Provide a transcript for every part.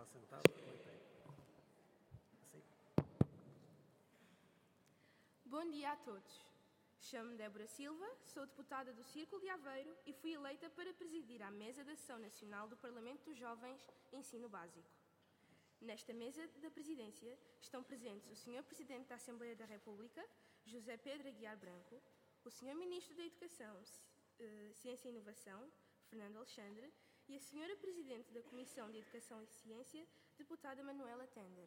sentado ou em pé. Assim. Bom dia a todos. Chamo-me Débora Silva, sou deputada do Círculo de Aveiro e fui eleita para presidir a Mesa da Sessão Nacional do Parlamento dos Jovens Ensino Básico. Nesta mesa da presidência estão presentes o Sr. Presidente da Assembleia da República, José Pedro Aguiar Branco, o Sr. Ministro da Educação, Ciência e Inovação, Fernando Alexandre, e a Sra. Presidente da Comissão de Educação e Ciência, deputada Manuela Tender.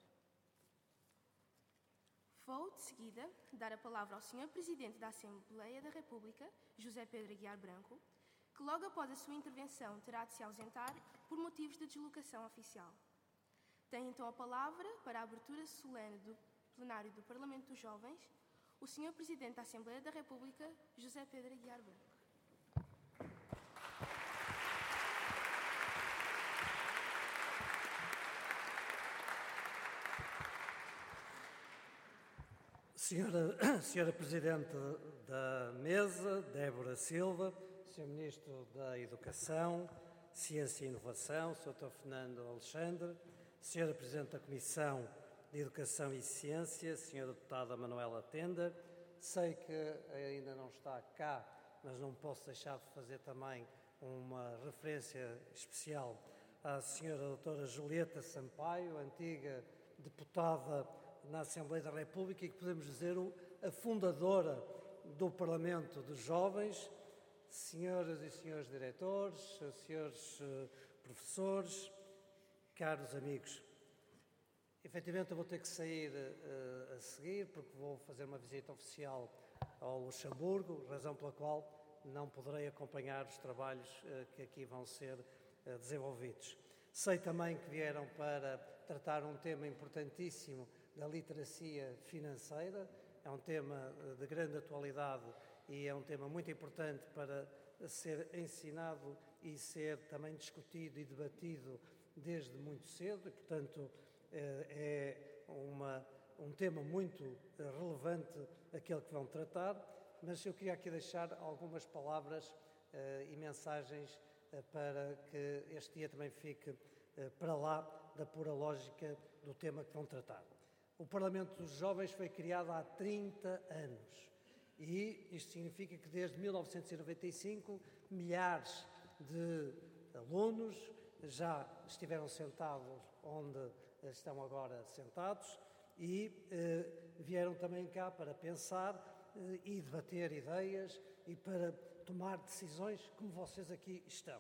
Vou, de seguida, dar a palavra ao Sr. Presidente da Assembleia da República, José Pedro Aguiar Branco, que logo após a sua intervenção terá de se ausentar por motivos de deslocação oficial. Tem então a palavra, para a abertura solene do plenário do Parlamento dos Jovens, o Sr. Presidente da Assembleia da República, José Pedro Aguiar Branco. Senhora Presidente da Mesa, Débora Silva, Sr. Ministro da Educação, Ciência e Inovação, Sr. Fernando Alexandre, Sra. Presidente da Comissão de Educação e Ciência, Sra. Deputada Manuela Tender, sei que ainda não está cá, mas não posso deixar de fazer também uma referência especial à Sra. Doutora Julieta Sampaio, antiga deputada na Assembleia da República e que podemos dizer a fundadora do Parlamento dos Jovens, senhoras e senhores diretores, senhores professores, caros amigos. Efetivamente eu vou ter que sair a seguir porque vou fazer uma visita oficial ao Luxemburgo, razão pela qual não poderei acompanhar os trabalhos que aqui vão ser desenvolvidos. Sei também que vieram para tratar um tema importantíssimo da literacia financeira, é um tema de grande atualidade e é um tema muito importante para ser ensinado e ser também discutido e debatido desde muito cedo e, portanto, é um tema muito relevante aquele que vão tratar, mas eu queria aqui deixar algumas palavras e mensagens para que este dia também fique para lá da pura lógica do tema que vão tratar. O Parlamento dos Jovens foi criado há 30 anos e isto significa que desde 1995 milhares de alunos já estiveram sentados onde estão agora sentados e vieram também cá para pensar e debater ideias e para tomar decisões como vocês aqui estão.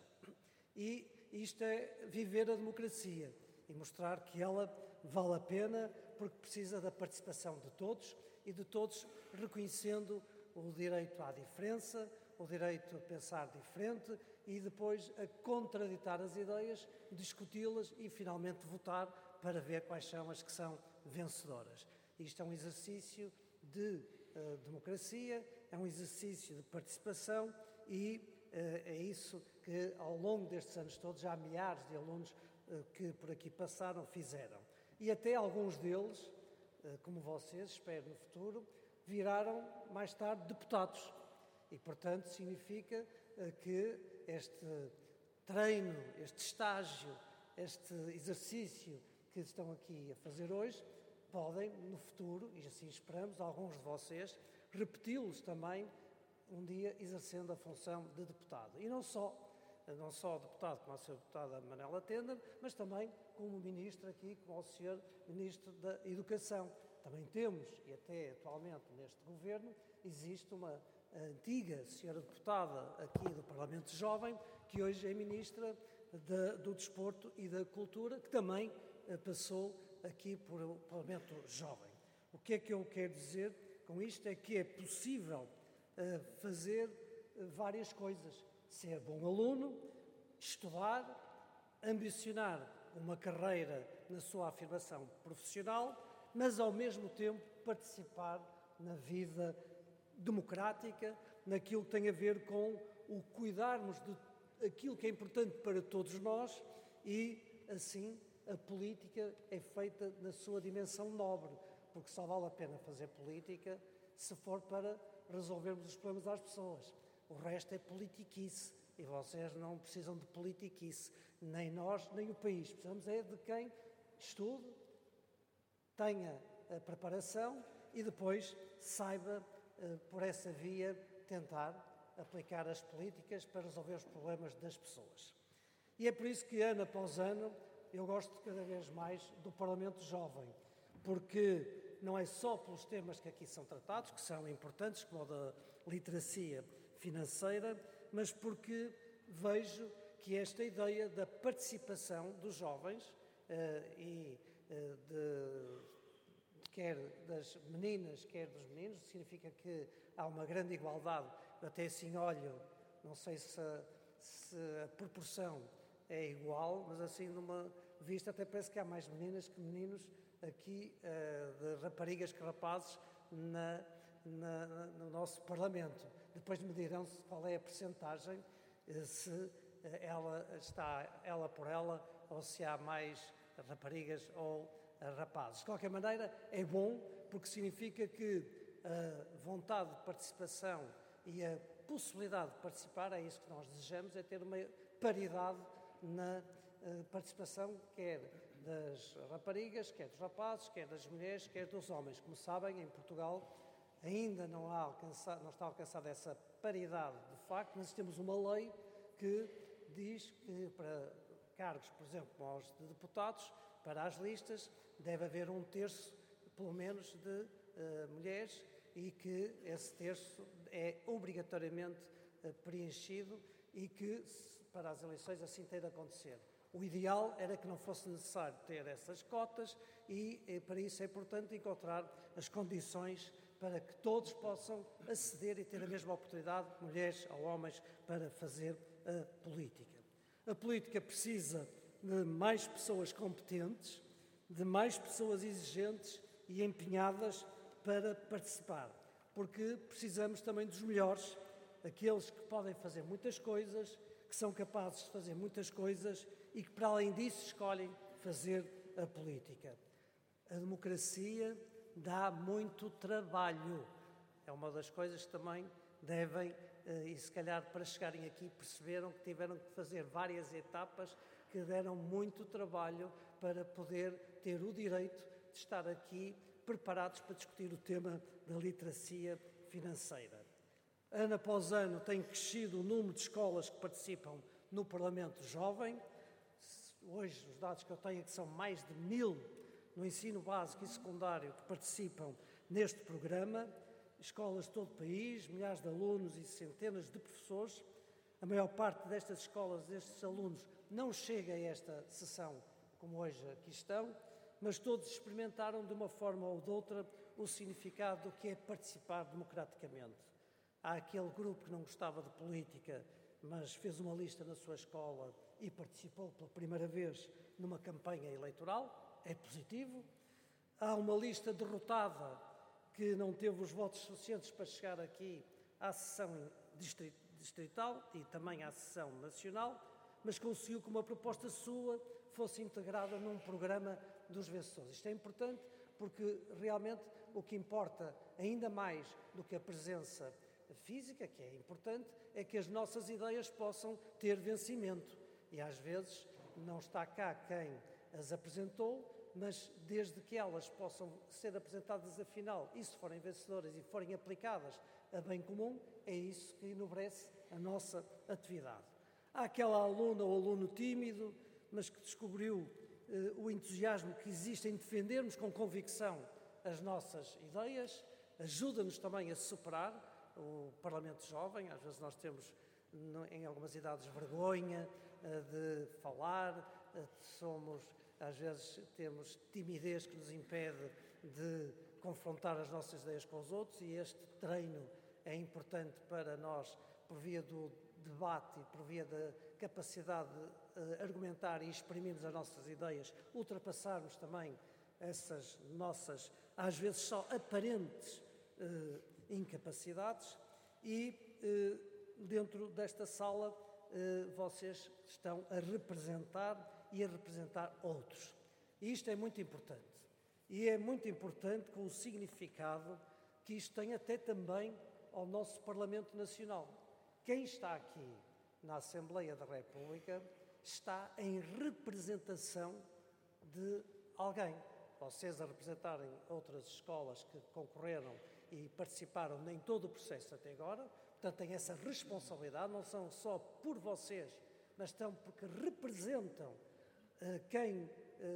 E isto é viver a democracia e mostrar que ela vale a pena porque precisa da participação de todos e de todos reconhecendo o direito à diferença, o direito a pensar diferente e depois a contraditar as ideias, discuti-las e finalmente votar para ver quais são as que são vencedoras. Isto é um exercício de democracia, é um exercício de participação e é isso que ao longo destes anos todos já milhares de alunos que por aqui passaram fizeram. E até alguns deles, como vocês, espero no futuro, viraram mais tarde deputados. E, portanto, significa que este treino, este estágio, este exercício que estão aqui a fazer hoje, podem, no futuro, e assim esperamos, alguns de vocês, repeti-los também um dia exercendo a função de deputado. E não só deputado como a Sra. Deputada Manuela Tender, mas também como ministro aqui, como o Sr. Ministro da Educação. Também temos, e até atualmente neste Governo, existe uma antiga senhora deputada aqui do Parlamento Jovem, que hoje é Ministra do Desporto e da Cultura, que também passou aqui por o Parlamento Jovem. O que é que eu quero dizer com isto? É que é possível fazer várias coisas. Ser bom aluno, estudar, ambicionar uma carreira na sua afirmação profissional, mas ao mesmo tempo participar na vida democrática, naquilo que tem a ver com o cuidarmos de aquilo que é importante para todos nós e, assim, a política é feita na sua dimensão nobre, porque só vale a pena fazer política se for para resolvermos os problemas das pessoas. O resto é politiquice e vocês não precisam de politiquice, nem nós, nem o país. Precisamos é de quem estude, tenha a preparação e depois saiba, por essa via, tentar aplicar as políticas para resolver os problemas das pessoas. E é por isso que, ano após ano, eu gosto cada vez mais do Parlamento Jovem, porque não é só pelos temas que aqui são tratados, que são importantes, como o da literacia financeira, mas porque vejo que esta ideia da participação dos jovens quer das meninas, quer dos meninos, significa que há uma grande igualdade. Eu até assim olho, não sei se a proporção é igual, mas assim numa vista até parece que há mais meninas que meninos aqui, de raparigas que rapazes, no nosso Parlamento. Depois me dirão qual é a percentagem, se ela está ela por ela, ou se há mais raparigas ou rapazes. De qualquer maneira, é bom, porque significa que a vontade de participação e a possibilidade de participar, é isso que nós desejamos, é ter uma paridade na participação, quer das raparigas, quer dos rapazes, quer das mulheres, quer dos homens. Como sabem, em Portugal ainda não está alcançada essa paridade de facto, mas temos uma lei que diz que para cargos, por exemplo, como os de deputados, para as listas, deve haver 1/3, pelo menos, de mulheres, e que esse terço é obrigatoriamente preenchido e que, para as eleições, assim tem de acontecer. O ideal era que não fosse necessário ter essas cotas e para isso é importante encontrar as condições para que todos possam aceder e ter a mesma oportunidade, mulheres ou homens, para fazer a política. A política precisa de mais pessoas competentes, de mais pessoas exigentes e empenhadas para participar, porque precisamos também dos melhores, aqueles que podem fazer muitas coisas, que são capazes de fazer muitas coisas e que, para além disso, escolhem fazer a política. A democracia dá muito trabalho. É uma das coisas que também devem, e se calhar para chegarem aqui perceberam que tiveram que fazer várias etapas que deram muito trabalho para poder ter o direito de estar aqui preparados para discutir o tema da literacia financeira. Ano após ano tem crescido o número de escolas que participam no Parlamento Jovem. Hoje os dados que eu tenho é que são mais de 1000 no ensino básico e secundário que participam neste programa. Escolas de todo o país, milhares de alunos e centenas de professores. A maior parte destas escolas, destes alunos, não chega a esta sessão como hoje aqui estão, mas todos experimentaram de uma forma ou de outra o significado do que é participar democraticamente. Há aquele grupo que não gostava de política, mas fez uma lista na sua escola e participou pela primeira vez numa campanha eleitoral, é positivo. Há uma lista derrotada que não teve os votos suficientes para chegar aqui à sessão distrital e também à sessão nacional, mas conseguiu que uma proposta sua fosse integrada num programa dos vencedores. Isto é importante porque realmente o que importa ainda mais do que a presença física, que é importante, é que as nossas ideias possam ter vencimento. E às vezes não está cá quem as apresentou, mas desde que elas possam ser apresentadas afinal, e se forem vencedoras e forem aplicadas a bem comum, é isso que enobrece a nossa atividade. Há aquela aluna ou aluno tímido, mas que descobriu o entusiasmo que existe em defendermos com convicção as nossas ideias, ajuda-nos também a superar o Parlamento Jovem. Às vezes nós temos, em algumas idades, vergonha de falar, às vezes temos timidez que nos impede de confrontar as nossas ideias com os outros, e este treino é importante para nós, por via do debate e por via da capacidade de argumentar e exprimirmos as nossas ideias, ultrapassarmos também essas nossas, às vezes só aparentes, incapacidades. E dentro desta sala vocês estão a representar e a representar outros. E isto é muito importante. E é muito importante com o significado que isto tem até também ao nosso Parlamento Nacional. Quem está aqui na Assembleia da República está em representação de alguém, vocês a representarem outras escolas que concorreram e participaram em todo o processo até agora, portanto têm essa responsabilidade, não são só por vocês, mas estão porque representam quem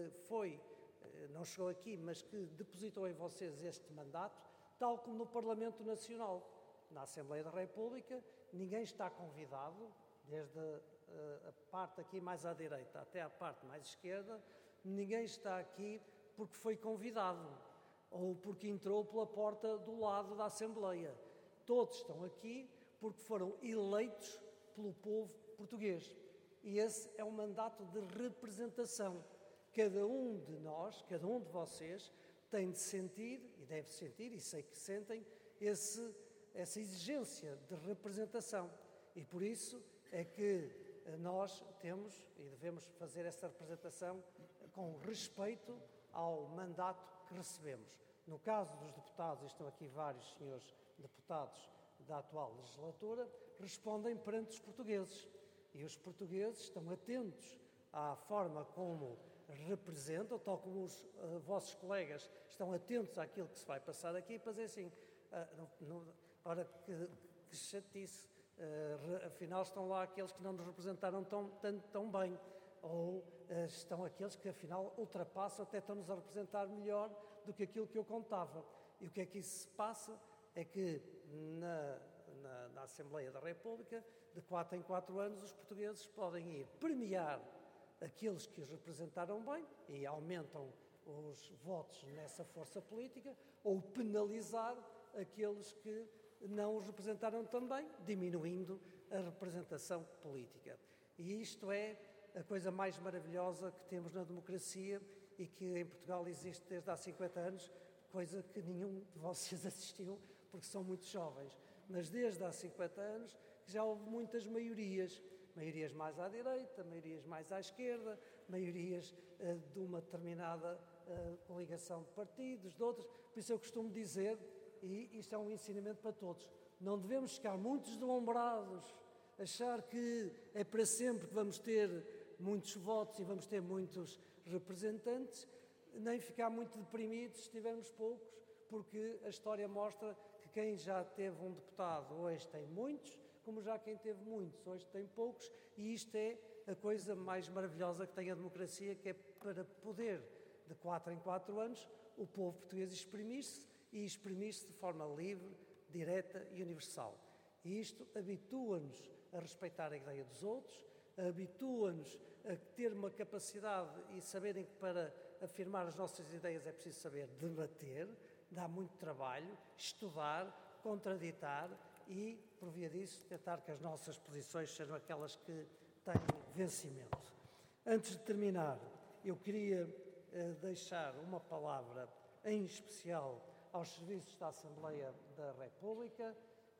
não chegou aqui, mas que depositou em vocês este mandato, tal como no Parlamento Nacional, na Assembleia da República, ninguém está convidado, desde a parte aqui mais à direita até à parte mais esquerda, ninguém está aqui porque foi convidado ou porque entrou pela porta do lado da Assembleia. Todos estão aqui porque foram eleitos pelo povo português. E esse é um mandato de representação. Cada um de nós, cada um de vocês, tem de sentir, e deve sentir, e sei que sentem, essa exigência de representação. E por isso é que nós temos e devemos fazer essa representação com respeito ao mandato que recebemos. No caso dos deputados, e estão aqui vários senhores deputados da atual legislatura, respondem perante os portugueses. E os portugueses estão atentos à forma como representam, tal como os vossos colegas estão atentos àquilo que se vai passar aqui, para dizer assim, ora que chatice, afinal estão lá aqueles que não nos representaram tão bem, ou estão aqueles que afinal ultrapassam, até estão-nos a representar melhor do que aquilo que eu contava. E o que é que isso se passa? É que na Assembleia da República, de 4 em 4 anos, os portugueses podem ir premiar aqueles que os representaram bem e aumentam os votos nessa força política, ou penalizar aqueles que não os representaram tão bem, diminuindo a representação política. E isto é a coisa mais maravilhosa que temos na democracia e que em Portugal existe desde há 50 anos, coisa que nenhum de vocês assistiu, porque são muito jovens. Mas desde há 50 anos já houve muitas maiorias mais à direita, maiorias mais à esquerda, maiorias de uma determinada coligação de partidos, de outros. Por isso eu costumo dizer, e isto é um ensinamento para todos, não devemos ficar muito deslumbrados, achar que é para sempre que vamos ter muitos votos e vamos ter muitos representantes, nem ficar muito deprimidos se tivermos poucos, porque a história mostra que quem já teve um deputado hoje tem muitos, como já quem teve muitos hoje tem poucos, e isto é a coisa mais maravilhosa que tem a democracia, que é para poder, de 4 em 4 anos, o povo português exprimir-se de forma livre, direta e universal. E isto habitua-nos a respeitar a ideia dos outros, habitua-nos a ter uma capacidade e saberem que para afirmar as nossas ideias é preciso saber debater, dá muito trabalho, estudar, contraditar e, por via disso, tentar que as nossas posições sejam aquelas que têm vencimento. Antes de terminar, eu queria deixar uma palavra em especial aos serviços da Assembleia da República,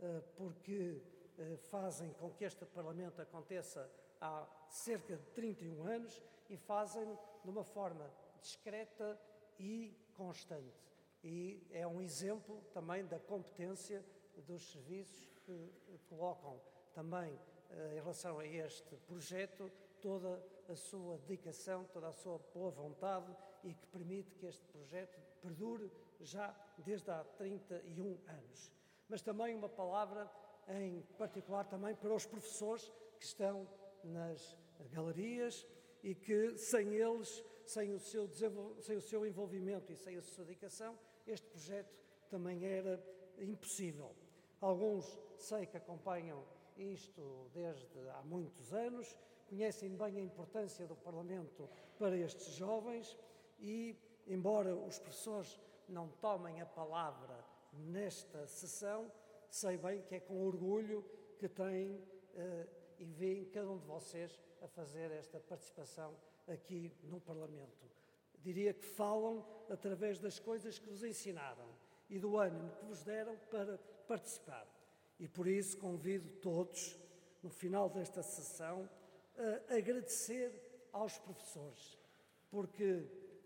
porque fazem com que este Parlamento aconteça há cerca de 31 anos e fazem de uma forma discreta e constante. E é um exemplo também da competência dos serviços que colocam também em relação a este projeto toda a sua dedicação, toda a sua boa vontade e que permite que este projeto perdure já desde há 31 anos. Mas também uma palavra em particular também para os professores que estão nas galerias e que sem eles, sem o seu envolvimento e sem a sua dedicação, este projeto também era impossível. Alguns sei que acompanham isto desde há muitos anos, conhecem bem a importância do Parlamento para estes jovens e, embora os professores não tomem a palavra nesta sessão, sei bem que é com orgulho que têm e veem cada um de vocês a fazer esta participação aqui no Parlamento. Diria que falam através das coisas que vos ensinaram e do ânimo que vos deram para participar. E por isso convido todos, no final desta sessão, a agradecer aos professores, porque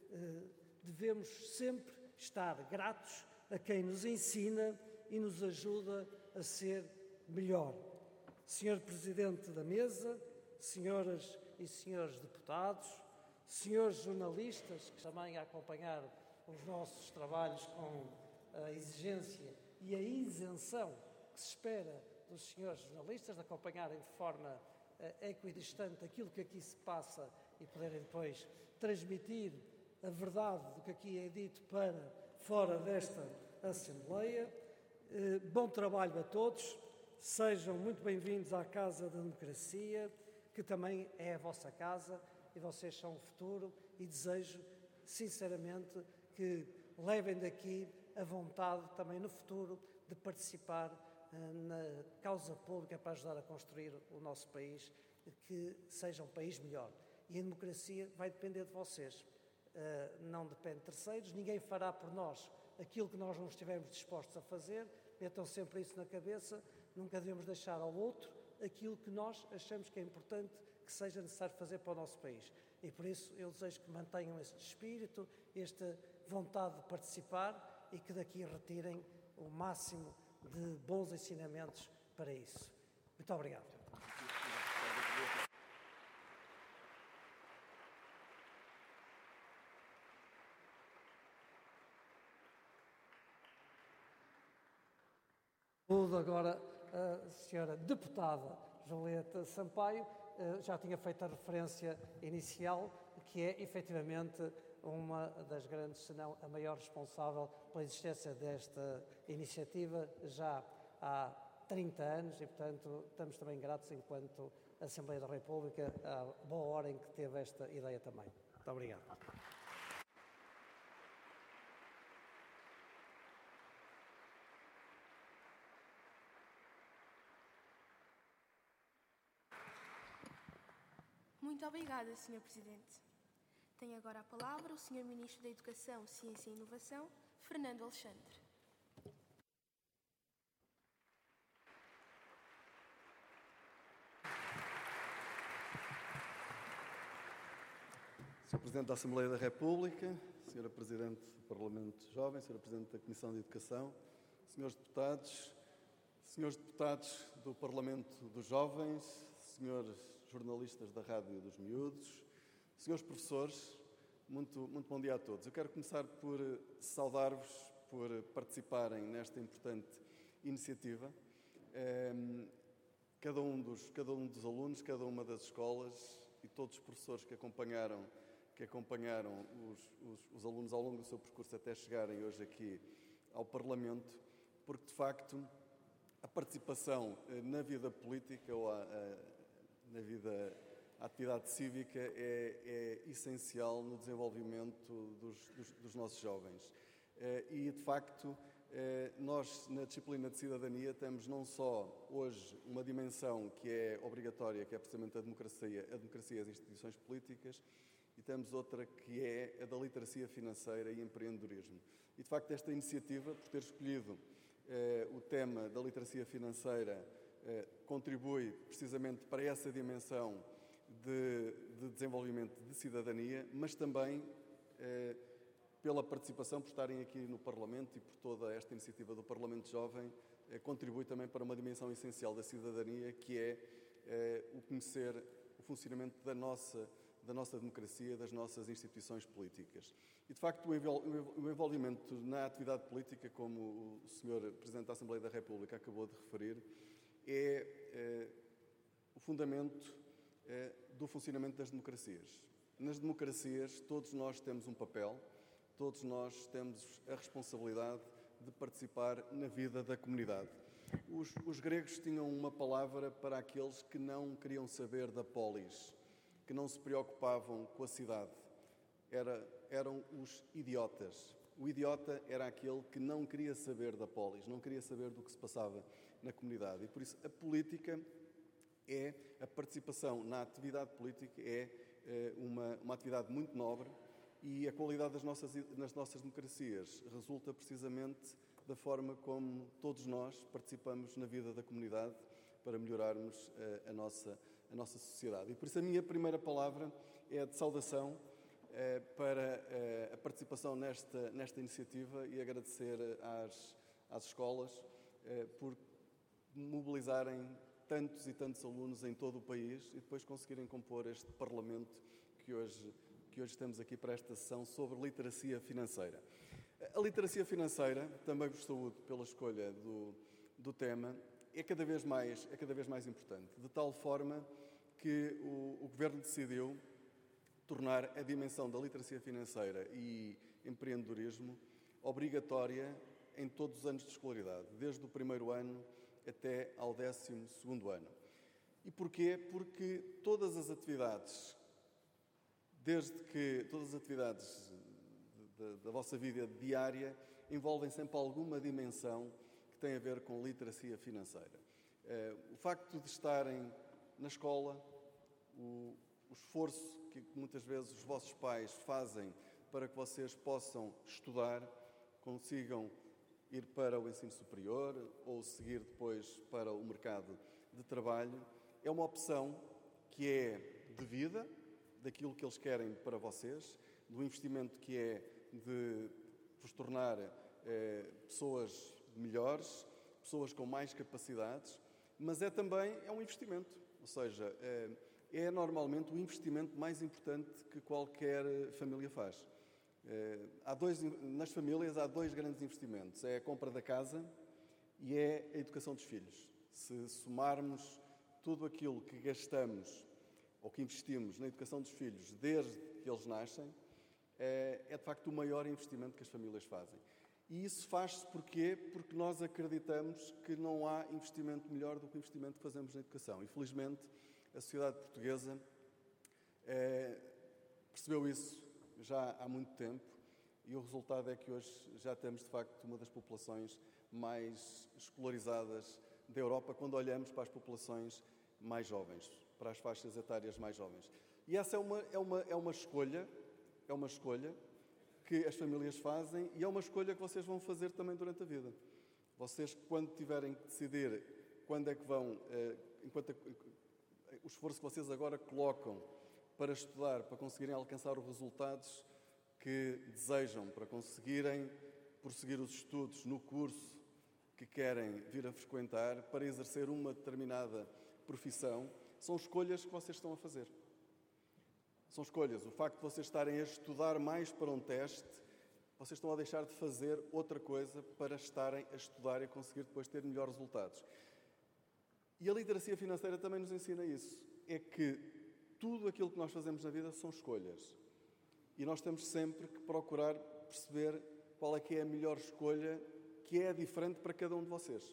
devemos sempre estar gratos a quem nos ensina e nos ajuda a ser melhor. Senhor Presidente da Mesa, senhoras e senhores deputados, senhores jornalistas, que também a acompanhar os nossos trabalhos com a exigência e a isenção que se espera dos senhores jornalistas, de acompanharem de forma equidistante aquilo que aqui se passa e poderem depois transmitir a verdade do que aqui é dito para fora desta Assembleia. Bom trabalho a todos, sejam muito bem-vindos à Casa da Democracia, que também é a vossa casa e vocês são o futuro, e desejo sinceramente que levem daqui a vontade também no futuro de participar na causa pública para ajudar a construir o nosso país, que seja um país melhor. E a democracia vai depender de vocês, não depende de terceiros, ninguém fará por nós aquilo que nós não estivermos dispostos a fazer. Metam sempre isso na cabeça, nunca devemos deixar ao outro aquilo que nós achamos que é importante que seja necessário fazer para o nosso país. E por isso eu desejo que mantenham este espírito, esta vontade de participar e que daqui retirem o máximo de bons ensinamentos para isso. Muito obrigado. Saúdo agora a senhora deputada Julieta Sampaio, já tinha feito a referência inicial, que é efetivamente uma das grandes, se não a maior responsável pela existência desta iniciativa já há 30 anos e, portanto, estamos também gratos enquanto Assembleia da República à boa hora em que teve esta ideia também. Muito obrigado. Muito obrigada, Sr. Presidente. Tem agora a palavra o Sr. Ministro da Educação, Ciência e Inovação, Fernando Alexandre. Sr. Presidente da Assembleia da República, Sra. Presidente do Parlamento Jovem, Sra. Presidente da Comissão de Educação, Srs. Deputados do Parlamento dos Jovens, Srs. Jornalistas da Rádio dos Miúdos, Srs. Professores, muito bom dia a todos. Eu quero começar por saudar-vos por participarem nesta importante iniciativa. Cada um dos alunos, cada uma das escolas e todos os professores que acompanharam os alunos ao longo do seu percurso até chegarem hoje aqui ao Parlamento, porque de facto a participação na vida política ou a atividade cívica é essencial no desenvolvimento dos nossos jovens. E, de facto, nós, na disciplina de cidadania, temos não só hoje uma dimensão que é obrigatória, que é precisamente a democracia e as instituições políticas, e temos outra que é a da literacia financeira e empreendedorismo. E, de facto, esta iniciativa, por ter escolhido o tema da literacia financeira, contribui precisamente para essa dimensão de desenvolvimento de cidadania, mas também pela participação, por estarem aqui no Parlamento e por toda esta iniciativa do Parlamento Jovem, contribui também para uma dimensão essencial da cidadania, que é o conhecer o funcionamento da nossa democracia, das nossas instituições políticas. E, de facto, o envolvimento na atividade política, como o Sr. Presidente da Assembleia da República acabou de referir, é o fundamento do funcionamento das democracias. Nas democracias, todos nós temos um papel, todos nós temos a responsabilidade de participar na vida da comunidade. Os gregos tinham uma palavra para aqueles que não queriam saber da polis, que não se preocupavam com a cidade. Eram os idiotas. O idiota era aquele que não queria saber da polis, não queria saber do que se passava na comunidade. E por isso a política a participação na atividade política é uma atividade muito nobre, e a qualidade das nossas democracias resulta precisamente da forma como todos nós participamos na vida da comunidade para melhorarmos a nossa sociedade. E por isso a minha primeira palavra é a de saudação para a participação nesta iniciativa, e agradecer às escolas por mobilizarem tantos e tantos alunos em todo o país e depois conseguirem compor este Parlamento que hoje que hoje temos aqui para esta sessão sobre literacia financeira. A literacia financeira, também vos saúdo pela escolha do tema, é cada vez mais importante, de tal forma que o Governo decidiu tornar a dimensão da literacia financeira e empreendedorismo obrigatória em todos os anos de escolaridade, desde o primeiro ano até ao 12º ano. E porquê? Porque todas as atividades da vossa vida diária envolvem sempre alguma dimensão que tem a ver com literacia financeira. O facto de estarem na escola, o esforço que muitas vezes os vossos pais fazem para que vocês possam estudar, consigam ir para o ensino superior ou seguir depois para o mercado de trabalho, é uma opção que é devida, daquilo que eles querem para vocês, do investimento que é de vos tornar pessoas melhores, pessoas com mais capacidades, mas também um investimento, ou seja, é normalmente o investimento mais importante que qualquer família faz. Nas famílias há dois grandes investimentos, é a compra da casa e é a educação dos filhos. Se somarmos tudo aquilo que gastamos ou que investimos na educação dos filhos desde que eles nascem, é de facto o maior investimento que as famílias fazem. E isso faz-se porquê? Porque nós acreditamos que não há investimento melhor do que o investimento que fazemos na educação. Infelizmente, a sociedade portuguesa percebeu isso já há muito tempo e o resultado é que hoje já temos, de facto, uma das populações mais escolarizadas da Europa quando olhamos para as populações mais jovens, para as faixas etárias mais jovens. E essa é uma escolha que as famílias fazem e é uma escolha que vocês vão fazer também durante a vida. Vocês, quando tiverem que decidir quando é que vão, o esforço que vocês agora colocam para estudar, para conseguirem alcançar os resultados que desejam, para conseguirem prosseguir os estudos no curso que querem vir a frequentar, para exercer uma determinada profissão, são escolhas que vocês estão a fazer. São escolhas. O facto de vocês estarem a estudar mais para um teste, vocês estão a deixar de fazer outra coisa para estarem a estudar e conseguir depois ter melhores resultados. E a literacia financeira também nos ensina isso. É que tudo aquilo que nós fazemos na vida são escolhas. E nós temos sempre que procurar perceber qual é que é a melhor escolha que é diferente para cada um de vocês.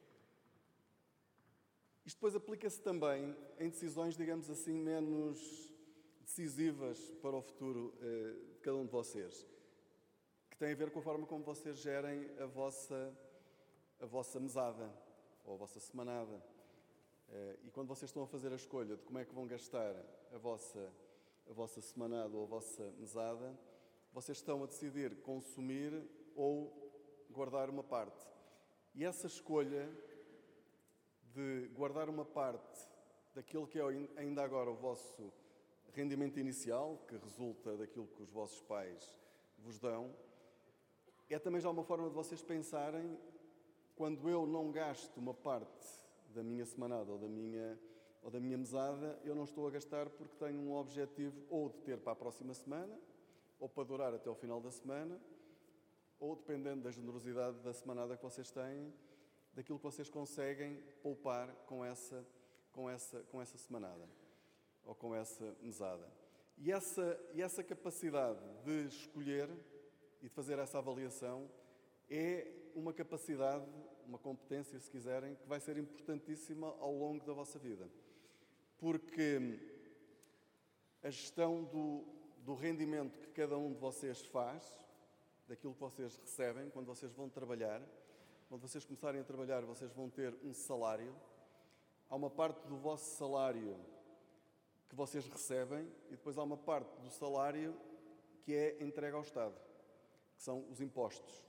Isto depois aplica-se também em decisões, digamos assim, menos decisivas para o futuro de cada um de vocês, que têm a ver com a forma como vocês gerem a vossa mesada ou a vossa semanada. E quando vocês estão a fazer a escolha de como é que vão gastar a vossa semanada ou a vossa mesada, vocês estão a decidir consumir ou guardar uma parte. E essa escolha de guardar uma parte daquilo que é ainda agora o vosso rendimento inicial, que resulta daquilo que os vossos pais vos dão, é também já uma forma de vocês pensarem: quando eu não gasto uma parte da minha semanada ou da minha mesada, eu não estou a gastar porque tenho um objetivo ou de ter para a próxima semana, ou para durar até ao final da semana, ou, dependendo da generosidade da semanada que vocês têm, daquilo que vocês conseguem poupar com essa semanada ou com essa mesada. E essa capacidade de escolher e de fazer essa avaliação é uma capacidade, uma competência, se quiserem, que vai ser importantíssima ao longo da vossa vida. Porque a gestão do rendimento que cada um de vocês faz, daquilo que vocês recebem quando vocês vão trabalhar, quando vocês começarem a trabalhar, vocês vão ter um salário. Há uma parte do vosso salário que vocês recebem e depois há uma parte do salário que é entregue ao Estado, que são os impostos.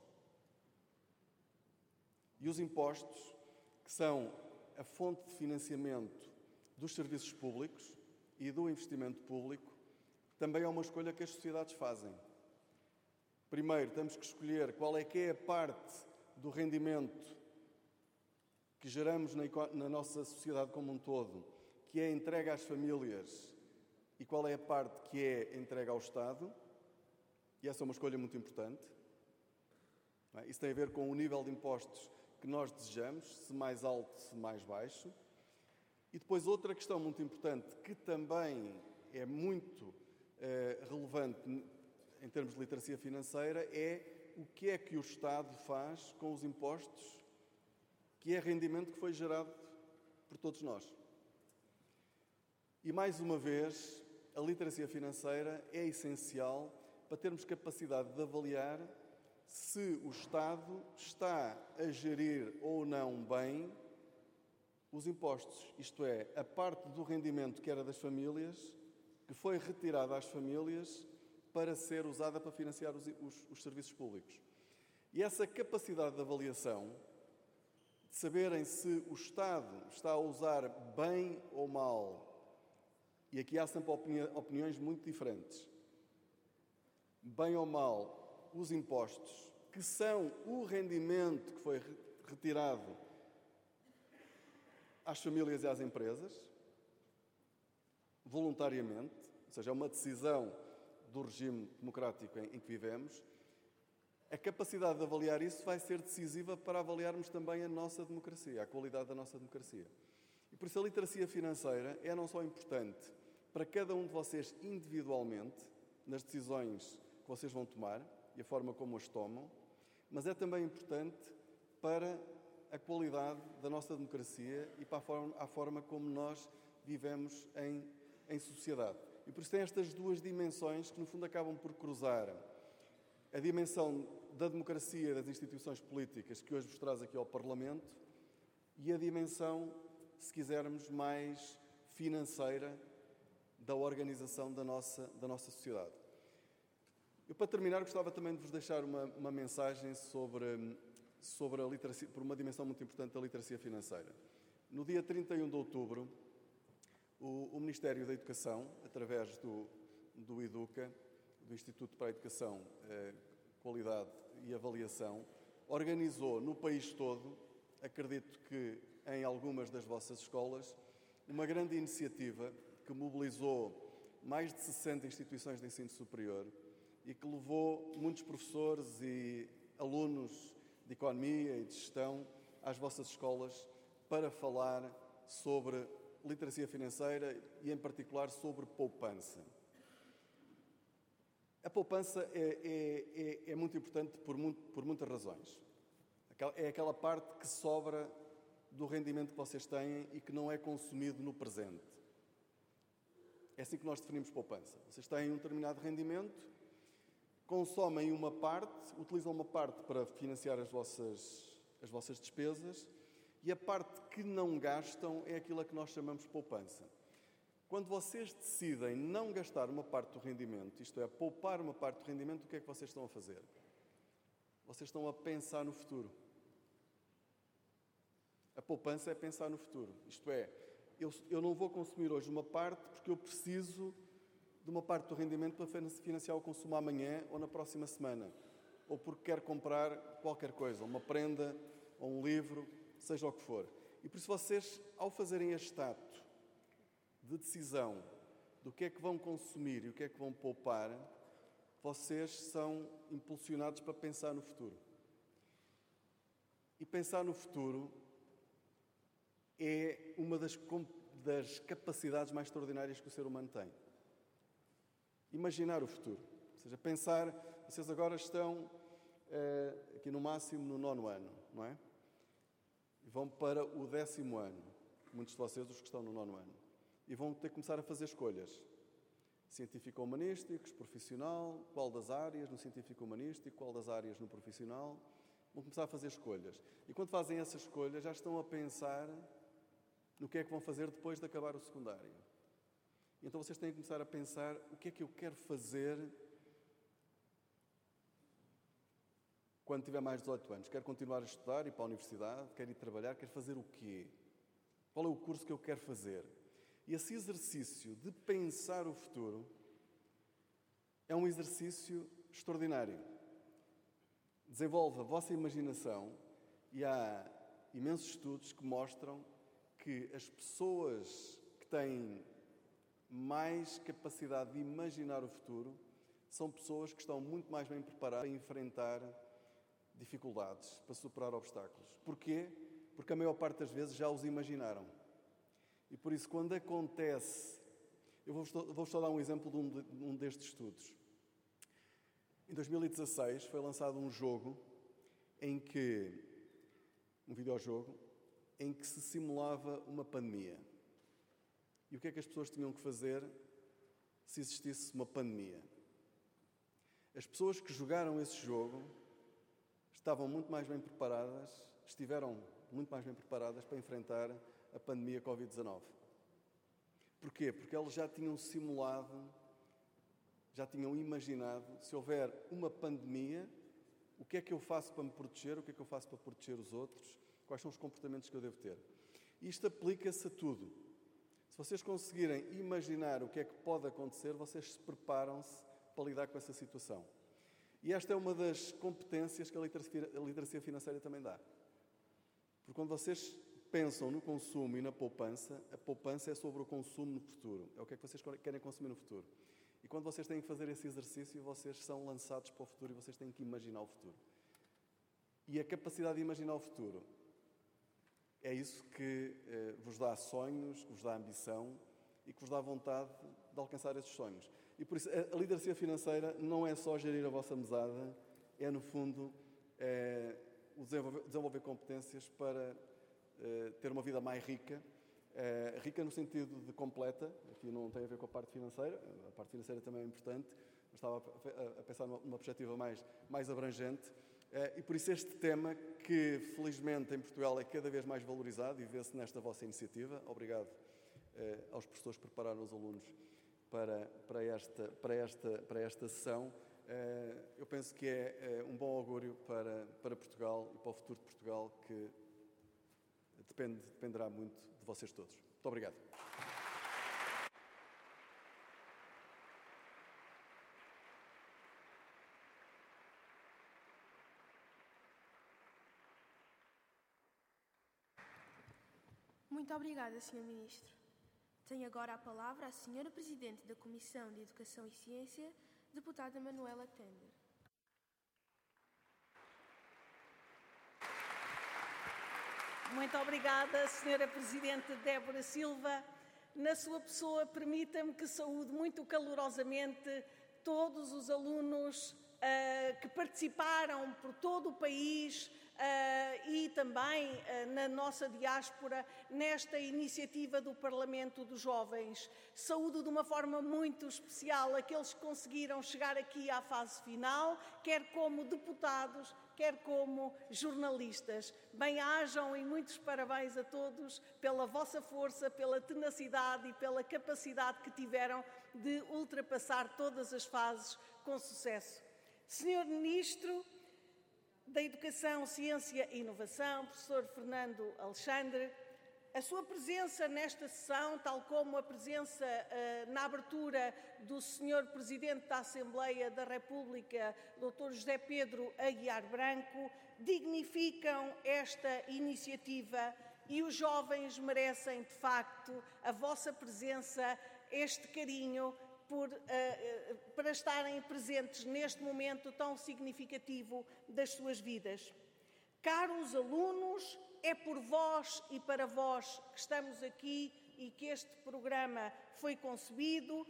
E os impostos, que são a fonte de financiamento dos serviços públicos e do investimento público, também é uma escolha que as sociedades fazem. Primeiro, temos que escolher qual é que é a parte do rendimento que geramos na nossa sociedade como um todo, que é entregue às famílias e qual é a parte que é entregue ao Estado. E essa é uma escolha muito importante. Isso tem a ver com o nível de impostos que nós desejamos, se mais alto, se mais baixo. E depois outra questão muito importante, que também é muito relevante em termos de literacia financeira, é o que é que o Estado faz com os impostos, que é rendimento que foi gerado por todos nós. E mais uma vez, a literacia financeira é essencial para termos capacidade de avaliar se o Estado está a gerir ou não bem os impostos, isto é, a parte do rendimento que era das famílias, que foi retirada às famílias para ser usada para financiar os serviços públicos. E essa capacidade de avaliação, de saberem se o Estado está a usar bem ou mal, e aqui há sempre opiniões muito diferentes, bem ou mal, os impostos, que são o rendimento que foi retirado às famílias e às empresas, voluntariamente, ou seja, é uma decisão do regime democrático em que vivemos. A capacidade de avaliar isso vai ser decisiva para avaliarmos também a nossa democracia, a qualidade da nossa democracia. E por isso a literacia financeira é não só importante para cada um de vocês individualmente, nas decisões que vocês vão tomar e a forma como as tomam, mas é também importante para a qualidade da nossa democracia e para a forma como nós vivemos em sociedade. E por isso tem estas duas dimensões que, no fundo, acabam por cruzar a dimensão da democracia e das instituições políticas que hoje vos traz aqui ao Parlamento e a dimensão, se quisermos, mais financeira da organização da nossa sociedade. Eu, para terminar, gostava também de vos deixar uma mensagem sobre a literacia, por uma dimensão muito importante da literacia financeira. No dia 31 de outubro, o Ministério da Educação, através do EDUCA, do Instituto para a Educação, Qualidade e Avaliação, organizou no país todo, acredito que em algumas das vossas escolas, uma grande iniciativa que mobilizou mais de 60 instituições de ensino superior e que levou muitos professores e alunos de economia e de gestão às vossas escolas para falar sobre literacia financeira e, em particular, sobre poupança. A poupança é muito importante por muitas razões. É aquela parte que sobra do rendimento que vocês têm e que não é consumido no presente. É assim que nós definimos poupança. Vocês têm um determinado rendimento, consomem uma parte, utilizam uma parte para financiar as vossas despesas e a parte que não gastam é aquilo a que nós chamamos de poupança. Quando vocês decidem não gastar uma parte do rendimento, isto é, poupar uma parte do rendimento, o que é que vocês estão a fazer? Vocês estão a pensar no futuro. A poupança é pensar no futuro. Isto é, eu não vou consumir hoje uma parte porque eu preciso de uma parte do rendimento para financiar o consumo amanhã ou na próxima semana. Ou porque quero comprar qualquer coisa, uma prenda ou um livro, seja o que for. E por isso vocês, ao fazerem este ato de decisão do que é que vão consumir e o que é que vão poupar, vocês são impulsionados para pensar no futuro. E pensar no futuro é uma das capacidades mais extraordinárias que o ser humano tem. Imaginar o futuro. Ou seja, pensar, vocês agora estão aqui no máximo no 9º ano, não é? E vão para o 10º ano. Muitos de vocês, os que estão no 9º ano. E vão ter que começar a fazer escolhas. Científico-humanísticos, profissional, qual das áreas no científico-humanístico, qual das áreas no profissional. Vão começar a fazer escolhas. E quando fazem essas escolhas, já estão a pensar no que é que vão fazer depois de acabar o secundário. Então vocês têm que começar a pensar o que é que eu quero fazer quando tiver mais de 18 anos. Quero continuar a estudar, ir para a universidade, quero ir trabalhar, quero fazer o quê? Qual é o curso que eu quero fazer? E esse exercício de pensar o futuro é um exercício extraordinário. Desenvolve a vossa imaginação e há imensos estudos que mostram que as pessoas que têm mais capacidade de imaginar o futuro, são pessoas que estão muito mais bem preparadas para enfrentar dificuldades, para superar obstáculos. Porquê? Porque a maior parte das vezes já os imaginaram. E por isso, quando acontece... Eu vou só dar um exemplo de um destes estudos. Em 2016 foi lançado um videojogo em que se simulava uma pandemia. E o que é que as pessoas tinham que fazer se existisse uma pandemia? As pessoas que jogaram esse jogo estiveram muito mais bem preparadas para enfrentar a pandemia Covid-19. Porquê? Porque elas já tinham simulado, já tinham imaginado, se houver uma pandemia, o que é que eu faço para me proteger, o que é que eu faço para proteger os outros, quais são os comportamentos que eu devo ter. Isto aplica-se a tudo. Se vocês conseguirem imaginar o que é que pode acontecer, vocês se preparam-se para lidar com essa situação. E esta é uma das competências que a literacia financeira também dá. Porque quando vocês pensam no consumo e na poupança, a poupança é sobre o consumo no futuro. É o que é que vocês querem consumir no futuro. E quando vocês têm que fazer esse exercício, vocês são lançados para o futuro e vocês têm que imaginar o futuro. E a capacidade de imaginar o futuro é isso que vos dá sonhos, que vos dá ambição e que vos dá vontade de alcançar esses sonhos. E por isso, a literacia financeira não é só gerir a vossa mesada, é, no fundo, desenvolver competências para ter uma vida mais rica, rica no sentido de completa. Aqui não tem a ver com a parte financeira também é importante, mas estava a pensar numa perspectiva mais abrangente, e por isso este tema, que felizmente em Portugal é cada vez mais valorizado e vê-se nesta vossa iniciativa. Obrigado aos professores que prepararam os alunos para esta sessão. Eu penso que é um bom augúrio para Portugal e para o futuro de Portugal, que dependerá muito de vocês todos. Muito obrigado. Muito obrigada, Sr. Ministro. Tenho agora a palavra a Sra. Presidente da Comissão de Educação e Ciência, deputada Manuela Tender. Muito obrigada, Sra. Presidente Débora Silva. Na sua pessoa, permita-me que saúde muito calorosamente todos os alunos que participaram por todo o país e também na nossa diáspora nesta iniciativa do Parlamento dos Jovens. Saúdo de uma forma muito especial aqueles que conseguiram chegar aqui à fase final, quer como deputados, quer como jornalistas. Bem-ajam e muitos parabéns a todos pela vossa força, pela tenacidade e pela capacidade que tiveram de ultrapassar todas as fases com sucesso. Senhor Ministro da Educação, Ciência e Inovação, professor Fernando Alexandre, a sua presença nesta sessão, tal como a presença na abertura do Sr. Presidente da Assembleia da República, Dr. José Pedro Aguiar Branco, dignificam esta iniciativa e os jovens merecem, de facto, a vossa presença, este carinho, para estarem presentes neste momento tão significativo das suas vidas. Caros alunos, é por vós e para vós que estamos aqui e que este programa foi concebido.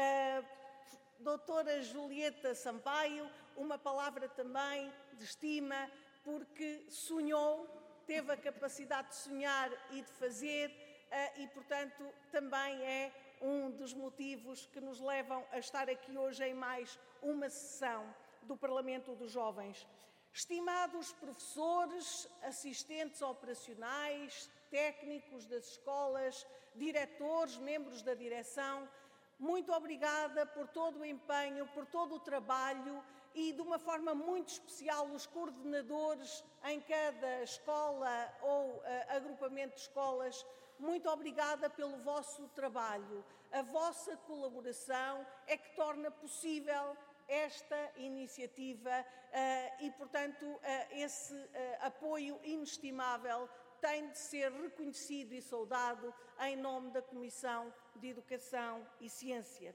Doutora Julieta Sampaio, uma palavra também de estima, porque sonhou, teve a capacidade de sonhar e de fazer, e, portanto, também é um dos motivos que nos levam a estar aqui hoje em mais uma sessão do Parlamento dos Jovens. Estimados professores, assistentes operacionais, técnicos das escolas, diretores, membros da direção, muito obrigada por todo o empenho, por todo o trabalho e, de uma forma muito especial, os coordenadores em cada escola ou agrupamento de escolas. Muito obrigada pelo vosso trabalho. A vossa colaboração é que torna possível esta iniciativa e, portanto, esse apoio inestimável tem de ser reconhecido e saudado em nome da Comissão de Educação e Ciência.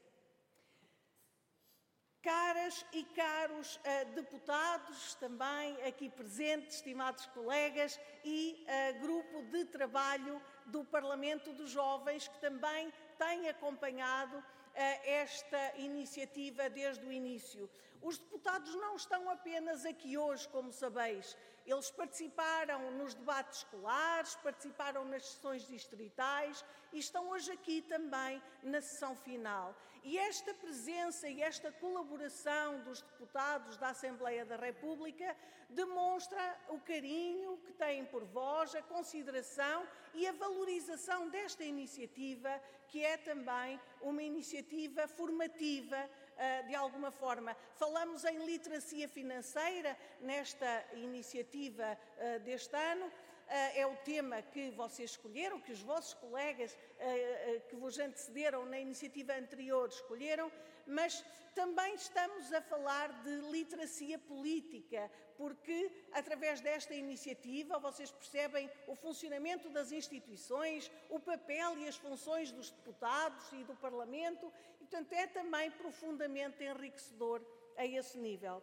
Caras e caros deputados, também aqui presentes, estimados colegas, e grupo de trabalho do Parlamento dos Jovens, que também tem acompanhado esta iniciativa desde o início. Os deputados não estão apenas aqui hoje, como sabeis. Eles participaram nos debates escolares, participaram nas sessões distritais e estão hoje aqui também na sessão final. E esta presença e esta colaboração dos deputados da Assembleia da República demonstra o carinho que têm por vós, a consideração e a valorização desta iniciativa, que é também uma iniciativa formativa, de alguma forma. Falamos em literacia financeira nesta iniciativa deste ano. É o tema que vocês escolheram, que os vossos colegas que vos antecederam na iniciativa anterior escolheram, mas também estamos a falar de literacia política, porque através desta iniciativa vocês percebem o funcionamento das instituições, o papel e as funções dos deputados e do Parlamento, e portanto é também profundamente enriquecedor a esse nível.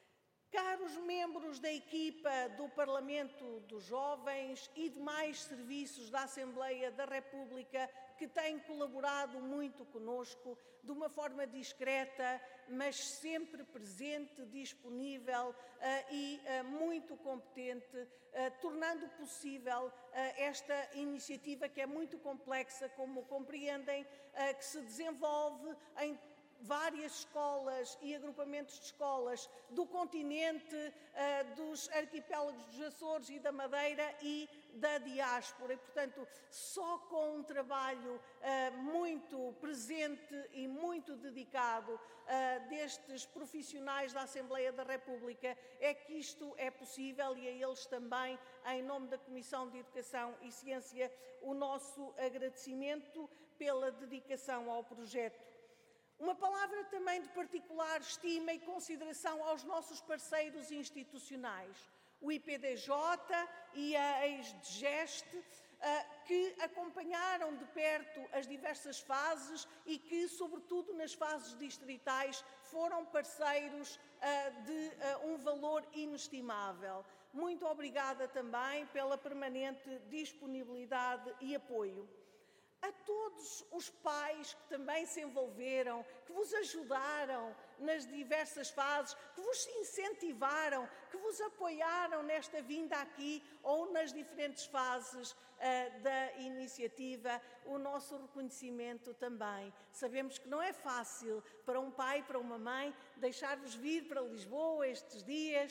Caros membros da equipa do Parlamento dos Jovens e demais serviços da Assembleia da República que têm colaborado muito conosco, de uma forma discreta, mas sempre presente, disponível e muito competente, tornando possível esta iniciativa que é muito complexa, como compreendem, que se desenvolve em várias escolas e agrupamentos de escolas do continente, dos arquipélagos dos Açores e da Madeira e da diáspora. E, portanto, só com um trabalho muito presente e muito dedicado destes profissionais da Assembleia da República é que isto é possível, e a eles também, em nome da Comissão de Educação e Ciência, o nosso agradecimento pela dedicação ao projeto. Uma palavra também de particular estima e consideração aos nossos parceiros institucionais, o IPDJ e a ex-DGEST, que acompanharam de perto as diversas fases e que, sobretudo nas fases distritais, foram parceiros de um valor inestimável. Muito obrigada também pela permanente disponibilidade e apoio. A todos os pais que também se envolveram, que vos ajudaram nas diversas fases, que vos incentivaram, que vos apoiaram nesta vinda aqui ou nas diferentes fases da iniciativa, o nosso reconhecimento também. Sabemos que não é fácil para um pai, para uma mãe, deixar-vos vir para Lisboa estes dias,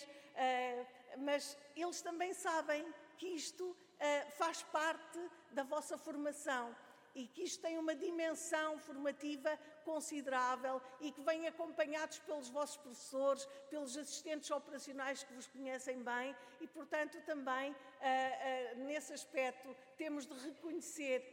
mas eles também sabem que isto faz parte da vossa formação e que isto tem uma dimensão formativa considerável e que vem acompanhados pelos vossos professores, pelos assistentes operacionais que vos conhecem bem e, portanto, também, nesse aspecto, temos de reconhecer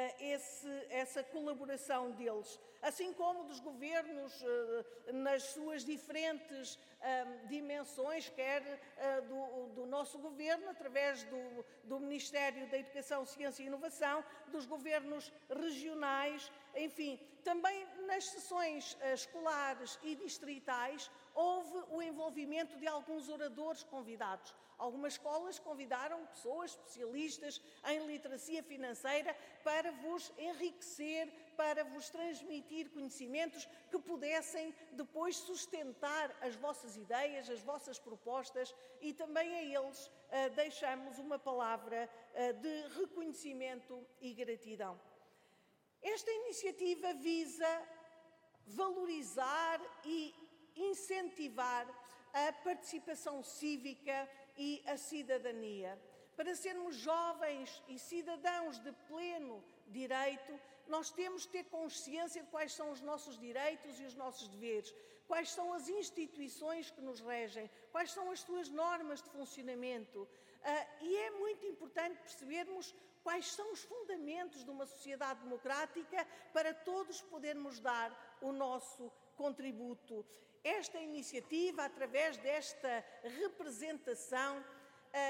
essa colaboração deles, assim como dos governos nas suas diferentes dimensões, quer do nosso governo, através do Ministério da Educação, Ciência e Inovação, dos governos regionais, enfim, também nas sessões escolares e distritais houve o envolvimento de alguns oradores convidados. Algumas escolas convidaram pessoas especialistas em literacia financeira para vos enriquecer, para vos transmitir conhecimentos que pudessem depois sustentar as vossas ideias, as vossas propostas, e também a eles deixamos uma palavra de reconhecimento e gratidão. Esta iniciativa visa valorizar e incentivar a participação cívica e a cidadania. Para sermos jovens e cidadãos de pleno direito, nós temos de ter consciência de quais são os nossos direitos e os nossos deveres, quais são as instituições que nos regem, quais são as suas normas de funcionamento. E é muito importante percebermos quais são os fundamentos de uma sociedade democrática para todos podermos dar o nosso contributo. Esta iniciativa, através desta representação,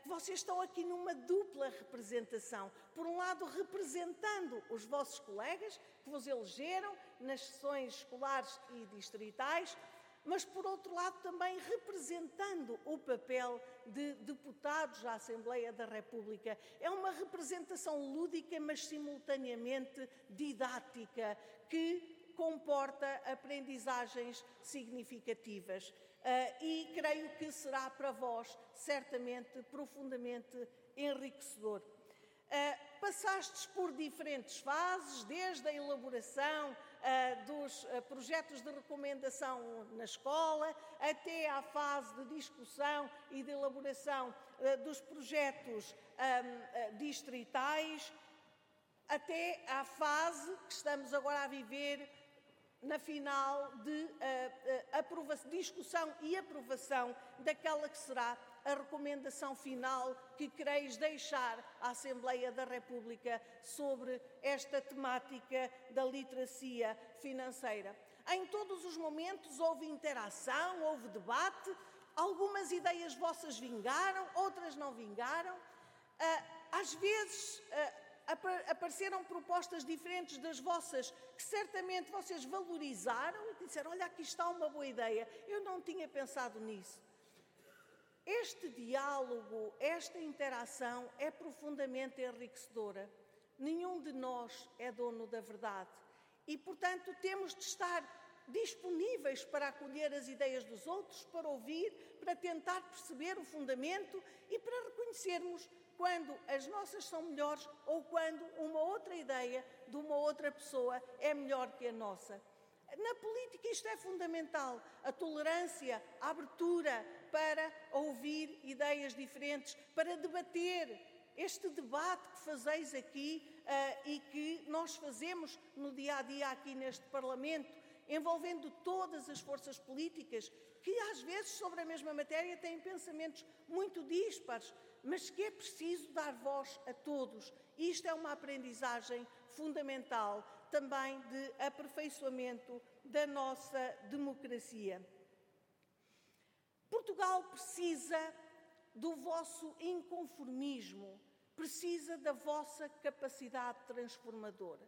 Vocês estão aqui numa dupla representação. Por um lado, representando os vossos colegas que vos elegeram nas sessões escolares e distritais, mas, por outro lado, também representando o papel de deputados à Assembleia da República. É uma representação lúdica, mas simultaneamente didática, que comporta aprendizagens significativas. E creio que será para vós, certamente, profundamente enriquecedor. Passastes por diferentes fases, desde a elaboração dos projetos de recomendação na escola, até à fase de discussão e de elaboração dos projetos distritais, até à fase que estamos agora a viver na final de discussão e aprovação daquela que será a recomendação final que quereis deixar à Assembleia da República sobre esta temática da literacia financeira. Em todos os momentos houve interação, houve debate, algumas ideias vossas vingaram, outras não vingaram. Às vezes apareceram propostas diferentes das vossas, que certamente vocês valorizaram e disseram, olha, aqui está uma boa ideia, eu não tinha pensado nisso. Este diálogo, esta interação é profundamente enriquecedora. Nenhum de nós é dono da verdade e, portanto, temos de estar disponíveis para acolher as ideias dos outros, para ouvir, para tentar perceber o fundamento e para reconhecermos quando as nossas são melhores ou quando uma outra ideia de uma outra pessoa é melhor que a nossa. Na política isto é fundamental, a tolerância, a abertura para ouvir ideias diferentes, para debater este debate que fazeis aqui e que nós fazemos no dia-a-dia aqui neste Parlamento, envolvendo todas as forças políticas, que às vezes sobre a mesma matéria têm pensamentos muito díspares, mas que é preciso dar voz a todos. Isto é uma aprendizagem fundamental também de aperfeiçoamento da nossa democracia. Portugal precisa do vosso inconformismo, precisa da vossa capacidade transformadora.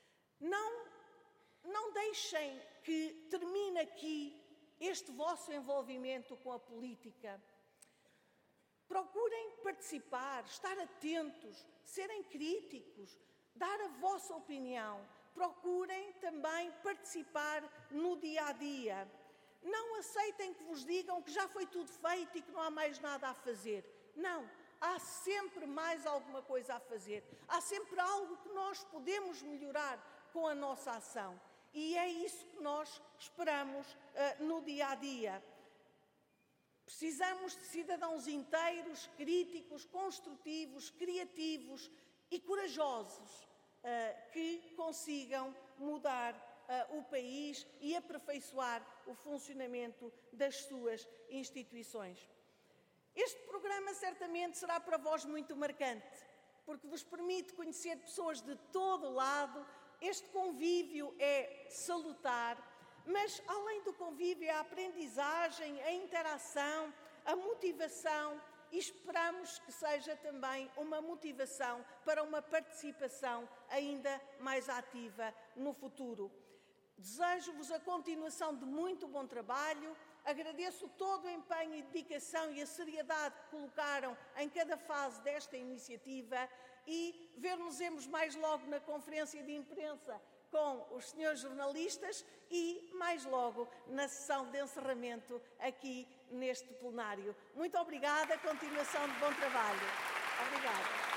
Não deixem que termine aqui este vosso envolvimento com a política. Procurem participar, estar atentos, serem críticos, dar a vossa opinião. Procurem também participar no dia-a-dia. Não aceitem que vos digam que já foi tudo feito e que não há mais nada a fazer. Não, há sempre mais alguma coisa a fazer. Há sempre algo que nós podemos melhorar com a nossa ação. E é isso que nós esperamos no dia-a-dia. Precisamos de cidadãos inteiros, críticos, construtivos, criativos e corajosos que consigam mudar o país e aperfeiçoar o funcionamento das suas instituições. Este programa certamente será para vós muito marcante, porque vos permite conhecer pessoas de todo o lado. Este convívio é salutar, mas além do convívio, a aprendizagem, a interação, a motivação, e esperamos que seja também uma motivação para uma participação ainda mais ativa no futuro. Desejo-vos a continuação de muito bom trabalho, agradeço todo o empenho e dedicação e a seriedade que colocaram em cada fase desta iniciativa e ver-nos-emos mais logo na conferência de imprensa com os senhores jornalistas e mais logo na sessão de encerramento aqui neste plenário. Muito obrigada, continuação de bom trabalho. Obrigada.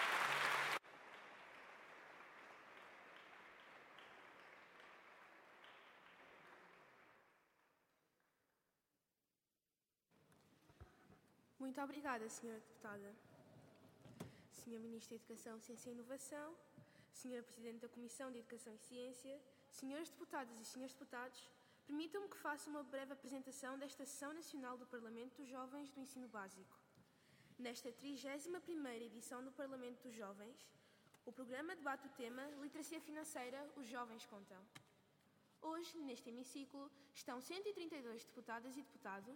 Muito obrigada, Sra. Deputada. Sr. Ministro da Educação, Ciência e Inovação, Sra. Presidente da Comissão de Educação e Ciência, Sras. Deputadas e Srs. Deputados, permitam-me que faça uma breve apresentação desta Sessão Nacional do Parlamento dos Jovens do Ensino Básico. Nesta 31ª edição do Parlamento dos Jovens, o programa debate o tema Literacia Financeira, os Jovens Contam. Hoje, neste hemiciclo, estão 132 deputadas e deputados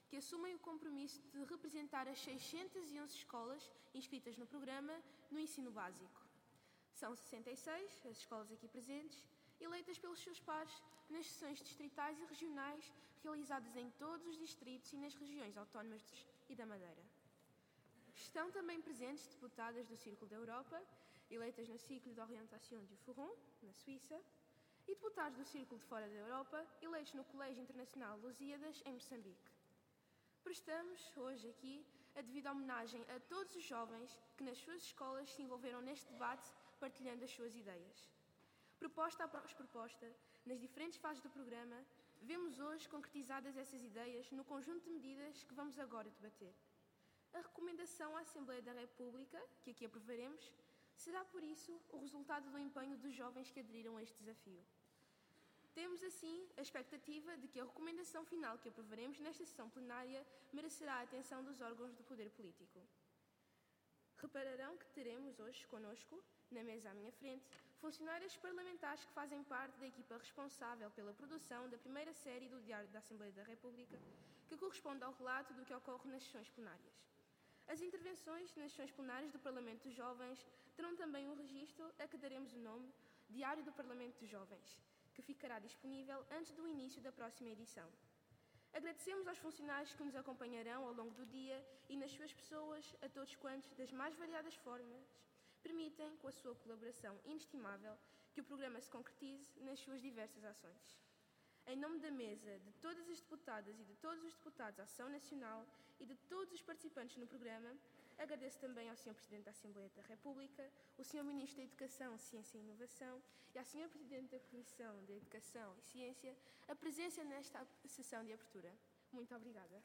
que assumem o compromisso de representar as 611 escolas inscritas no programa no ensino básico. São 66 as escolas aqui presentes, eleitas pelos seus pares nas sessões distritais e regionais realizadas em todos os distritos e nas regiões autónomas e da Madeira. Estão também presentes deputadas do Círculo da Europa, eleitas no Ciclo de Orientation du Forum, na Suíça, e deputados do Círculo de Fora da Europa, eleitos no Colégio Internacional Lusíadas, em Moçambique. Prestamos hoje aqui a devida homenagem a todos os jovens que nas suas escolas se envolveram neste debate, partilhando as suas ideias. Proposta após proposta, nas diferentes fases do programa, vemos hoje concretizadas essas ideias no conjunto de medidas que vamos agora debater. A recomendação à Assembleia da República, que aqui aprovaremos, será, por isso, o resultado do empenho dos jovens que aderiram a este desafio. Temos, assim, a expectativa de que a recomendação final que aprovaremos nesta sessão plenária merecerá a atenção dos órgãos do poder político. Repararão que teremos hoje connosco, na mesa à minha frente, funcionários parlamentares que fazem parte da equipa responsável pela produção da primeira série do Diário da Assembleia da República, que corresponde ao relato do que ocorre nas sessões plenárias. As intervenções nas sessões plenárias do Parlamento dos Jovens terão também um registro a que daremos o nome Diário do Parlamento dos Jovens, que ficará disponível antes do início da próxima edição. Agradecemos aos funcionários que nos acompanharão ao longo do dia e nas suas pessoas, a todos quantos, das mais variadas formas, permitem, com a sua colaboração inestimável, que o programa se concretize nas suas diversas ações. Em nome da mesa, de todas as deputadas e de todos os deputados à Ação Nacional e de todos os participantes no programa, agradeço também ao Sr. Presidente da Assembleia da República, o Sr. Ministro da Educação, Ciência e Inovação e à Sra. Presidente da Comissão de Educação e Ciência a presença nesta sessão de abertura. Muito obrigada.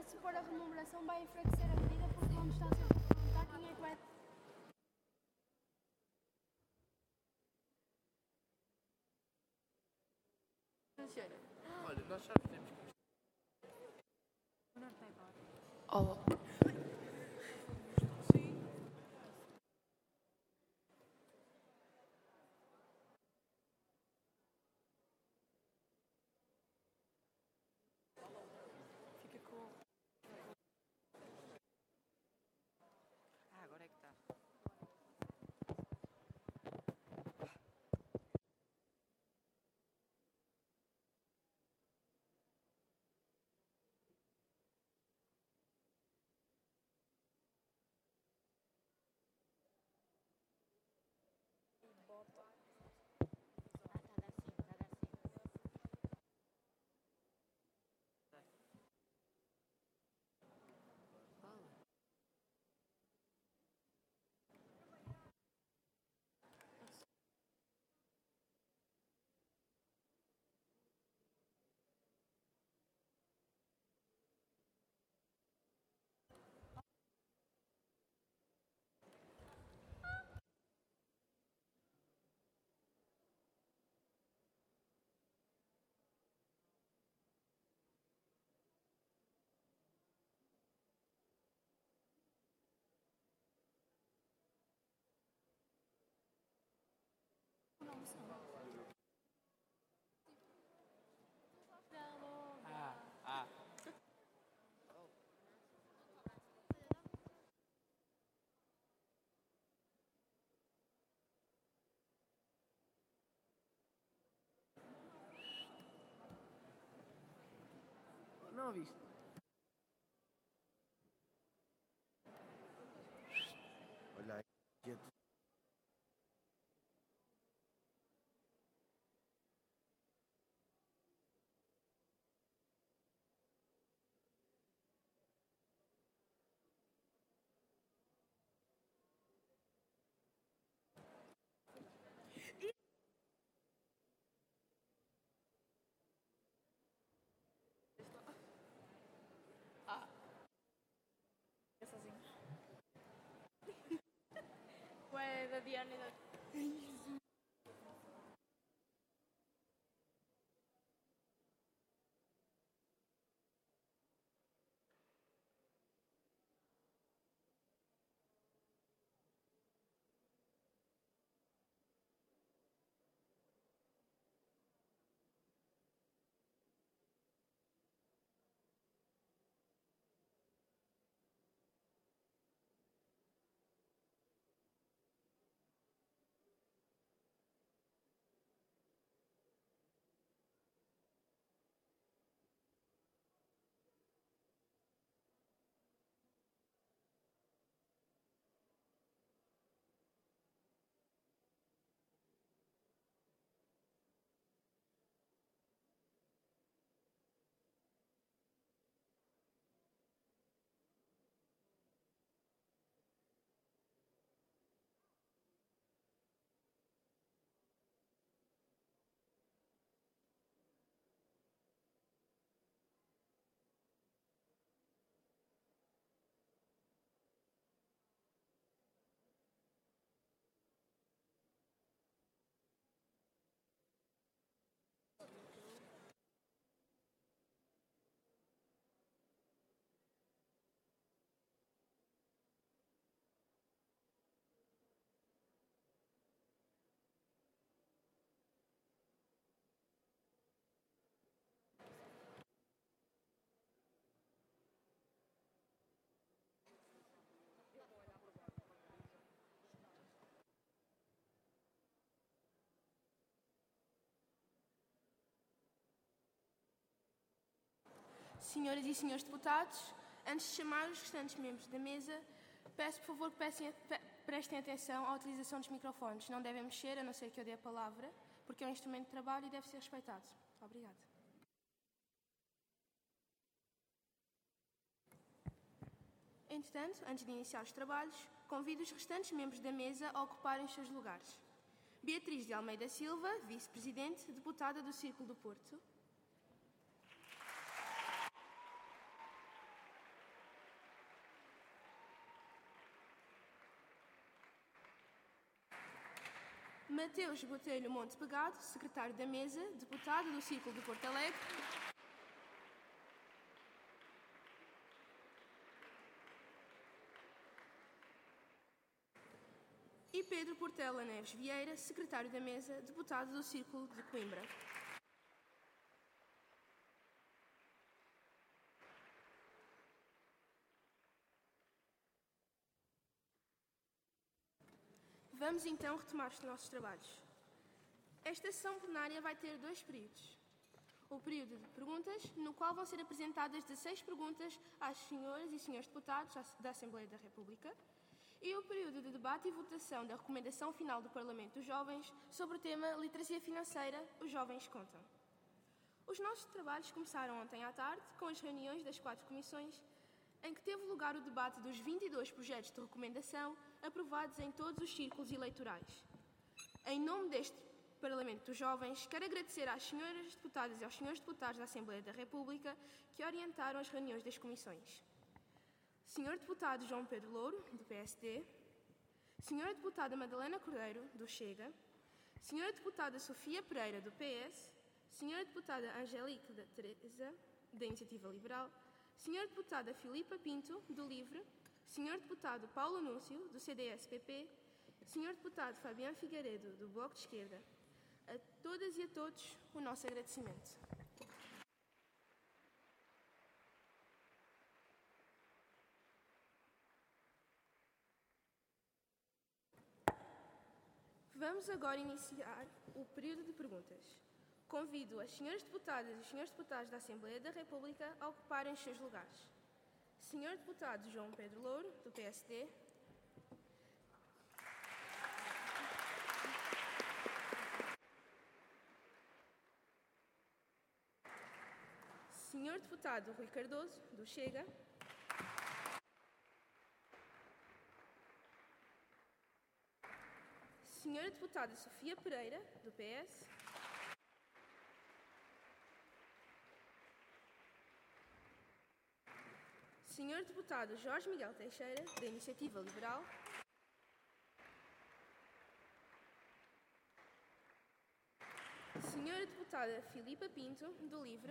se for a remuneração, vai enfraquecer a medida porque vamos estar sempre a perguntar quem é que vai. Olha, nós já temos que... Olá. Fica com... agora é que está. Não ouviste? Olha aí. Ué, da Diana e da... Senhoras e senhores deputados, antes de chamar os restantes membros da mesa, peço, por favor, que prestem atenção à utilização dos microfones. Não devem mexer, a não ser que eu dê a palavra, porque é um instrumento de trabalho e deve ser respeitado. Obrigada. Entretanto, antes de iniciar os trabalhos, convido os restantes membros da mesa a ocuparem os seus lugares. Beatriz de Almeida Silva, vice-presidente, deputada do Círculo do Porto. Mateus Botelho Monte Pegado, secretário da Mesa, deputado do Círculo de Porto Alegre. E Pedro Portela Neves Vieira, secretário da Mesa, deputado do Círculo de Coimbra. Vamos então retomar os nossos trabalhos. Esta sessão plenária vai ter 2 períodos. O período de perguntas, no qual vão ser apresentadas 16 perguntas às senhoras e senhores deputados da Assembleia da República, e o período de debate e votação da recomendação final do Parlamento dos Jovens sobre o tema Literacia Financeira, os Jovens Contam. Os nossos trabalhos começaram ontem à tarde, com as reuniões das 4 comissões, em que teve lugar o debate dos 22 projetos de recomendação aprovados em todos os círculos eleitorais. Em nome deste Parlamento dos Jovens, quero agradecer às senhoras deputadas e aos senhores deputados da Assembleia da República que orientaram as reuniões das comissões. Senhor Deputado João Pedro Louro, do PSD, Senhora Deputada Madalena Cordeiro, do Chega, Senhora Deputada Sofia Pereira, do PS, Senhora Deputada Angélica da Teresa, da Iniciativa Liberal, Senhora Deputada Filipa Pinto, do LIVRE, Senhor Deputado Paulo Anúncio, do CDS-PP, Senhor Deputado Fabiano Figueiredo, do Bloco de Esquerda, a todas e a todos o nosso agradecimento. Vamos agora iniciar o período de perguntas. Convido as senhoras deputadas e os senhores deputados da Assembleia da República a ocuparem os seus lugares. Senhor Deputado João Pedro Louro, do PSD. Senhor Deputado Rui Cardoso, do Chega. Senhora Deputada Sofia Pereira, do PS. Senhor Deputado Jorge Miguel Teixeira, da Iniciativa Liberal. Senhora Deputada Filipa Pinto, do LIVRE.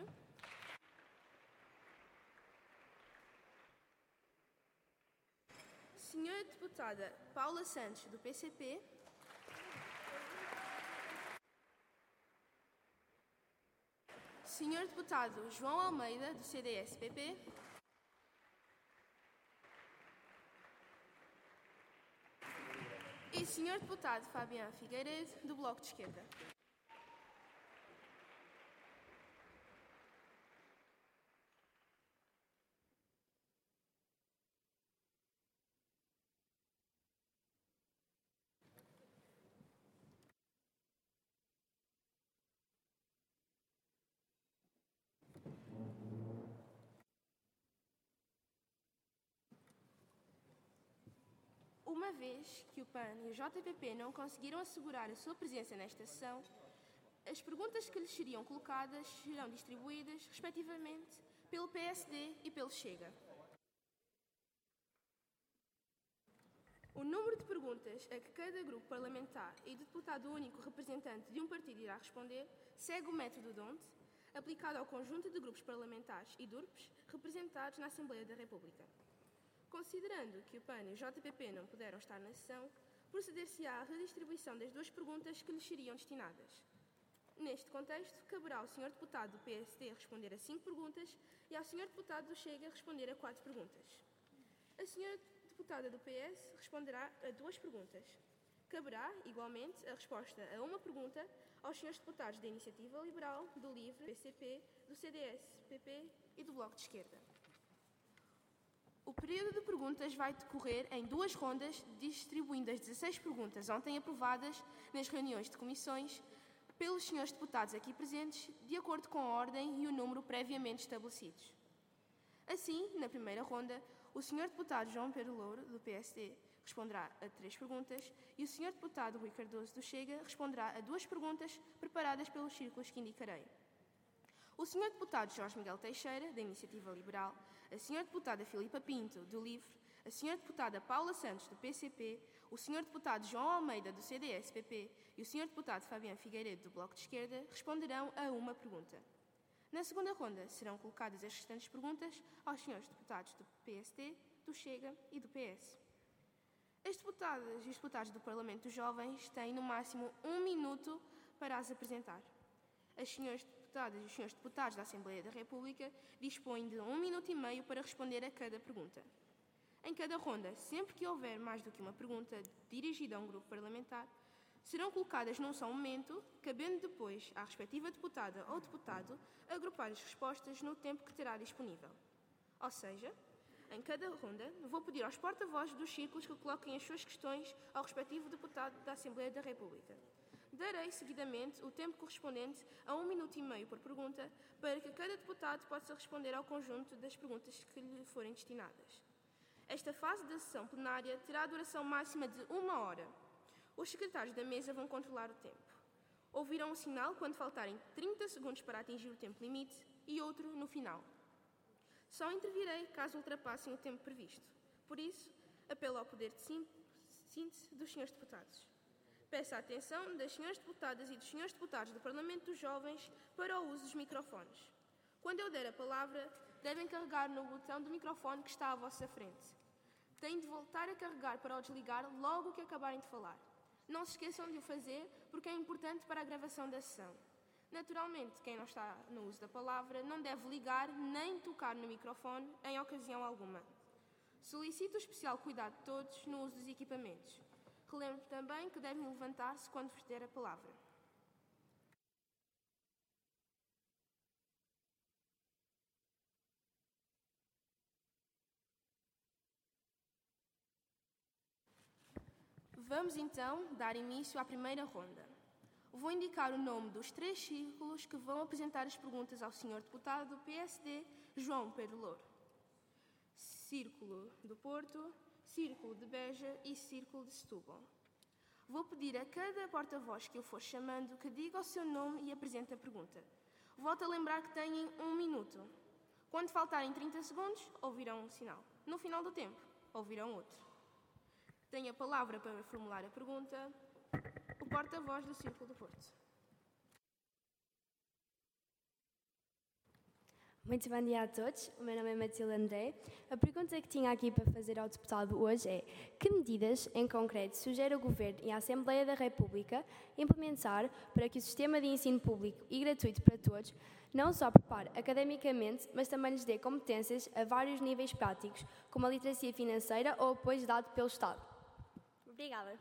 Senhora Deputada Paula Santos, do PCP. Senhor Deputado João Almeida, do CDS-PP. E Senhor Deputado Fabiano Figueiredo, do Bloco de Esquerda. Uma vez que o PAN e o JPP não conseguiram assegurar a sua presença nesta sessão, as perguntas que lhes seriam colocadas serão distribuídas, respectivamente, pelo PSD e pelo Chega. O número de perguntas a que cada grupo parlamentar e deputado único representante de um partido irá responder segue o método DONT, aplicado ao conjunto de grupos parlamentares e DURPs representados na Assembleia da República. Considerando que o PAN e o JPP não puderam estar na sessão, proceder-se-á à redistribuição das 2 perguntas que lhes seriam destinadas. Neste contexto, caberá ao Sr. Deputado do PSD responder a 5 perguntas e ao Sr. Deputado do Chega responder a 4 perguntas. A Sra. Deputada do PS responderá a 2 perguntas. Caberá, igualmente, a resposta a 1 pergunta aos Srs. Deputados da Iniciativa Liberal, do LIVRE, do PCP, do CDS-PP e do Bloco de Esquerda. O período de perguntas vai decorrer em 2 rondas, distribuindo as 16 perguntas ontem aprovadas nas reuniões de comissões pelos senhores deputados aqui presentes, de acordo com a ordem e o número previamente estabelecidos. Assim, na primeira ronda, o senhor deputado João Pedro Louro, do PSD, responderá a 3 perguntas e o senhor deputado Rui Cardoso, do Chega, responderá a 2 perguntas preparadas pelos círculos que indicarei. O senhor deputado Jorge Miguel Teixeira, da Iniciativa Liberal, a senhora deputada Filipa Pinto, do LIVRE, a senhora deputada Paula Santos, do PCP, o Sr. Deputado João Almeida, do CDS-PP, e o Sr. Deputado Fabiano Figueiredo, do Bloco de Esquerda, responderão a uma pergunta. Na segunda ronda, serão colocadas as restantes perguntas aos Srs. Deputados do PSD, do Chega e do PS. As deputadas e os deputados do Parlamento dos Jovens têm, no máximo, 1 minuto para as apresentar. As senhoras deputadas e os senhores deputados da Assembleia da República dispõem de 1 minuto e meio para responder a cada pergunta. Em cada ronda, sempre que houver mais do que uma pergunta dirigida a um grupo parlamentar, serão colocadas num só momento, cabendo depois à respectiva deputada ou deputado agrupar as respostas no tempo que terá disponível. Ou seja, em cada ronda, vou pedir aos porta-vozes dos círculos que coloquem as suas questões ao respectivo deputado da Assembleia da República. Darei, seguidamente, o tempo correspondente a 1 minuto e meio por pergunta, para que cada deputado possa responder ao conjunto das perguntas que lhe forem destinadas. Esta fase da sessão plenária terá a duração máxima de 1 hora. Os secretários da mesa vão controlar o tempo. Ouvirão um sinal quando faltarem 30 segundos para atingir o tempo limite e outro no final. Só intervirei caso ultrapassem o tempo previsto. Por isso, apelo ao poder de síntese dos senhores deputados. Peço a atenção das senhoras deputadas e dos senhores deputados do Parlamento dos Jovens para o uso dos microfones. Quando eu der a palavra, devem carregar no botão do microfone que está à vossa frente. Têm de voltar a carregar para o desligar logo que acabarem de falar. Não se esqueçam de o fazer, porque é importante para a gravação da sessão. Naturalmente, quem não está no uso da palavra não deve ligar nem tocar no microfone em ocasião alguma. Solicito o especial cuidado de todos no uso dos equipamentos. Relembro também que devem levantar-se quando vos der a palavra. Vamos então dar início à primeira ronda. Vou indicar o nome dos 3 círculos que vão apresentar as perguntas ao Sr. Deputado do PSD, João Pedro Louro. Círculo do Porto, Círculo de Beja e Círculo de Setúbal. Vou pedir a cada porta-voz que eu for chamando que diga o seu nome e apresente a pergunta. Volto a lembrar que têm 1 minuto. Quando faltarem 30 segundos, ouvirão um sinal. No final do tempo, ouvirão outro. Tenho a palavra para formular a pergunta o porta-voz do Círculo do Porto. Muito bom dia a todos. O meu nome é Matilde André. A pergunta que tinha aqui para fazer ao deputado hoje é: que medidas, em concreto, sugere o Governo e a Assembleia da República implementar para que o sistema de ensino público e gratuito para todos não só prepare academicamente, mas também lhes dê competências a vários níveis práticos, como a literacia financeira ou o apoio dado pelo Estado? Obrigada.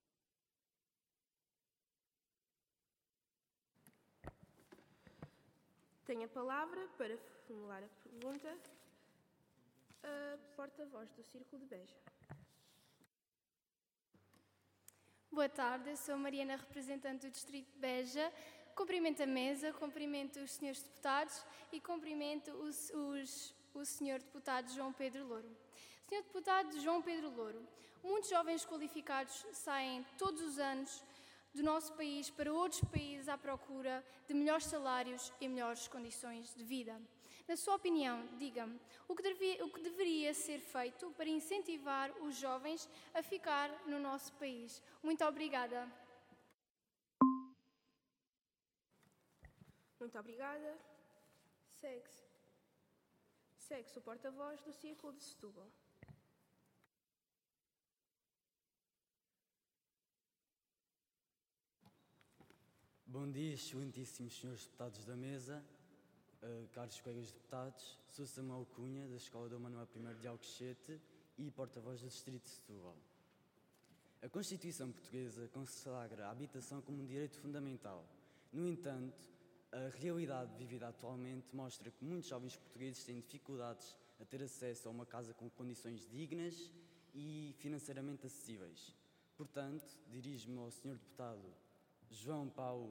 Tenho a palavra para formular a pergunta a porta-voz do Círculo de Beja. Boa tarde, eu sou Mariana, representante do Distrito de Beja. Cumprimento a mesa, cumprimento os senhores deputados e cumprimento o senhor deputado João Pedro Louro. Senhor deputado João Pedro Louro, muitos jovens qualificados saem todos os anos do nosso país para outros países à procura de melhores salários e melhores condições de vida. Na sua opinião, diga-me, o que deveria ser feito para incentivar os jovens a ficar no nosso país? Muito obrigada. Muito obrigada. Segue-se o porta-voz do Círculo de Setúbal. Bom dia, excelentíssimos senhores deputados da mesa, caros colegas deputados. Sou Samuel Cunha, da Escola Dom Manuel I de Alcochete e porta-voz do Distrito de Setúbal. A Constituição Portuguesa consagra a habitação como um direito fundamental. No entanto, a realidade vivida atualmente mostra que muitos jovens portugueses têm dificuldades a ter acesso a uma casa com condições dignas e financeiramente acessíveis. Portanto, dirijo-me ao Sr. Deputado João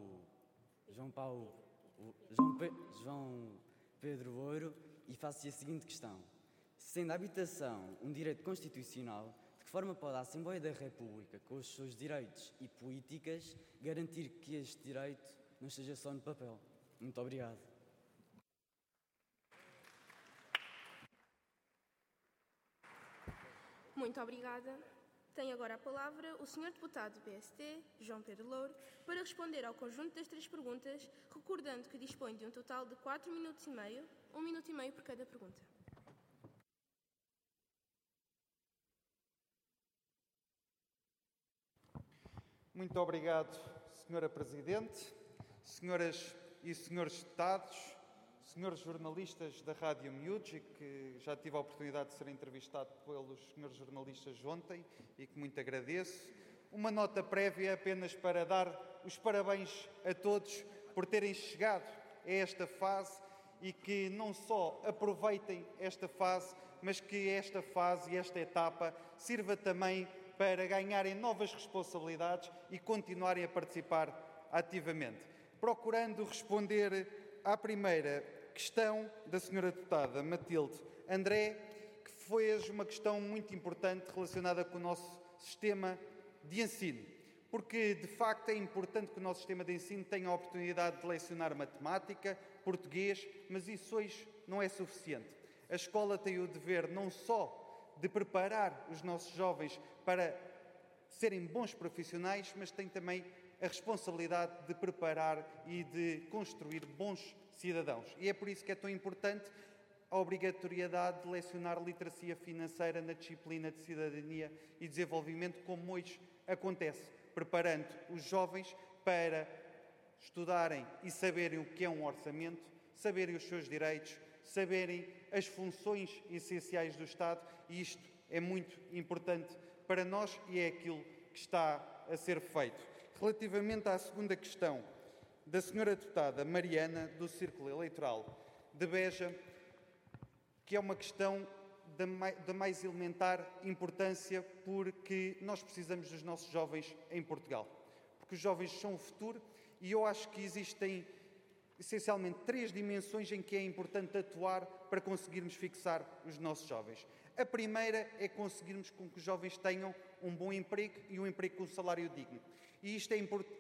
Pedro Louro e faço-lhe a seguinte questão. Sendo a habitação um direito constitucional, de que forma pode a Assembleia da República, com os seus direitos e políticas, garantir que este direito não esteja só no papel? Muito obrigado. Muito obrigada. Tem agora a palavra o Sr. Deputado do PST, João Pedro Louro, para responder ao conjunto das 3 perguntas, recordando que dispõe de um total de 4 minutos e meio, 1 minuto e meio por cada pergunta. Muito obrigado, Sra. Presidente, senhoras e senhores deputados, senhores jornalistas da Rádio Miúdos, e que já tive a oportunidade de ser entrevistado pelos senhores jornalistas ontem e que muito agradeço. Uma nota prévia apenas para dar os parabéns a todos por terem chegado a esta fase e que não só aproveitem esta fase, mas que esta fase e esta etapa sirva também para ganharem novas responsabilidades e continuarem a participar ativamente. Procurando responder à primeira questão da Sra. Deputada Matilde André, que fez uma questão muito importante relacionada com o nosso sistema de ensino, porque de facto é importante que o nosso sistema de ensino tenha a oportunidade de lecionar matemática, português, mas isso hoje não é suficiente. A escola tem o dever não só de preparar os nossos jovens para serem bons profissionais, mas tem também a responsabilidade de preparar e de construir bons cidadãos. E é por isso que é tão importante a obrigatoriedade de lecionar literacia financeira na disciplina de cidadania e desenvolvimento, como hoje acontece, preparando os jovens para estudarem e saberem o que é um orçamento, saberem os seus direitos, saberem as funções essenciais do Estado, e isto é muito importante para nós e é aquilo que está a ser feito. Relativamente à segunda questão da Sra. Deputada Mariana, do Círculo Eleitoral de Beja, que é uma questão da mais elementar importância, porque nós precisamos dos nossos jovens em Portugal. Porque os jovens são o futuro e eu acho que existem essencialmente 3 dimensões em que é importante atuar para conseguirmos fixar os nossos jovens. A primeira é conseguirmos com que os jovens tenham um bom emprego e um emprego com um salário digno. E isto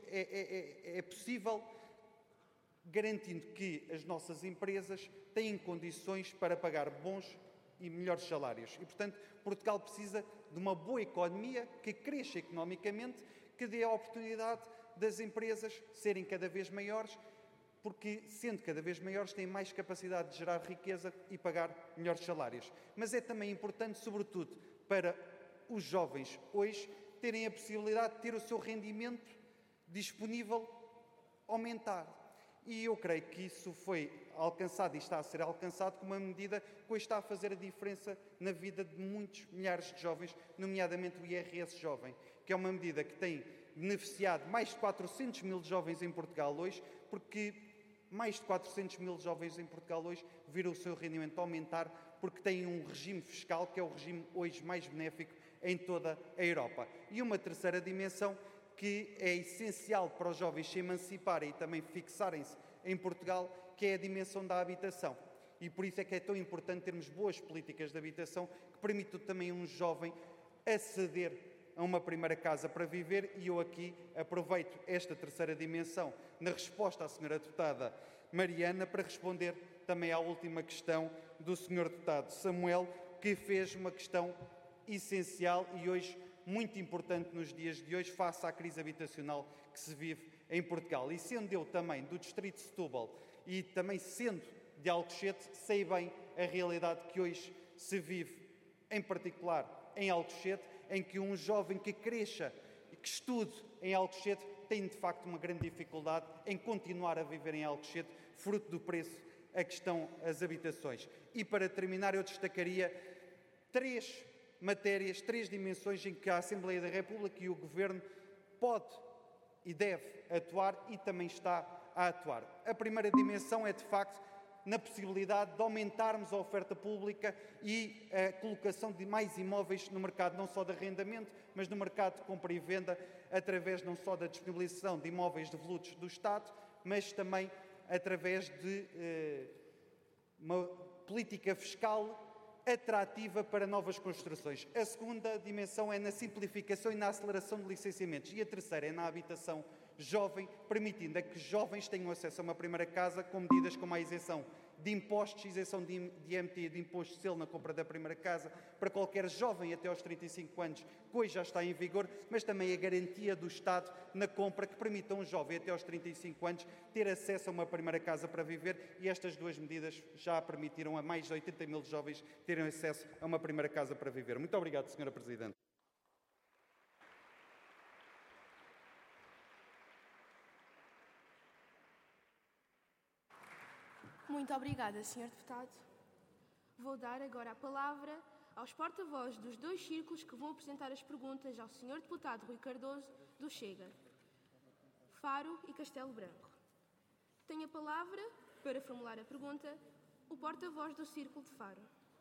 é possível garantindo que as nossas empresas têm condições para pagar bons e melhores salários. E, portanto, Portugal precisa de uma boa economia que cresça economicamente, que dê a oportunidade das empresas serem cada vez maiores, porque, sendo cada vez maiores, têm mais capacidade de gerar riqueza e pagar melhores salários. Mas é também importante, sobretudo, para os jovens hoje terem a possibilidade de ter o seu rendimento disponível aumentar. E eu creio que isso foi alcançado e está a ser alcançado com uma medida que hoje está a fazer a diferença na vida de muitos milhares de jovens, nomeadamente o IRS Jovem, que é uma medida que tem beneficiado mais de 400 mil jovens em Portugal hoje, porque mais de 400 mil jovens em Portugal hoje viram o seu rendimento aumentar porque têm um regime fiscal que é o regime hoje mais benéfico em toda a Europa. E uma terceira dimensão que é essencial para os jovens se emanciparem e também fixarem-se em Portugal, que é a dimensão da habitação. E por isso é que é tão importante termos boas políticas de habitação que permitam também a um jovem aceder a uma primeira casa para viver, e eu aqui aproveito esta terceira dimensão na resposta à Sra. Deputada Mariana para responder também à última questão do Sr. Deputado Samuel, que fez uma questão essencial e hoje muito importante nos dias de hoje, face à crise habitacional que se vive em Portugal. E sendo eu também do distrito de Setúbal e também sendo de Alcochete, sei bem a realidade que hoje se vive, em particular em Alcochete, em que um jovem que cresça e que estude em Alcochete tem de facto uma grande dificuldade em continuar a viver em Alcochete, fruto do preço a que estão as habitações. E para terminar, eu destacaria 3 matérias, 3 dimensões em que a Assembleia da República e o Governo pode e deve atuar e também está a atuar. A primeira dimensão é, de facto, na possibilidade de aumentarmos a oferta pública e a colocação de mais imóveis no mercado, não só de arrendamento, mas no mercado de compra e venda, através não só da disponibilização de imóveis devolutos do Estado, mas também através de uma política fiscal atrativa para novas construções. A segunda dimensão é na simplificação e na aceleração de licenciamentos. E a terceira é na habitação jovem, permitindo a que jovens tenham acesso a uma primeira casa com medidas como a isenção de impostos, isenção de IMT, de imposto de selo na compra da primeira casa, para qualquer jovem até aos 35 anos, que hoje já está em vigor, mas também a garantia do Estado na compra, que permita a um jovem até aos 35 anos ter acesso a uma primeira casa para viver, e estas duas medidas já permitiram a mais de 80 mil jovens terem acesso a uma primeira casa para viver. Muito obrigado, Sra. Presidente. Muito obrigada, Sr. Deputado. Vou dar agora a palavra aos porta-vozes dos dois círculos que vão apresentar as perguntas ao Sr. Deputado Rui Cardoso, do Chega, Faro e Castelo Branco. Tem a palavra, para formular a pergunta, o porta-voz do Círculo de Faro.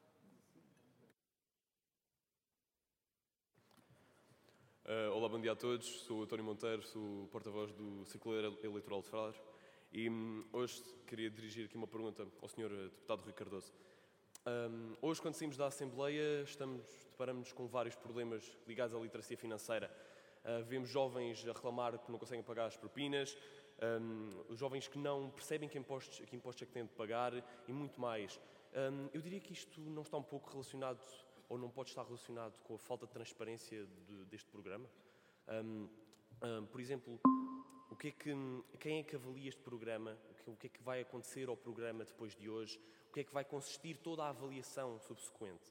Olá, bom dia a todos. Sou o António Monteiro, sou o porta-voz do Círculo Eleitoral de Faro. E hoje queria dirigir aqui uma pergunta ao Sr. Deputado Rui Cardoso. Hoje, quando saímos da Assembleia, deparamos-nos com vários problemas ligados à literacia financeira. Vemos jovens a reclamar que não conseguem pagar as propinas, os jovens que não percebem que impostos é que têm de pagar e muito mais. Eu diria que isto não está um pouco relacionado, ou não pode estar relacionado com a falta de transparência deste programa. Por exemplo, quem é que avalia este programa? O que é que vai acontecer ao programa depois de hoje? O que é que vai consistir toda a avaliação subsequente?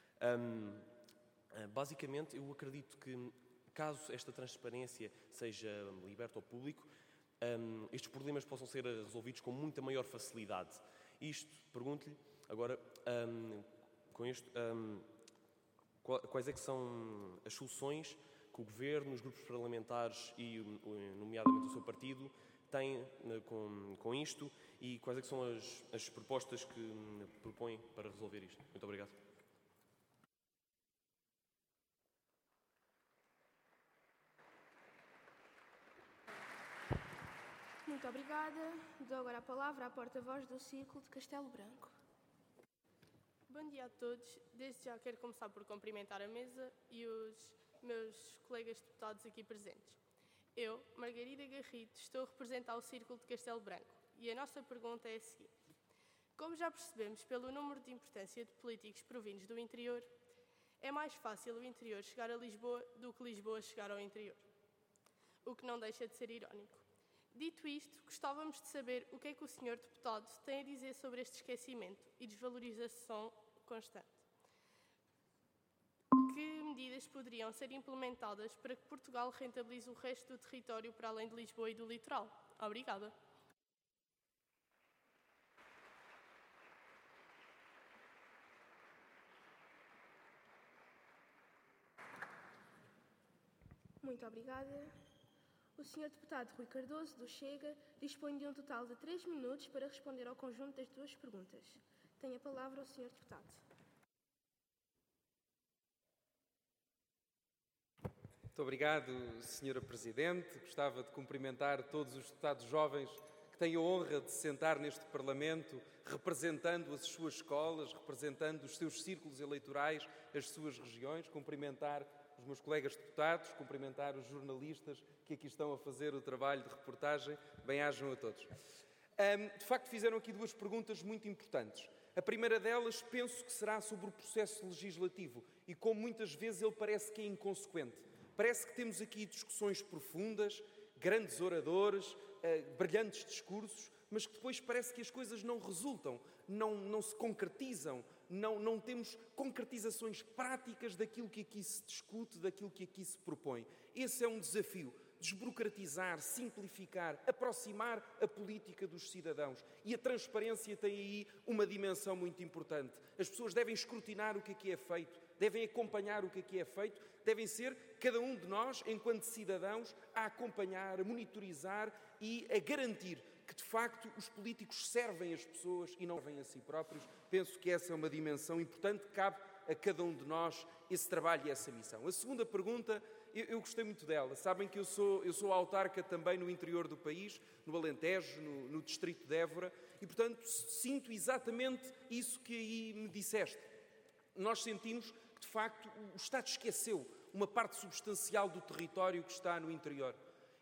Basicamente, eu acredito que, caso esta transparência seja liberta ao público, estes problemas possam ser resolvidos com muita maior facilidade. Pergunto-lhe agora, com isto, quais é que são as soluções que o Governo, os grupos parlamentares e, nomeadamente, o seu partido têm com isto, e quais é que são as propostas que propõem para resolver isto? Muito obrigado. Muito obrigada. Dou agora a palavra à porta-voz do Círculo de Castelo Branco. Bom dia a todos. Desde já quero começar por cumprimentar a mesa e os meus colegas deputados aqui presentes. Eu, Margarida Garrido, estou a representar o Círculo de Castelo Branco e a nossa pergunta é a seguinte. Como já percebemos pelo número de importância de políticos provindos do interior, é mais fácil o interior chegar a Lisboa do que Lisboa chegar ao interior, o que não deixa de ser irónico. Dito isto, gostávamos de saber o que é que o Sr. Deputado tem a dizer sobre este esquecimento e desvalorização constante. Que medidas poderiam ser implementadas para que Portugal rentabilize o resto do território para além de Lisboa e do litoral? Obrigada. Muito obrigada. O Sr. Deputado Rui Cardoso, do Chega, dispõe de um total de 3 minutos para responder ao conjunto das duas perguntas. Tem a palavra o Sr. Deputado. Muito obrigado, Sra. Presidente. Gostava de cumprimentar todos os deputados jovens que têm a honra de se sentar neste Parlamento, representando as suas escolas, representando os seus círculos eleitorais, as suas regiões. Cumprimentar os meus colegas deputados, cumprimentar os jornalistas que aqui estão a fazer o trabalho de reportagem. Bem-ajam a todos. De facto, fizeram aqui duas perguntas muito importantes. A primeira delas, penso que será sobre o processo legislativo e como muitas vezes ele parece que é inconsequente. Parece que temos aqui discussões profundas, grandes oradores, brilhantes discursos, mas que depois parece que as coisas não resultam, não se concretizam, não temos concretizações práticas daquilo que aqui se discute, daquilo que aqui se propõe. Esse é um desafio. Desburocratizar, simplificar, aproximar a política dos cidadãos. E a transparência tem aí uma dimensão muito importante. As pessoas devem escrutinar o que aqui é feito, devem acompanhar o que aqui é feito, devem ser cada um de nós, enquanto cidadãos, a acompanhar, a monitorizar e a garantir que, de facto, os políticos servem as pessoas e não servem a si próprios. Penso que essa é uma dimensão importante, que cabe a cada um de nós esse trabalho e essa missão. A segunda pergunta, eu gostei muito dela. Sabem que eu sou autarca também no interior do país, no Alentejo, no distrito de Évora, e, portanto, sinto exatamente isso que aí me disseste. Nós sentimos que, de facto, o Estado esqueceu uma parte substancial do território que está no interior.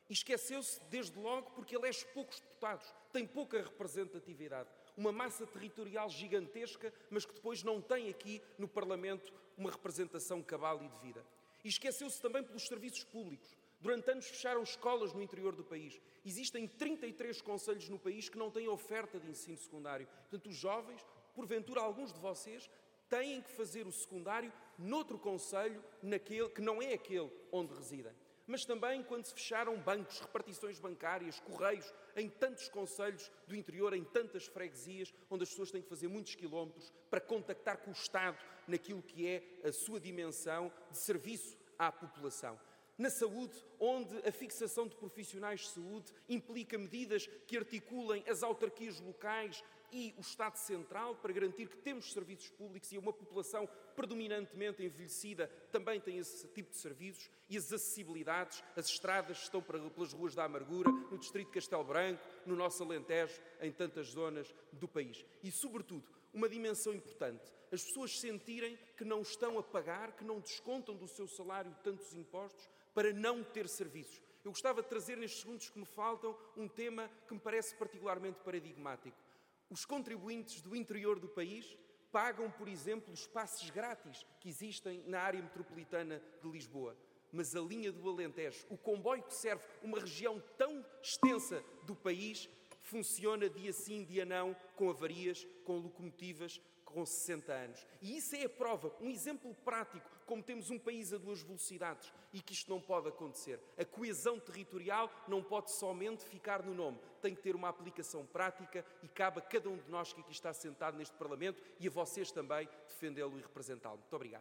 E esqueceu-se, desde logo, porque elege poucos deputados, tem pouca representatividade. Uma massa territorial gigantesca, mas que depois não tem aqui no Parlamento uma representação cabal e devida. E esqueceu-se também pelos serviços públicos. Durante anos fecharam escolas no interior do país. Existem 33 concelhos no país que não têm oferta de ensino secundário. Portanto, os jovens, porventura alguns de vocês, têm que fazer o secundário noutro concelho, naquele que não é aquele onde residem. Mas também quando se fecharam bancos, repartições bancárias, correios, em tantos concelhos do interior, em tantas freguesias, onde as pessoas têm que fazer muitos quilómetros para contactar com o Estado naquilo que é a sua dimensão de serviço à população. Na saúde, onde a fixação de profissionais de saúde implica medidas que articulem as autarquias locais e o Estado Central para garantir que temos serviços públicos e uma população predominantemente envelhecida também tem esse tipo de serviços, e as acessibilidades, as estradas estão pelas ruas da amargura, no distrito de Castelo Branco, no nosso Alentejo, em tantas zonas do país. E, sobretudo, uma dimensão importante, as pessoas sentirem que não estão a pagar, que não descontam do seu salário tantos impostos para não ter serviços. Eu gostava de trazer nestes segundos que me faltam um tema que me parece particularmente paradigmático. Os contribuintes do interior do país pagam, por exemplo, os passes grátis que existem na área metropolitana de Lisboa. Mas a linha do Alentejo, o comboio que serve uma região tão extensa do país, funciona dia sim, dia não, com avarias, com locomotivas, com 60 anos. E isso é a prova, um exemplo prático, como temos um país a duas velocidades e que isto não pode acontecer. A coesão territorial não pode somente ficar no nome, tem que ter uma aplicação prática e cabe a cada um de nós que aqui está sentado neste Parlamento e a vocês também defendê-lo e representá-lo. Muito obrigado.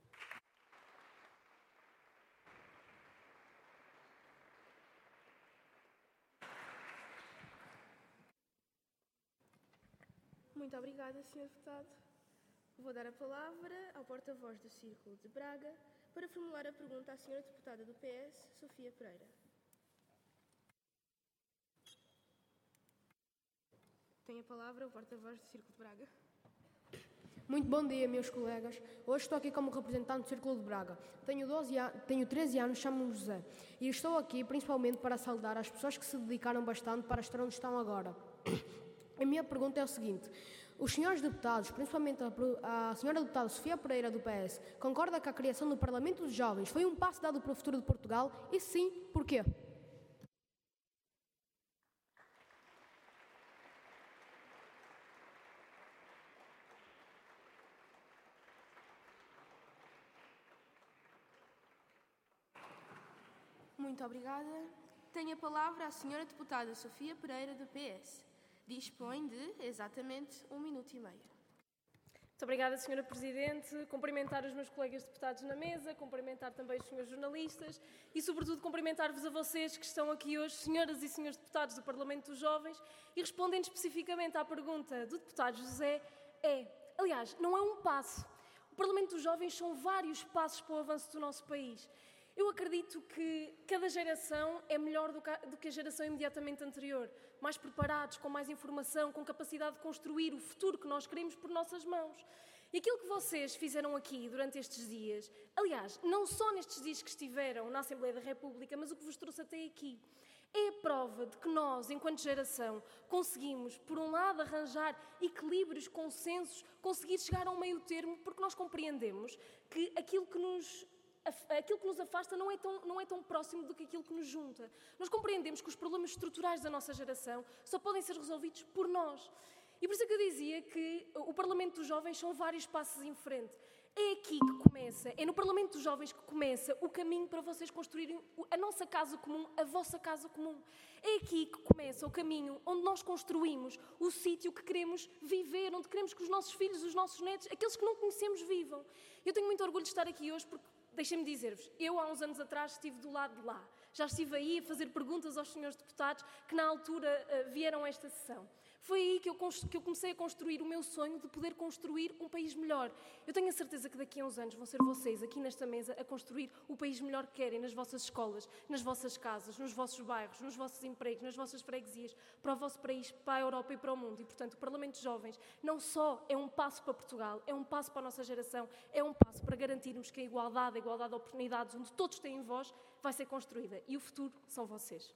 Muito obrigada, Sr. Deputado. Vou dar a palavra ao porta-voz do Círculo de Braga para formular a pergunta à Sra. Deputada do PS, Sofia Pereira. Tem a palavra o porta-voz do Círculo de Braga. Muito bom dia, meus colegas. Hoje estou aqui como representante do Círculo de Braga. Tenho 13 anos, chamo-me José. E estou aqui principalmente para saudar as pessoas que se dedicaram bastante para estar onde estão agora. A minha pergunta é o seguinte: os senhores deputados, principalmente a senhora deputada Sofia Pereira do PS, concorda que a criação do Parlamento dos Jovens foi um passo dado para o futuro de Portugal? E sim, porquê? Muito obrigada. Tenho a palavra a Sra. Deputada Sofia Pereira do PS. Dispõe de exatamente 1 minuto e meio. Muito obrigada, Sra. Presidente. Cumprimentar os meus colegas deputados na mesa, cumprimentar também os senhores jornalistas e, sobretudo, cumprimentar-vos a vocês que estão aqui hoje, senhoras e senhores deputados do Parlamento dos Jovens, e respondendo especificamente à pergunta do deputado José, aliás, não é um passo. O Parlamento dos Jovens são vários passos para o avanço do nosso país. Eu acredito que cada geração é melhor do que a geração imediatamente anterior, mais preparados, com mais informação, com capacidade de construir o futuro que nós queremos por nossas mãos. E aquilo que vocês fizeram aqui durante estes dias, aliás, não só nestes dias que estiveram na Assembleia da República, mas o que vos trouxe até aqui, é a prova de que nós, enquanto geração, conseguimos, por um lado, arranjar equilíbrios, consensos, conseguir chegar a um meio termo, porque nós compreendemos que aquilo que nos afasta não é tão próximo do que aquilo que nos junta. Nós compreendemos que os problemas estruturais da nossa geração só podem ser resolvidos por nós. E por isso é que eu dizia que o Parlamento dos Jovens são vários passos em frente. É aqui que começa, é no Parlamento dos Jovens que começa o caminho para vocês construírem a nossa casa comum, a vossa casa comum. É aqui que começa o caminho onde nós construímos o sítio que queremos viver, onde queremos que os nossos filhos, os nossos netos, aqueles que não conhecemos, vivam. Eu tenho muito orgulho de estar aqui hoje porque, deixem-me dizer-vos, eu há uns anos atrás estive do lado de lá. Já estive aí a fazer perguntas aos senhores deputados que na altura vieram a esta sessão. Foi aí que eu comecei a construir o meu sonho de poder construir um país melhor. Eu tenho a certeza que daqui a uns anos vão ser vocês, aqui nesta mesa, a construir o país melhor que querem nas vossas escolas, nas vossas casas, nos vossos bairros, nos vossos empregos, nas vossas freguesias, para o vosso país, para a Europa e para o mundo. E, portanto, o Parlamento de Jovens não só é um passo para Portugal, é um passo para a nossa geração, é um passo para garantirmos que a igualdade de oportunidades, onde todos têm voz, vai ser construída. E o futuro são vocês.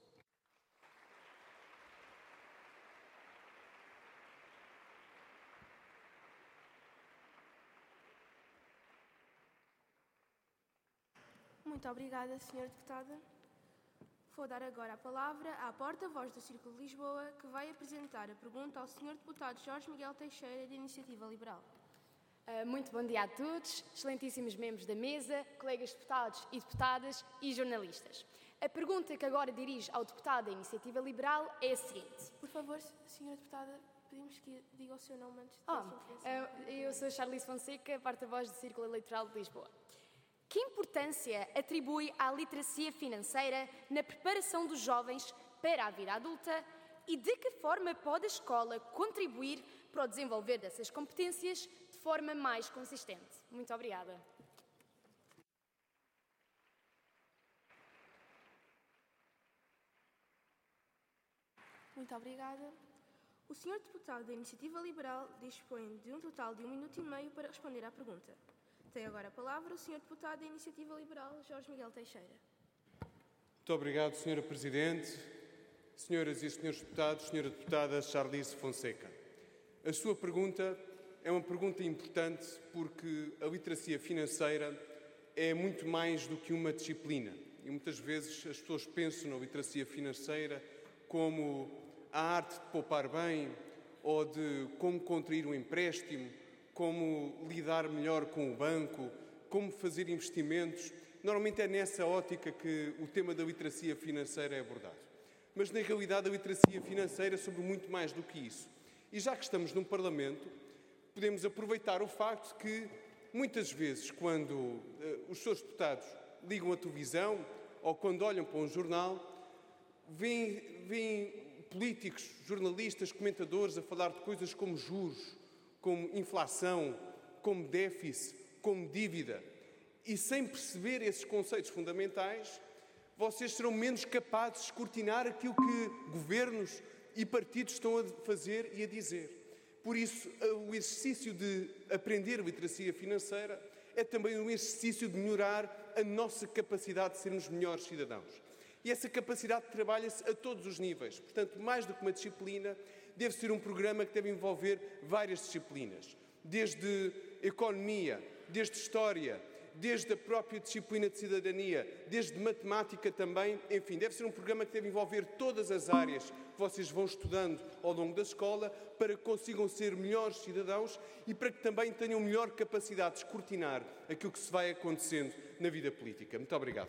Muito obrigada, Sra. Deputada. Vou dar agora a palavra à porta-voz do Círculo de Lisboa, que vai apresentar a pergunta ao Sr. Deputado Jorge Miguel Teixeira, da Iniciativa Liberal. Muito bom dia a todos, excelentíssimos membros da mesa, colegas deputados e deputadas e jornalistas. A pergunta que agora dirijo ao deputado da Iniciativa Liberal é a seguinte. Por favor, Sra. Deputada, pedimos que diga o seu nome antes de sua intervenção. Eu sou Charlize Fonseca, porta-voz do Círculo Eleitoral de Lisboa. Que importância atribui à literacia financeira na preparação dos jovens para a vida adulta e de que forma pode a escola contribuir para o desenvolver dessas competências de forma mais consistente? Muito obrigada. Muito obrigada. O Sr. Deputado da Iniciativa Liberal dispõe de um total de 1 minuto e meio para responder à pergunta. Tem agora a palavra o Sr. Deputado da Iniciativa Liberal, Jorge Miguel Teixeira. Muito obrigado, Sra. Presidente, Senhoras e Senhores Deputados, Sra. Deputada Charlize Fonseca. A sua pergunta é uma pergunta importante porque a literacia financeira é muito mais do que uma disciplina. E muitas vezes as pessoas pensam na literacia financeira como a arte de poupar bem ou de como contrair um empréstimo, como lidar melhor com o banco, como fazer investimentos. Normalmente é nessa ótica que o tema da literacia financeira é abordado. Mas, na realidade, a literacia financeira é sobre muito mais do que isso. E já que estamos num Parlamento, podemos aproveitar o facto que, muitas vezes, quando os seus deputados ligam a televisão ou quando olham para um jornal, veem políticos, jornalistas, comentadores a falar de coisas como juros, como inflação, como déficit, como dívida. E sem perceber esses conceitos fundamentais, vocês serão menos capazes de escrutinar aquilo que governos e partidos estão a fazer e a dizer. Por isso, o exercício de aprender literacia financeira é também um exercício de melhorar a nossa capacidade de sermos melhores cidadãos. E essa capacidade trabalha-se a todos os níveis. Portanto, mais do que uma disciplina, deve ser um programa que deve envolver várias disciplinas, desde economia, desde história, desde a própria disciplina de cidadania, desde matemática também, enfim, deve ser um programa que deve envolver todas as áreas que vocês vão estudando ao longo da escola para que consigam ser melhores cidadãos e para que também tenham melhor capacidade de escrutinar aquilo que se vai acontecendo na vida política. Muito obrigado.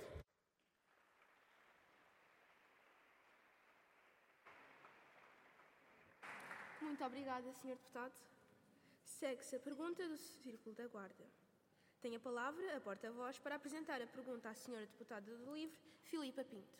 Muito obrigada, Sr. Deputado. Segue-se a pergunta do Círculo da Guarda. Tem a palavra a porta-voz para apresentar a pergunta à Sra. Deputada do LIVRE, Filipa Pinto.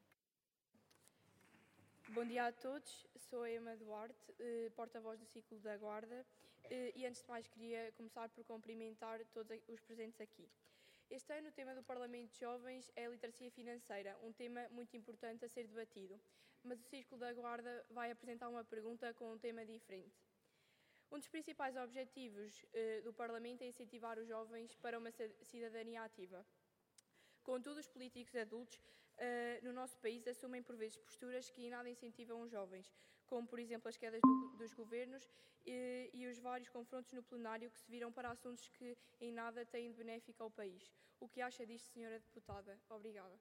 Bom dia a todos, sou a Emma Duarte, porta-voz do Círculo da Guarda e antes de mais queria começar por cumprimentar todos os presentes aqui. Este ano o tema do Parlamento de Jovens é a literacia financeira, um tema muito importante a ser debatido, mas o Círculo da Guarda vai apresentar uma pergunta com um tema diferente. Um dos principais objetivos do Parlamento é incentivar os jovens para uma cidadania ativa. Contudo, os políticos adultos no nosso país assumem por vezes posturas que em nada incentivam os jovens, como por exemplo as quedas dos governos e os vários confrontos no plenário que se viram para assuntos que em nada têm de benéfico ao país. O que acha disto, Sra. Deputada? Obrigada.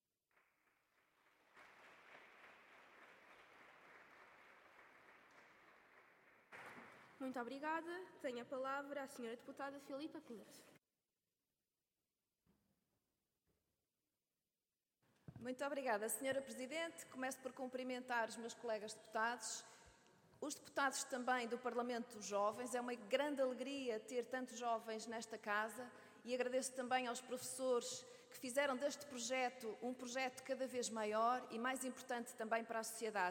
Muito obrigada. Tem a palavra a Sra. Deputada Filipa Pinto. Muito obrigada, Sra. Presidente. Começo por cumprimentar os meus colegas deputados, os deputados também do Parlamento dos Jovens. É uma grande alegria ter tantos jovens nesta casa e agradeço também aos professores que fizeram deste projeto um projeto cada vez maior e mais importante também para a sociedade.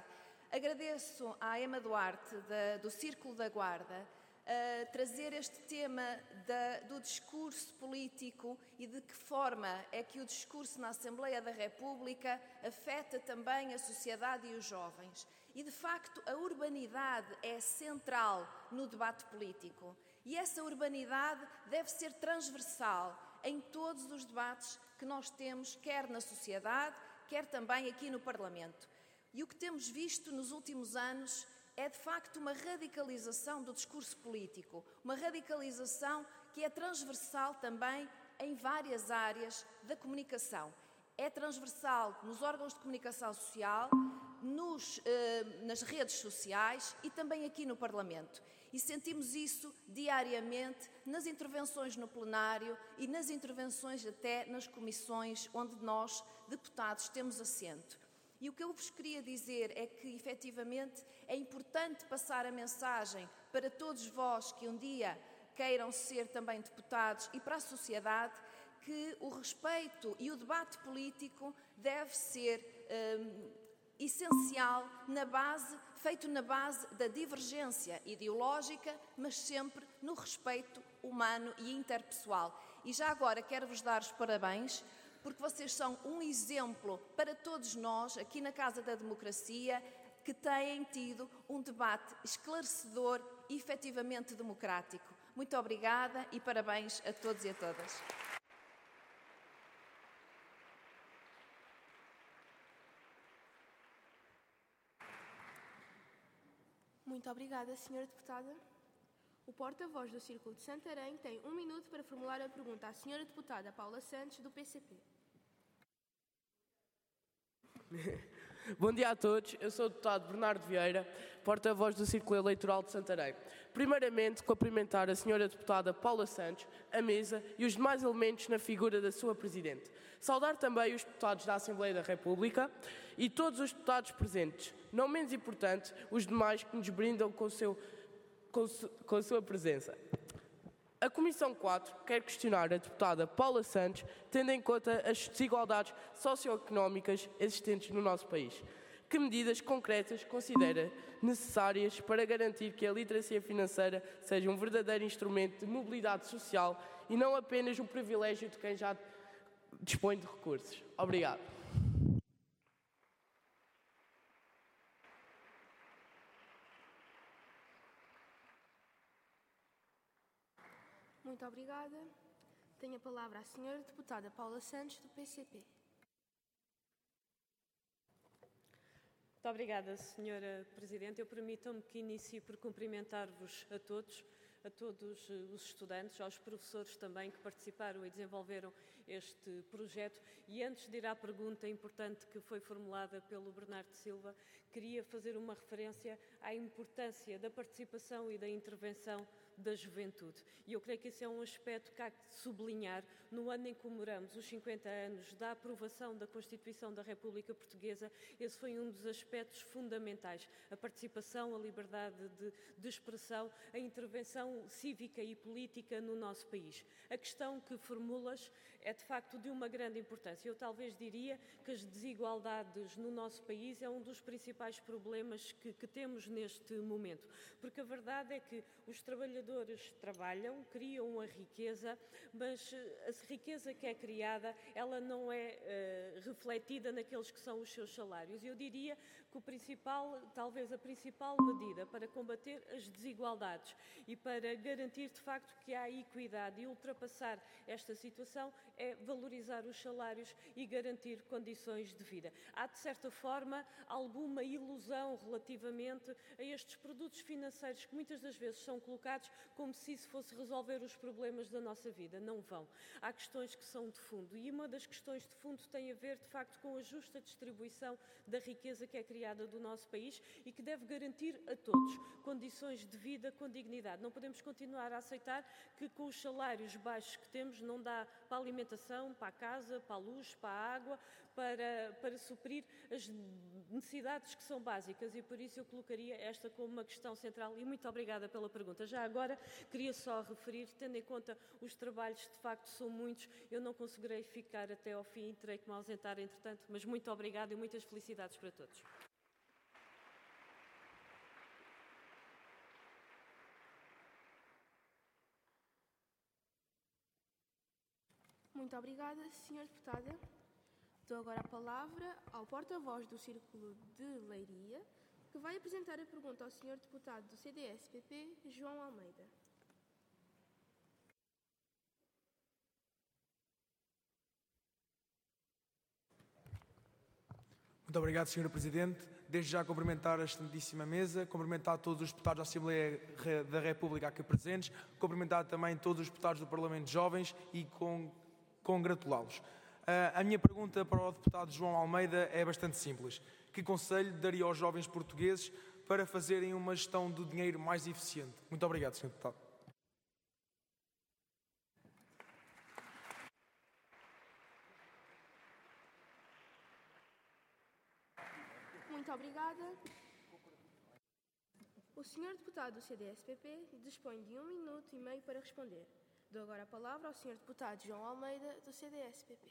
Agradeço à Emma Duarte, do Círculo da Guarda, trazer este tema do discurso político e de que forma é que o discurso na Assembleia da República afeta também a sociedade e os jovens. E, de facto, a urbanidade é central no debate político. E essa urbanidade deve ser transversal em todos os debates que nós temos, quer na sociedade, quer também aqui no Parlamento. E o que temos visto nos últimos anos é, de facto, uma radicalização do discurso político, uma radicalização que é transversal também em várias áreas da comunicação. É transversal nos órgãos de comunicação social, nas redes sociais e também aqui no Parlamento. E sentimos isso diariamente nas intervenções no plenário e nas intervenções até nas comissões onde nós, deputados, temos assento. E o que eu vos queria dizer é que, efetivamente, é importante passar a mensagem para todos vós que um dia queiram ser também deputados e para a sociedade que o respeito e o debate político deve ser essencial, feito na base da divergência ideológica, mas sempre no respeito humano e interpessoal. E já agora quero-vos dar os parabéns, porque vocês são um exemplo para todos nós, aqui na Casa da Democracia, que têm tido um debate esclarecedor e efetivamente democrático. Muito obrigada e parabéns a todos e a todas. Muito obrigada, Sra. Deputada. O porta-voz do Círculo de Santarém tem 1 minuto para formular a pergunta à Sra. Deputada Paula Santos, do PCP. Bom dia a todos, eu sou o deputado Bernardo Vieira, porta-voz do Círculo Eleitoral de Santarém. Primeiramente, cumprimentar a Sra. Deputada Paula Santos, a mesa e os demais elementos na figura da sua Presidente. Saudar também os deputados da Assembleia da República e todos os deputados presentes, não menos importante, os demais que nos brindam com a sua presença. A Comissão 4 quer questionar a deputada Paula Santos, tendo em conta as desigualdades socioeconómicas existentes no nosso país. Que medidas concretas considera necessárias para garantir que a literacia financeira seja um verdadeiro instrumento de mobilidade social e não apenas um privilégio de quem já dispõe de recursos? Obrigado. Muito obrigada. Tenho a palavra a Sra. Deputada Paula Santos, do PCP. Muito obrigada, Sra. Presidente. Permitam-me que inicie por cumprimentar-vos a todos os estudantes, aos professores também que participaram e desenvolveram este projeto. E antes de ir à pergunta importante que foi formulada pelo Bernardo Silva, queria fazer uma referência à importância da participação e da intervenção da juventude. E eu creio que esse é um aspecto que há que sublinhar no ano em que comemoramos os 50 anos da aprovação da Constituição da República Portuguesa. Esse foi um dos aspectos fundamentais. A participação, a liberdade de expressão, a intervenção cívica e política no nosso país. A questão que formulas é de facto de uma grande importância. Eu talvez diria que as desigualdades no nosso país é um dos principais problemas que temos neste momento. Porque a verdade é que os trabalhadores trabalham, criam a riqueza, mas a riqueza que é criada, ela não é refletida naqueles que são os seus salários. Eu diria que talvez a principal medida para combater as desigualdades e para garantir de facto que há equidade e ultrapassar esta situação é valorizar os salários e garantir condições de vida. Há, de certa forma, alguma ilusão relativamente a estes produtos financeiros que muitas das vezes são colocados como se isso fosse resolver os problemas da nossa vida. Não vão. Há questões que são de fundo e uma das questões de fundo tem a ver, de facto, com a justa distribuição da riqueza que é criada do nosso país e que deve garantir a todos condições de vida com dignidade. Não podemos continuar a aceitar que com os salários baixos que temos não dá para a alimentação, para a casa, para a luz, para a água, para suprir as necessidades que são básicas e por isso eu colocaria esta como uma questão central e muito obrigada pela pergunta. Já agora queria só referir, tendo em conta os trabalhos de facto são muitos, eu não conseguirei ficar até ao fim, terei que me ausentar entretanto, mas muito obrigada e muitas felicidades para todos. Muito obrigada, Sra. Deputada. Dou agora a palavra ao porta-voz do Círculo de Leiria, que vai apresentar a pergunta ao Sr. Deputado do CDS-PP, João Almeida. Muito obrigado, Sr. Presidente. Desde já cumprimentar a excelentíssima mesa, cumprimentar todos os deputados da Assembleia da República aqui presentes, cumprimentar também todos os deputados do Parlamento Jovens e congratulá-los. A minha pergunta para o deputado João Almeida é bastante simples. Que conselho daria aos jovens portugueses para fazerem uma gestão do dinheiro mais eficiente? Muito obrigado, Sr. Deputado. Muito obrigada. O Sr. Deputado do CDS-PP dispõe de 1 minuto e meio para responder. Dou agora a palavra ao Sr. Deputado João Almeida, do CDS-PP.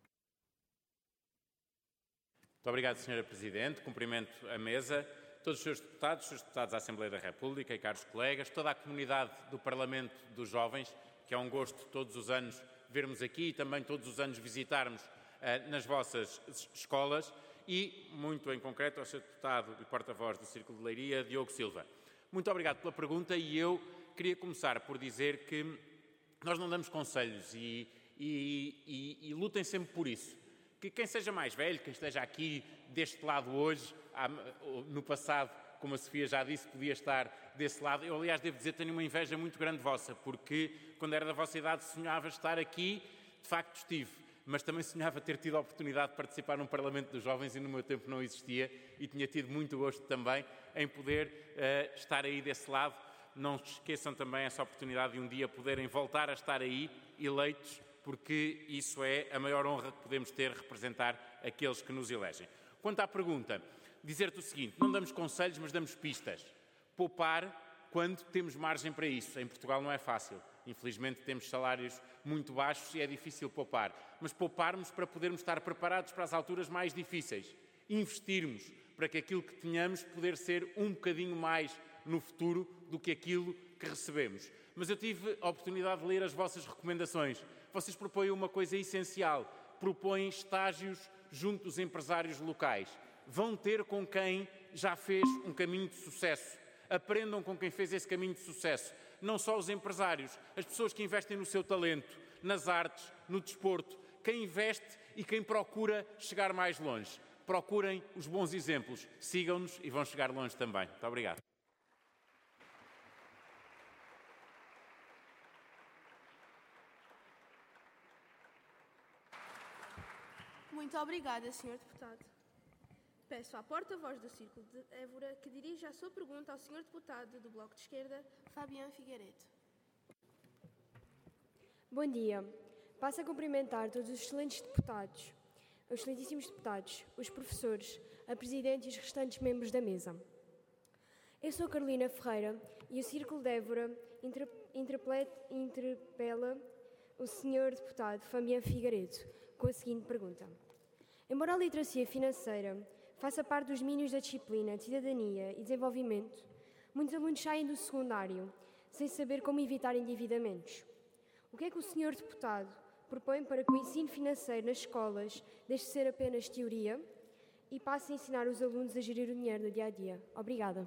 Muito obrigado, Sra. Presidente. Cumprimento a mesa, todos os seus deputados da Assembleia da República e caros colegas, toda a comunidade do Parlamento dos Jovens, que é um gosto todos os anos vermos aqui e também todos os anos visitarmos nas vossas escolas e, muito em concreto, ao Sr. Deputado e porta-voz do Círculo de Leiria, Diogo Silva. Muito obrigado pela pergunta e eu queria começar por dizer que nós não damos conselhos e lutem sempre por isso. Que quem seja mais velho, quem esteja aqui deste lado hoje, no passado, como a Sofia já disse, podia estar desse lado. Eu, aliás, devo dizer, tenho uma inveja muito grande vossa, porque quando era da vossa idade sonhava estar aqui, de facto estive, mas também sonhava ter tido a oportunidade de participar num Parlamento dos Jovens e no meu tempo não existia e tinha tido muito gosto também em poder estar aí desse lado. Não se esqueçam também essa oportunidade de um dia poderem voltar a estar aí, eleitos, porque isso é a maior honra que podemos ter, representar aqueles que nos elegem. Quanto à pergunta, dizer-te o seguinte, não damos conselhos, mas damos pistas. Poupar quando temos margem para isso. Em Portugal não é fácil. Infelizmente temos salários muito baixos e é difícil poupar. Mas pouparmos para podermos estar preparados para as alturas mais difíceis. Investirmos para que aquilo que tenhamos poder ser um bocadinho mais no futuro do que aquilo que recebemos. Mas eu tive a oportunidade de ler as vossas recomendações. Vocês propõem uma coisa essencial, propõem estágios junto dos empresários locais. Vão ter com quem já fez um caminho de sucesso. Aprendam com quem fez esse caminho de sucesso. Não só os empresários, as pessoas que investem no seu talento, nas artes, no desporto, quem investe e quem procura chegar mais longe. Procurem os bons exemplos, sigam-nos e vão chegar longe também. Muito obrigado. Muito obrigada, Sr. Deputado. Peço à porta-voz do Círculo de Évora que dirija a sua pergunta ao Sr. Deputado do Bloco de Esquerda, Fabiano Figueiredo. Bom dia. Passo a cumprimentar todos os excelentes deputados, os excelentíssimos deputados, os professores, a Presidente e os restantes membros da mesa. Eu sou Carolina Ferreira e o Círculo de Évora interpela o Sr. Deputado Fabiano Figueiredo com a seguinte pergunta. Embora a literacia financeira faça parte dos domínios da disciplina de cidadania e desenvolvimento, muitos alunos saem do secundário sem saber como evitar endividamentos. O que é que o Sr. Deputado propõe para que o ensino financeiro nas escolas deixe de ser apenas teoria e passe a ensinar os alunos a gerir o dinheiro no dia-a-dia? Obrigada.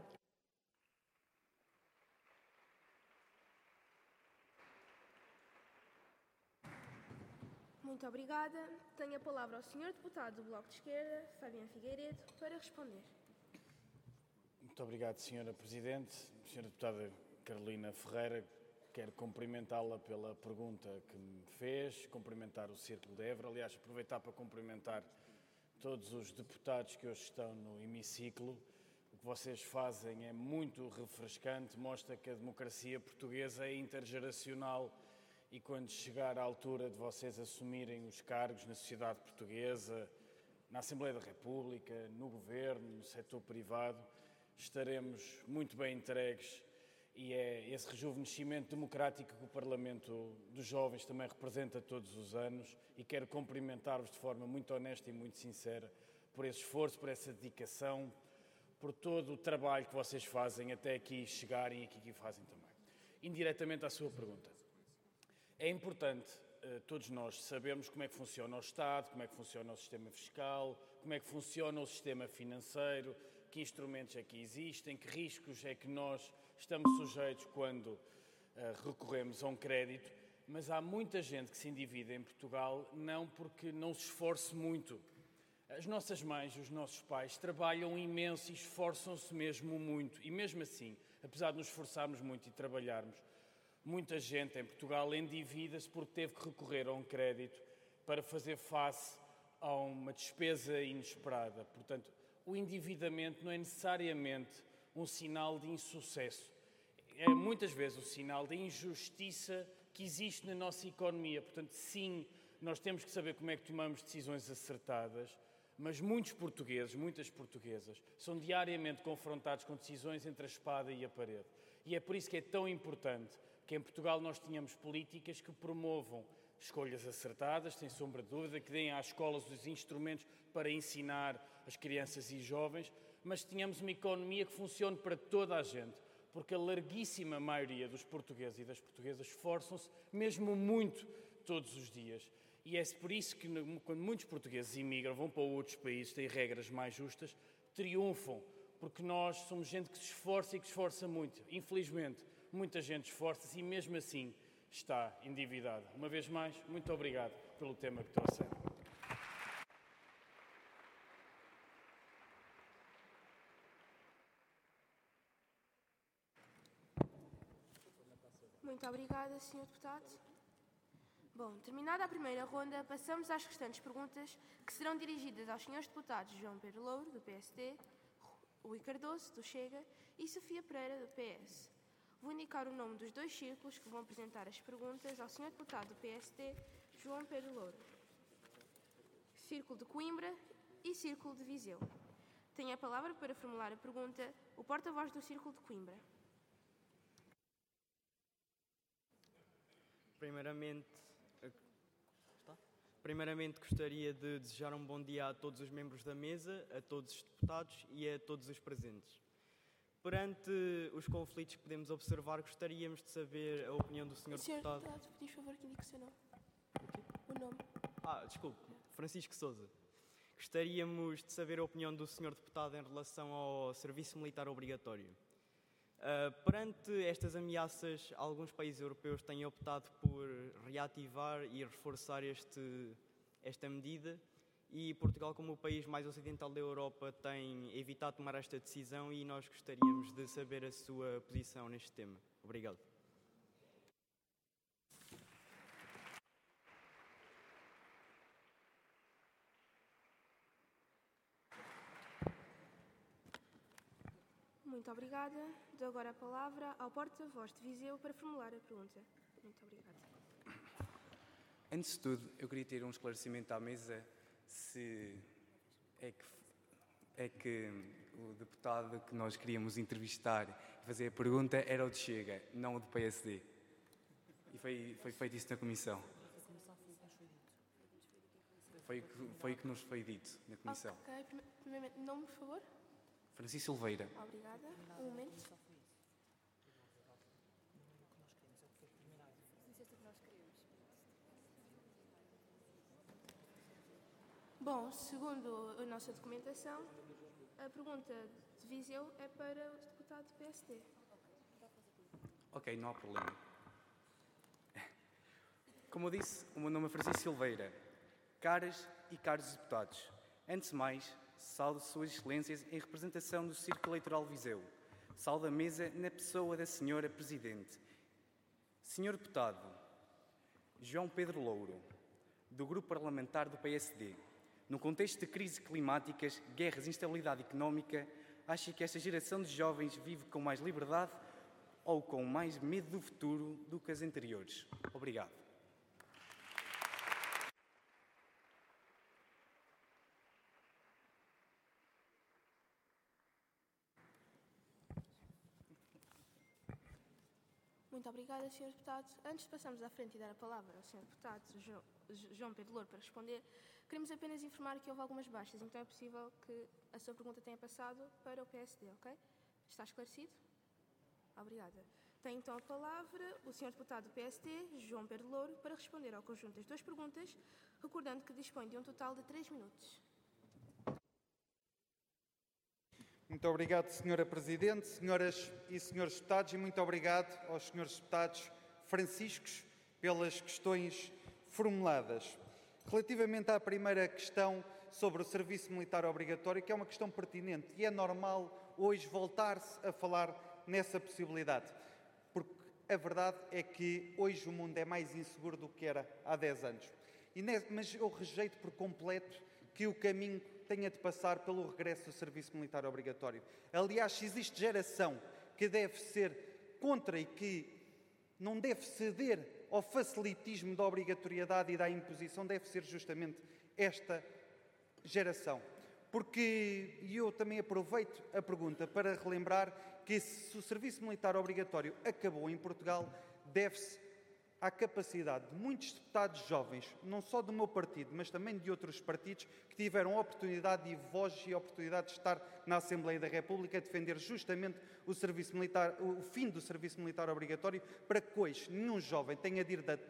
Muito obrigada. Tenho a palavra ao Sr. Deputado do Bloco de Esquerda, Fabiano Figueiredo, para responder. Muito obrigado, Sra. Presidente. Sra. Deputada Carolina Ferreira, quero cumprimentá-la pela pergunta que me fez, cumprimentar o Círculo de Évora, aliás, aproveitar para cumprimentar todos os deputados que hoje estão no hemiciclo. O que vocês fazem é muito refrescante, mostra que a democracia portuguesa é intergeracional. E quando chegar à altura de vocês assumirem os cargos na sociedade portuguesa, na Assembleia da República, no Governo, no setor privado, estaremos muito bem entregues e é esse rejuvenescimento democrático que o Parlamento dos Jovens também representa todos os anos e quero cumprimentar-vos de forma muito honesta e muito sincera por esse esforço, por essa dedicação, por todo o trabalho que vocês fazem até aqui chegarem e aqui que fazem também. Indiretamente à sua pergunta. É importante todos nós sabermos como é que funciona o Estado, como é que funciona o sistema fiscal, como é que funciona o sistema financeiro, que instrumentos é que existem, que riscos é que nós estamos sujeitos quando recorremos a um crédito, mas há muita gente que se endivida em Portugal não porque não se esforce muito. As nossas mães, os nossos pais trabalham imenso e esforçam-se mesmo muito. E mesmo assim, apesar de nos esforçarmos muito e trabalharmos, muita gente em Portugal endivida-se porque teve que recorrer a um crédito para fazer face a uma despesa inesperada. Portanto, o endividamento não é necessariamente um sinal de insucesso. É muitas vezes o sinal da injustiça que existe na nossa economia. Portanto, sim, nós temos que saber como é que tomamos decisões acertadas, mas muitos portugueses, muitas portuguesas, são diariamente confrontados com decisões entre a espada e a parede. E é por isso que é tão importante que em Portugal nós tenhamos políticas que promovam escolhas acertadas, sem sombra de dúvida, que deem às escolas os instrumentos para ensinar as crianças e jovens, mas tenhamos uma economia que funcione para toda a gente, porque a larguíssima maioria dos portugueses e das portuguesas esforçam-se mesmo muito todos os dias. E é por isso que, quando muitos portugueses imigram, vão para outros países, têm regras mais justas, triunfam, porque nós somos gente que se esforça e que se esforça muito. Infelizmente, muita gente esforça-se e mesmo assim está endividada. Uma vez mais, muito obrigado pelo tema que trouxeram. Muito obrigada, Sr. Deputado. Bom, terminada a primeira ronda, passamos às restantes perguntas que serão dirigidas aos Srs. Deputados João Pedro Louro, do PSD, Rui Cardoso, do Chega, e Sofia Pereira, do PS. Vou indicar o nome dos dois círculos que vão apresentar as perguntas ao Sr. Deputado do PSD, João Pedro Louro. Círculo de Coimbra e Círculo de Viseu. Tem a palavra para formular a pergunta o porta-voz do Círculo de Coimbra. Primeiramente, gostaria de desejar um bom dia a todos os membros da mesa, a todos os deputados e a todos os presentes. Perante os conflitos que podemos observar, gostaríamos de saber a opinião do Sr. Deputado. Sr. Deputado, por favor, que indique o seu nome. O nome. Desculpe, Francisco Sousa. Gostaríamos de saber a opinião do Sr. Deputado em relação ao serviço militar obrigatório. Perante estas ameaças, alguns países europeus têm optado por reativar e reforçar esta medida e Portugal, como o país mais ocidental da Europa, tem evitado tomar esta decisão e nós gostaríamos de saber a sua posição neste tema. Obrigado. Muito obrigada. Dou agora a palavra ao porta-voz de Viseu para formular a pergunta. Muito obrigada. Antes de tudo, eu queria ter um esclarecimento à mesa se é que o deputado que nós queríamos entrevistar e fazer a pergunta era o de Chega, não o do PSD. E foi feito isso na comissão. Foi o que nos foi dito na comissão. Ok, primeiramente, nome, por favor. Francisco Silveira. Obrigada. Um momento. Bom, segundo a nossa documentação, a pergunta de Viseu é para o deputado do PSD. Ok, não há problema. Como eu disse, o meu nome é Francisco Silveira. Caras e caros deputados, antes de mais, saúdo Suas Excelências em representação do Círculo Eleitoral Viseu. Saúdo a mesa na pessoa da Senhora Presidente. Senhor Deputado João Pedro Louro, do Grupo Parlamentar do PSD. No contexto de crises climáticas, guerras e instabilidade económica, acha que esta geração de jovens vive com mais liberdade ou com mais medo do futuro do que as anteriores? Obrigado. Muito obrigada, Sr. Deputado. Antes de passarmos à frente e dar a palavra ao Sr. Deputado João Pedro Louro para responder, queremos apenas informar que houve algumas baixas, então é possível que a sua pergunta tenha passado para o PSD, ok? Está esclarecido? Obrigada. Tem então a palavra o Sr. Deputado do PSD, João Pedro Louro, para responder ao conjunto das duas perguntas, recordando que dispõe de um total de 3 minutos. Muito obrigado, Sra. Presidente, senhoras e senhores deputados, e muito obrigado aos senhores deputados franciscos pelas questões formuladas. Relativamente à primeira questão sobre o serviço militar obrigatório, que é uma questão pertinente, e é normal hoje voltar-se a falar nessa possibilidade, porque a verdade é que hoje o mundo é mais inseguro do que era há 10 anos. Mas eu rejeito por completo que o caminho tenha de passar pelo regresso do serviço militar obrigatório. Aliás, se existe geração que deve ser contra e que não deve ceder ao facilitismo da obrigatoriedade e da imposição, deve ser justamente esta geração. Porque, e eu também aproveito a pergunta para relembrar que se o serviço militar obrigatório acabou em Portugal, deve-se à capacidade de muitos deputados jovens, não só do meu partido, mas também de outros partidos, que tiveram a oportunidade e voz e a oportunidade de estar na Assembleia da República a defender justamente o serviço militar, o fim do serviço militar obrigatório, para que hoje nenhum jovem tenha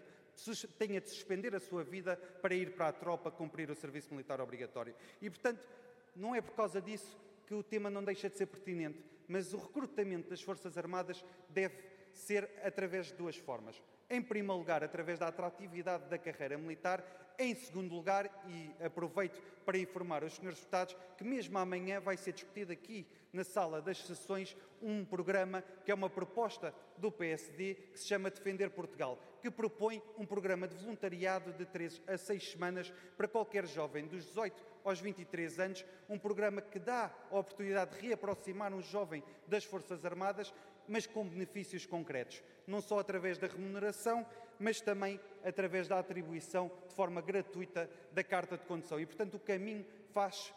de suspender a sua vida para ir para a tropa cumprir o serviço militar obrigatório. E, portanto, não é por causa disso que o tema não deixa de ser pertinente, mas o recrutamento das Forças Armadas deve ser através de duas formas. Em primeiro lugar, através da atratividade da carreira militar. Em segundo lugar, e aproveito para informar os senhores deputados que mesmo amanhã vai ser discutido aqui na sala das sessões um programa que é uma proposta do PSD que se chama Defender Portugal, que propõe um programa de voluntariado de 3 a 6 semanas para qualquer jovem dos 18 aos 23 anos, um programa que dá a oportunidade de reaproximar um jovem das Forças Armadas, mas com benefícios concretos, não só através da remuneração, mas também através da atribuição de forma gratuita da carta de condução. E, portanto, o caminho faz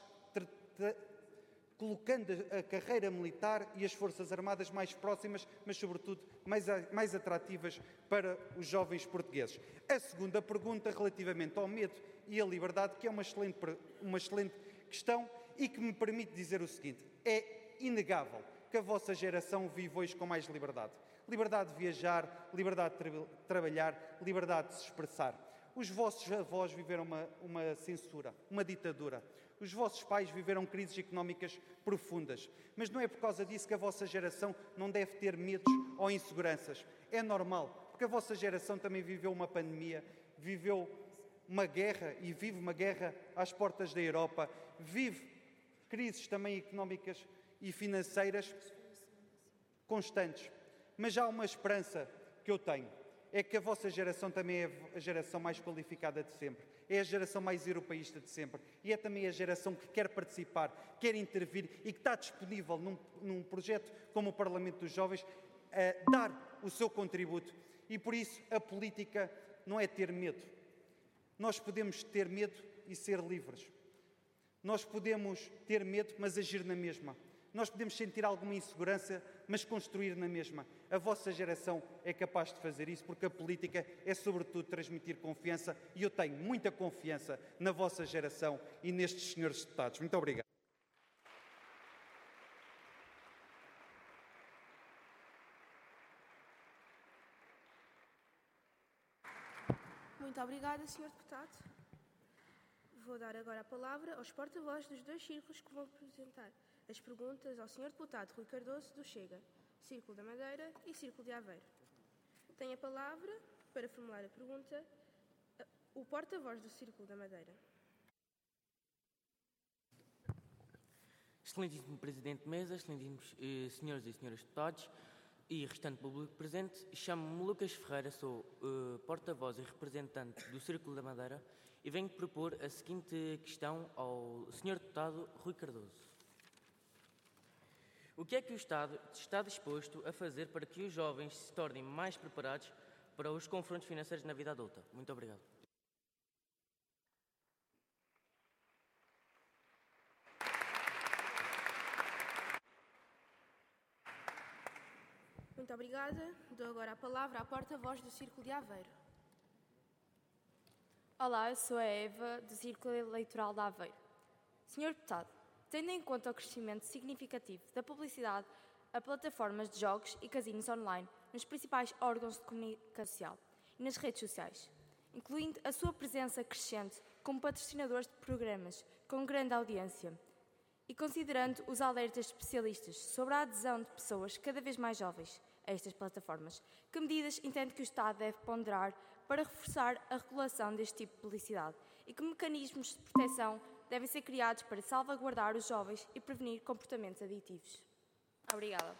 colocando a carreira militar e as Forças Armadas mais próximas, mas, sobretudo, mais atrativas para os jovens portugueses. A segunda pergunta, relativamente ao medo e à liberdade, que é uma excelente questão e que me permite dizer o seguinte: é inegável que a vossa geração vive hoje com mais liberdade. Liberdade de viajar, liberdade de trabalhar, liberdade de se expressar. Os vossos avós viveram uma censura, uma ditadura. Os vossos pais viveram crises económicas profundas. Mas não é por causa disso que a vossa geração não deve ter medos ou inseguranças. É normal, porque a vossa geração também viveu uma pandemia, viveu uma guerra e vive uma guerra às portas da Europa, vive crises também económicas e financeiras constantes. Mas há uma esperança que eu tenho, é que a vossa geração também é a geração mais qualificada de sempre, é a geração mais europeísta de sempre e é também a geração que quer participar, quer intervir e que está disponível num projeto como o Parlamento dos Jovens a dar o seu contributo. E por isso a política não é ter medo. Nós podemos ter medo e ser livres. Nós podemos ter medo, mas agir na mesma. Nós podemos sentir alguma insegurança, mas construir na mesma. A vossa geração é capaz de fazer isso, porque a política é, sobretudo, transmitir confiança, e eu tenho muita confiança na vossa geração e nestes senhores deputados. Muito obrigado. Muito obrigada, Sr. Deputado. Vou dar agora a palavra aos porta-vozes dos dois círculos que vão apresentar as perguntas ao Sr. Deputado Rui Cardoso, do Chega, Círculo da Madeira e Círculo de Aveiro. Tem a palavra, para formular a pergunta, o porta-voz do Círculo da Madeira. Excelentíssimo Presidente de Mesa, excelentíssimos senhores e senhoras deputados e restante público presente, chamo-me Lucas Ferreira, sou porta-voz e representante do Círculo da Madeira e venho propor a seguinte questão ao Sr. Deputado Rui Cardoso. O que é que o Estado está disposto a fazer para que os jovens se tornem mais preparados para os confrontos financeiros na vida adulta? Muito obrigado. Muito obrigada. Dou agora a palavra à porta-voz do Círculo de Aveiro. Olá, eu sou a Eva, do Círculo Eleitoral de Aveiro. Senhor Deputado, tendo em conta o crescimento significativo da publicidade a plataformas de jogos e casinos online nos principais órgãos de comunicação e nas redes sociais, incluindo a sua presença crescente como patrocinadores de programas com grande audiência e considerando os alertas de especialistas sobre a adesão de pessoas cada vez mais jovens a estas plataformas, que medidas entende que o Estado deve ponderar para reforçar a regulação deste tipo de publicidade e que mecanismos de proteção devem ser criados para salvaguardar os jovens e prevenir comportamentos aditivos. Obrigada.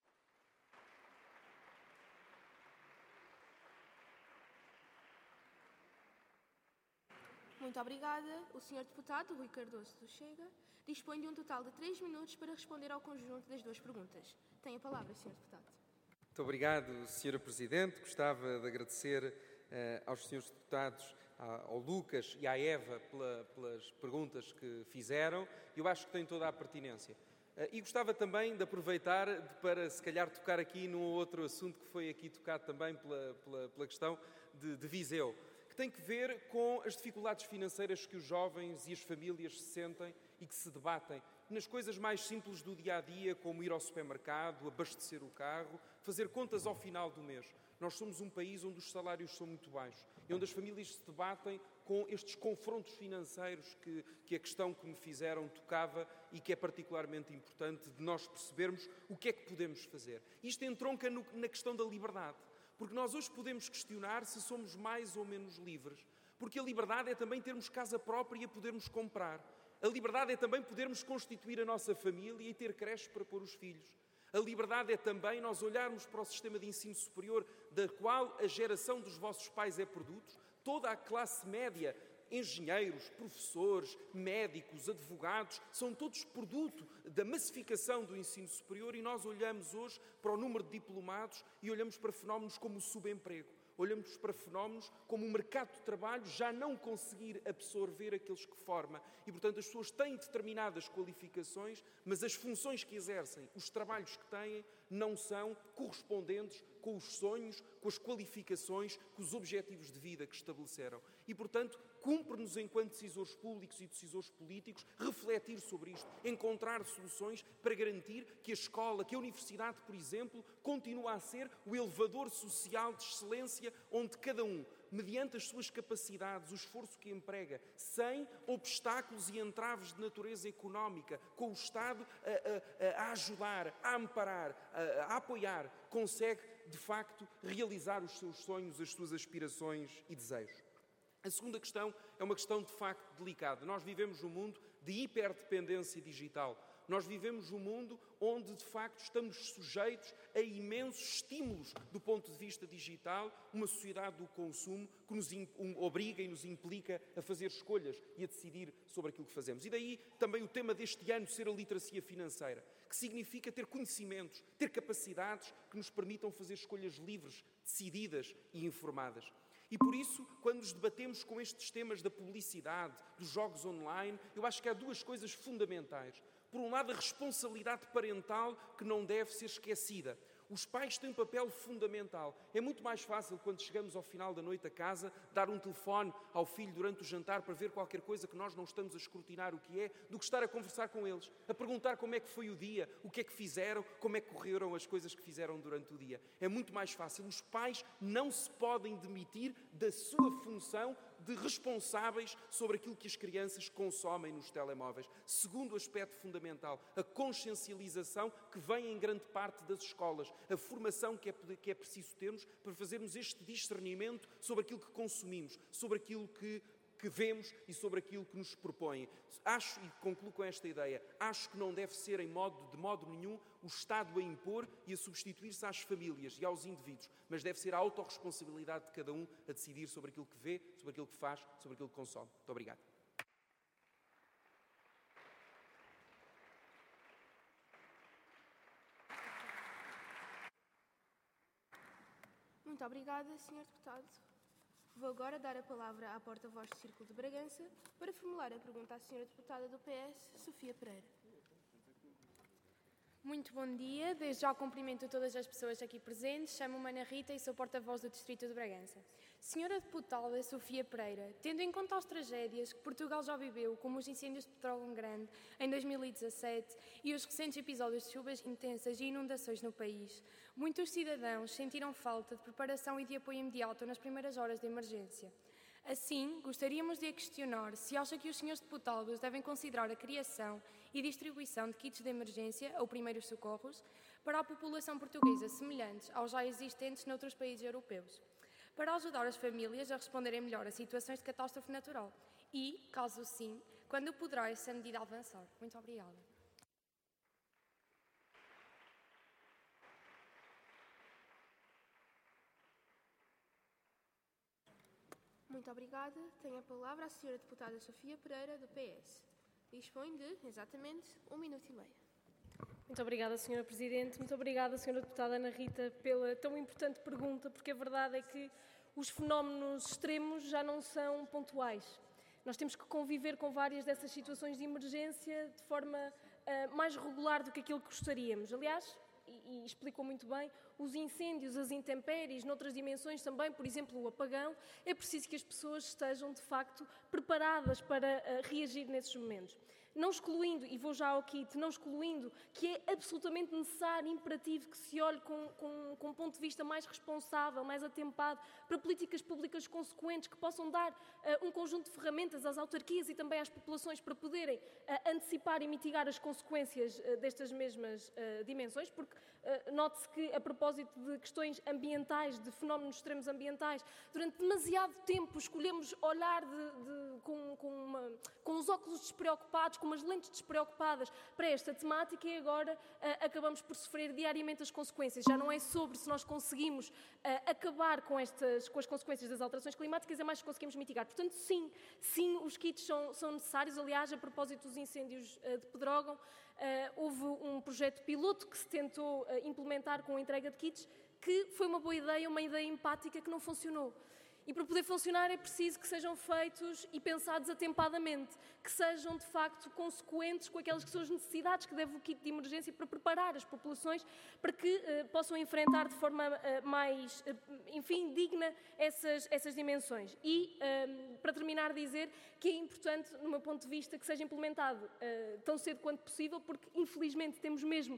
Muito obrigada. O Sr. Deputado Rui Cardoso do Chega dispõe de um total de 3 minutos para responder ao conjunto das duas perguntas. Tem a palavra, Sr. Deputado. Muito obrigado, Sra. Presidente. Gostava de agradecer aos senhores deputados, ao Lucas e à Eva pelas perguntas que fizeram. Eu acho que tem toda a pertinência. E gostava também de aproveitar para, se calhar, tocar aqui num outro assunto que foi aqui tocado também pela questão de Viseu, que tem que ver com as dificuldades financeiras que os jovens e as famílias se sentem e que se debatem nas coisas mais simples do dia-a-dia, como ir ao supermercado, abastecer o carro, fazer contas ao final do mês. Nós somos um país onde os salários são muito baixos e onde as famílias se debatem com estes confrontos financeiros que a questão que me fizeram tocava e que é particularmente importante de nós percebermos o que é que podemos fazer. Isto entronca na questão da liberdade, porque nós hoje podemos questionar se somos mais ou menos livres, porque a liberdade é também termos casa própria e podermos comprar. A liberdade é também podermos constituir a nossa família e ter creches para pôr os filhos. A liberdade é também nós olharmos para o sistema de ensino superior, da qual a geração dos vossos pais é produto, toda a classe média, engenheiros, professores, médicos, advogados, são todos produto da massificação do ensino superior e nós olhamos hoje para o número de diplomados e olhamos para fenómenos como o subemprego. Olhamos para fenómenos como o mercado de trabalho já não conseguir absorver aqueles que forma. E, portanto, as pessoas têm determinadas qualificações, mas as funções que exercem, os trabalhos que têm, não são correspondentes com os sonhos, com as qualificações, com os objetivos de vida que estabeleceram. E, portanto, cumpre-nos, enquanto decisores públicos e decisores políticos, refletir sobre isto, encontrar soluções para garantir que a escola, que a universidade, por exemplo, continua a ser o elevador social de excelência onde cada um, mediante as suas capacidades, o esforço que emprega, sem obstáculos e entraves de natureza económica, com o Estado a ajudar, a amparar, a apoiar, consegue, de facto, realizar os seus sonhos, as suas aspirações e desejos. A segunda questão é uma questão, de facto, delicada. Nós vivemos num mundo de hiperdependência digital. Nós vivemos num mundo onde, de facto, estamos sujeitos a imensos estímulos do ponto de vista digital, uma sociedade do consumo que nos obriga e nos implica a fazer escolhas e a decidir sobre aquilo que fazemos. E daí também o tema deste ano ser a literacia financeira, que significa ter conhecimentos, ter capacidades que nos permitam fazer escolhas livres, decididas e informadas. E por isso, quando nos debatemos com estes temas da publicidade, dos jogos online, eu acho que há duas coisas fundamentais. Por um lado, a responsabilidade parental que não deve ser esquecida. Os pais têm um papel fundamental. É muito mais fácil, quando chegamos ao final da noite a casa, dar um telefone ao filho durante o jantar para ver qualquer coisa que nós não estamos a escrutinar o que é, do que estar a conversar com eles, a perguntar como é que foi o dia, o que é que fizeram, como é que correram as coisas que fizeram durante o dia. É muito mais fácil. Os pais não se podem demitir da sua função de responsáveis sobre aquilo que as crianças consomem nos telemóveis. Segundo aspecto fundamental, a consciencialização que vem em grande parte das escolas, a formação que é preciso termos para fazermos este discernimento sobre aquilo que consumimos, sobre aquilo que vemos e sobre aquilo que nos propõem. Acho, e concluo com esta ideia, acho que não deve ser de modo nenhum o Estado a impor e a substituir-se às famílias e aos indivíduos, mas deve ser a autorresponsabilidade de cada um a decidir sobre aquilo que vê, sobre aquilo que faz, sobre aquilo que consome. Muito obrigado. Muito obrigada, Sr. Deputado. Vou agora dar a palavra à porta-voz do Círculo de Bragança para formular a pergunta à Sra. Deputada do PS, Sofia Pereira. Muito bom dia, desde já cumprimento todas as pessoas aqui presentes, chamo-me Ana Rita e sou porta-voz do Distrito de Bragança. Senhora Deputada Sofia Pereira, tendo em conta as tragédias que Portugal já viveu, como os incêndios de Pedrógão Grande em 2017 e os recentes episódios de chuvas intensas e inundações no país, muitos cidadãos sentiram falta de preparação e de apoio imediato nas primeiras horas de emergência. Assim, gostaríamos de questionar se acha que os senhores deputados devem considerar a criação e distribuição de kits de emergência ou primeiros socorros para a população portuguesa semelhantes aos já existentes noutros países europeus, para ajudar as famílias a responderem melhor a situações de catástrofe natural e, caso sim, quando poderá essa medida avançar. Muito obrigada. Muito obrigada. Tenho a palavra a senhora deputada Sofia Pereira, do PS. Dispõe de, exatamente, 1 minuto e meio. Muito obrigada, Sra. Presidente. Muito obrigada, Sra. Deputada Ana Rita, pela tão importante pergunta, porque a verdade é que os fenómenos extremos já não são pontuais. Nós temos que conviver com várias dessas situações de emergência de forma mais regular do que aquilo que gostaríamos. Aliás, e explicou muito bem, os incêndios, as intempéries, noutras dimensões também, por exemplo, o apagão, é preciso que as pessoas estejam, de facto, preparadas para reagir nesses momentos. Não excluindo, e vou já ao kit, não excluindo que é absolutamente necessário, imperativo que se olhe com um ponto de vista mais responsável, mais atempado, para políticas públicas consequentes que possam dar um conjunto de ferramentas às autarquias e também às populações para poderem antecipar e mitigar as consequências destas mesmas dimensões, porque note-se que, a propósito de questões ambientais, de fenómenos extremos ambientais, durante demasiado tempo escolhemos olhar com os óculos despreocupados, com umas lentes despreocupadas para esta temática e agora acabamos por sofrer diariamente as consequências. Já não é sobre se nós conseguimos acabar com as consequências das alterações climáticas, é mais se conseguimos mitigar. Portanto, sim, os kits são necessários. Aliás, a propósito dos incêndios de Pedrógão, houve um projeto piloto que se tentou implementar com a entrega de kits, que foi uma boa ideia, uma ideia empática que não funcionou. E para poder funcionar é preciso que sejam feitos e pensados atempadamente, que sejam de facto consequentes com aquelas que são as necessidades que deve o kit de emergência para preparar as populações para que possam enfrentar de forma mais, digna essas dimensões. E, para terminar, dizer que é importante, no meu ponto de vista, que seja implementado tão cedo quanto possível, porque infelizmente temos mesmo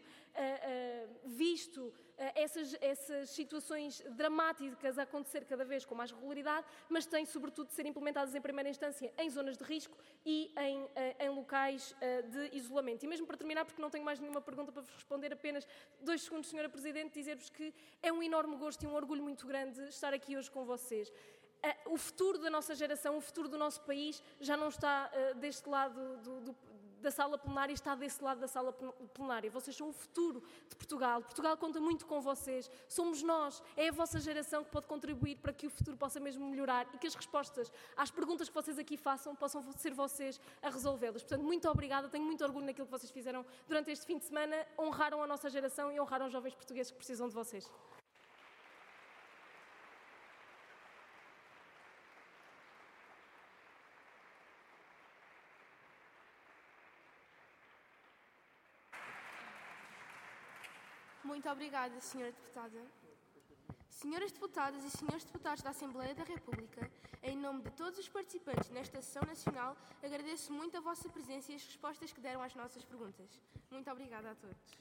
visto essas situações dramáticas a acontecer cada vez com mais regularidade, mas têm sobretudo de ser implementadas em primeira instância em zonas de risco e em locais de isolamento. E mesmo para terminar, porque não tenho mais nenhuma pergunta para vos responder, apenas 2 segundos, Sra. Presidente, dizer-vos que é um enorme gosto e um orgulho muito grande estar aqui hoje com vocês. O futuro da nossa geração, o futuro do nosso país já não está deste lado da sala plenária, está desse lado da sala plenária. Vocês são o futuro de Portugal. Portugal conta muito com vocês. Somos nós, é a vossa geração que pode contribuir para que o futuro possa mesmo melhorar e que as respostas às perguntas que vocês aqui façam possam ser vocês a resolvê-las. Portanto, muito obrigada, tenho muito orgulho naquilo que vocês fizeram durante este fim de semana, honraram a nossa geração e honraram os jovens portugueses que precisam de vocês. Muito obrigada, Sra. Deputada. Senhoras Deputadas e Senhores Deputados da Assembleia da República, em nome de todos os participantes nesta sessão nacional, agradeço muito a vossa presença e as respostas que deram às nossas perguntas. Muito obrigada a todos.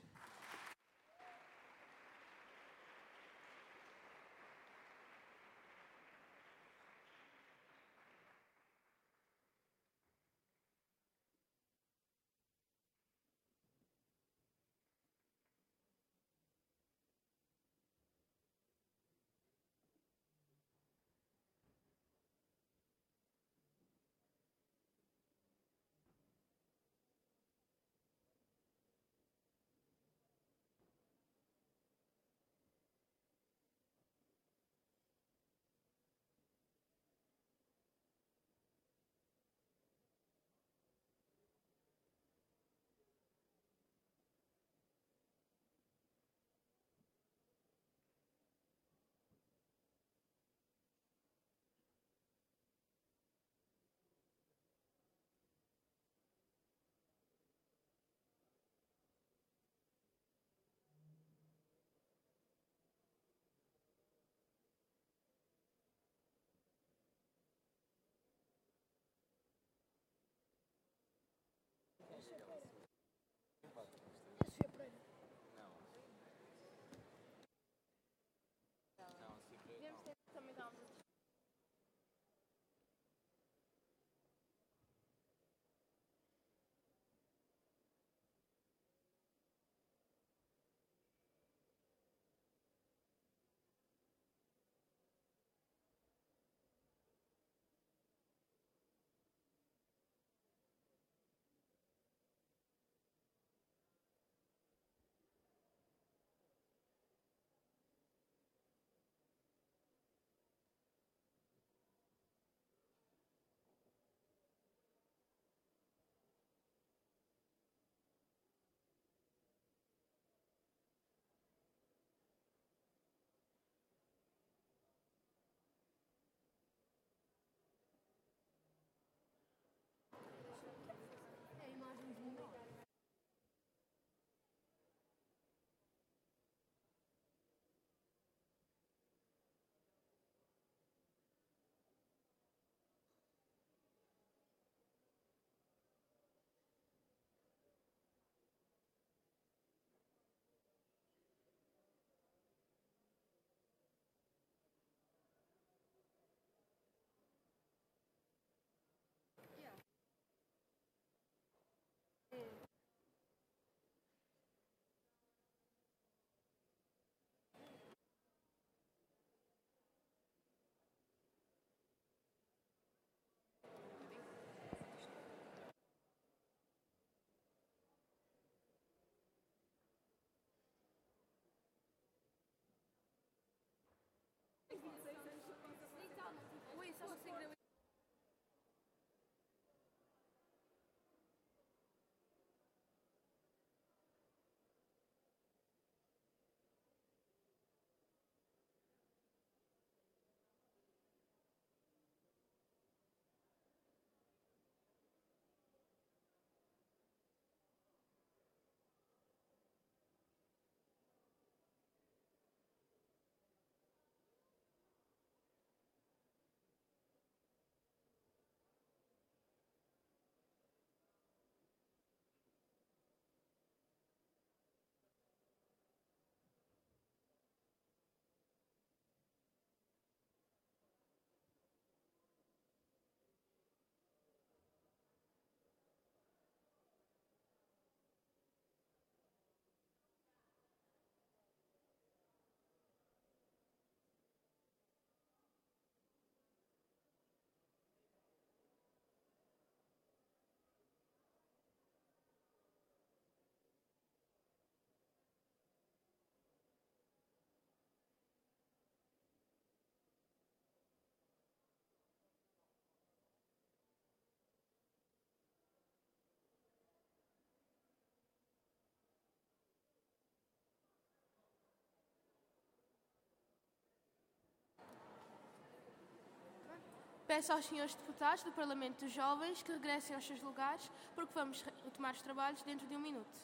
Peço aos senhores deputados do Parlamento dos Jovens que regressem aos seus lugares, porque vamos retomar os trabalhos dentro de 1 minuto.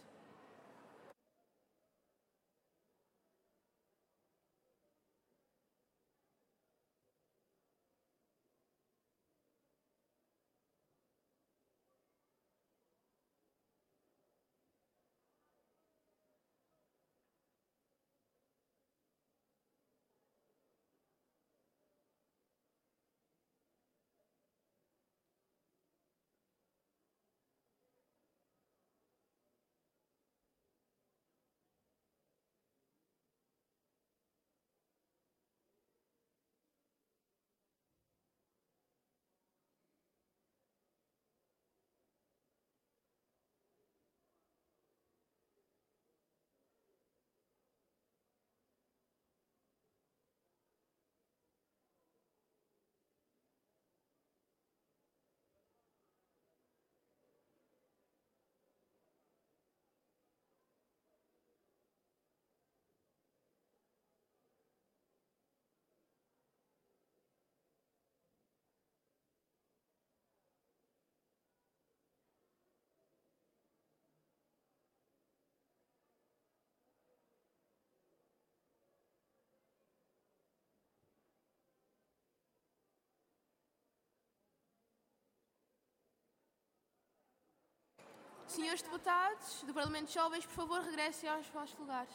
Senhores deputados do Parlamento dos Jovens, por favor, regressem aos vossos lugares.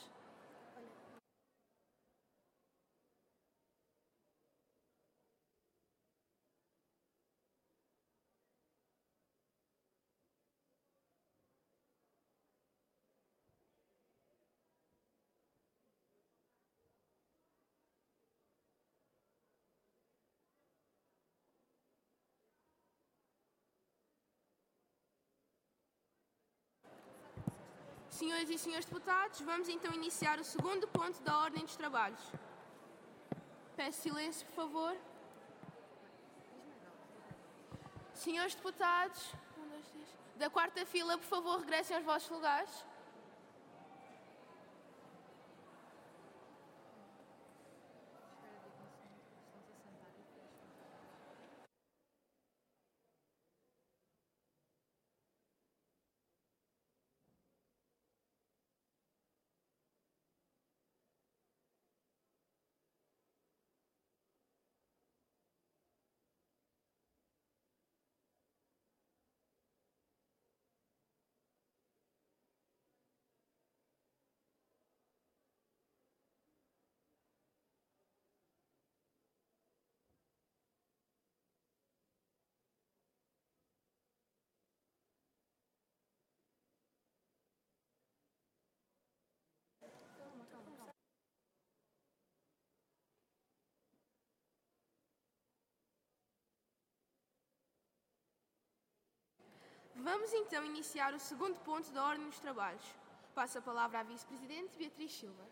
Senhoras e senhores deputados, vamos então iniciar o segundo ponto da ordem dos trabalhos. Peço silêncio, por favor. Senhores deputados, da quarta fila, por favor, regressem aos vossos lugares. Vamos então iniciar o segundo ponto da ordem dos trabalhos. Passo a palavra à Vice-Presidente Beatriz Silva.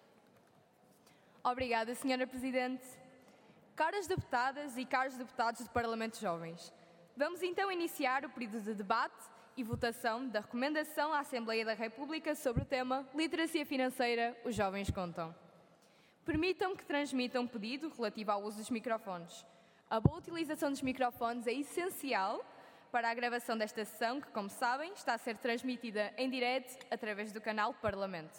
Obrigada, Sra. Presidente. Caras deputadas e caros deputados do Parlamento Jovens, vamos então iniciar o período de debate e votação da recomendação à Assembleia da República sobre o tema Literacia Financeira, os Jovens Contam. Permitam-me que transmita um pedido relativo ao uso dos microfones. A boa utilização dos microfones é essencial para a gravação desta sessão, que, como sabem, está a ser transmitida em direto através do canal Parlamento.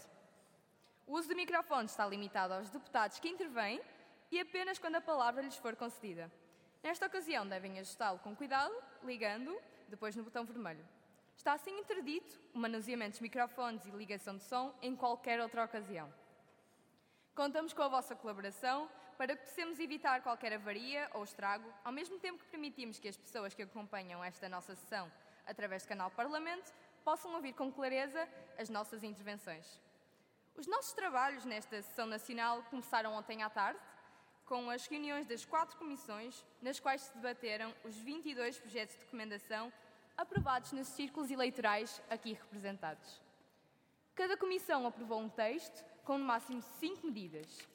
O uso do microfone está limitado aos deputados que intervêm e apenas quando a palavra lhes for concedida. Nesta ocasião, devem ajustá-lo com cuidado, ligando depois no botão vermelho. Está assim interdito o manuseamento dos microfones e ligação de som em qualquer outra ocasião. Contamos com a vossa colaboração para que possamos evitar qualquer avaria ou estrago, ao mesmo tempo que permitimos que as pessoas que acompanham esta nossa sessão através do canal Parlamento possam ouvir com clareza as nossas intervenções. Os nossos trabalhos nesta sessão nacional começaram ontem à tarde, com as reuniões das 4 comissões, nas quais se debateram os 22 projetos de recomendação aprovados nos círculos eleitorais aqui representados. Cada comissão aprovou um texto com no máximo 5 medidas.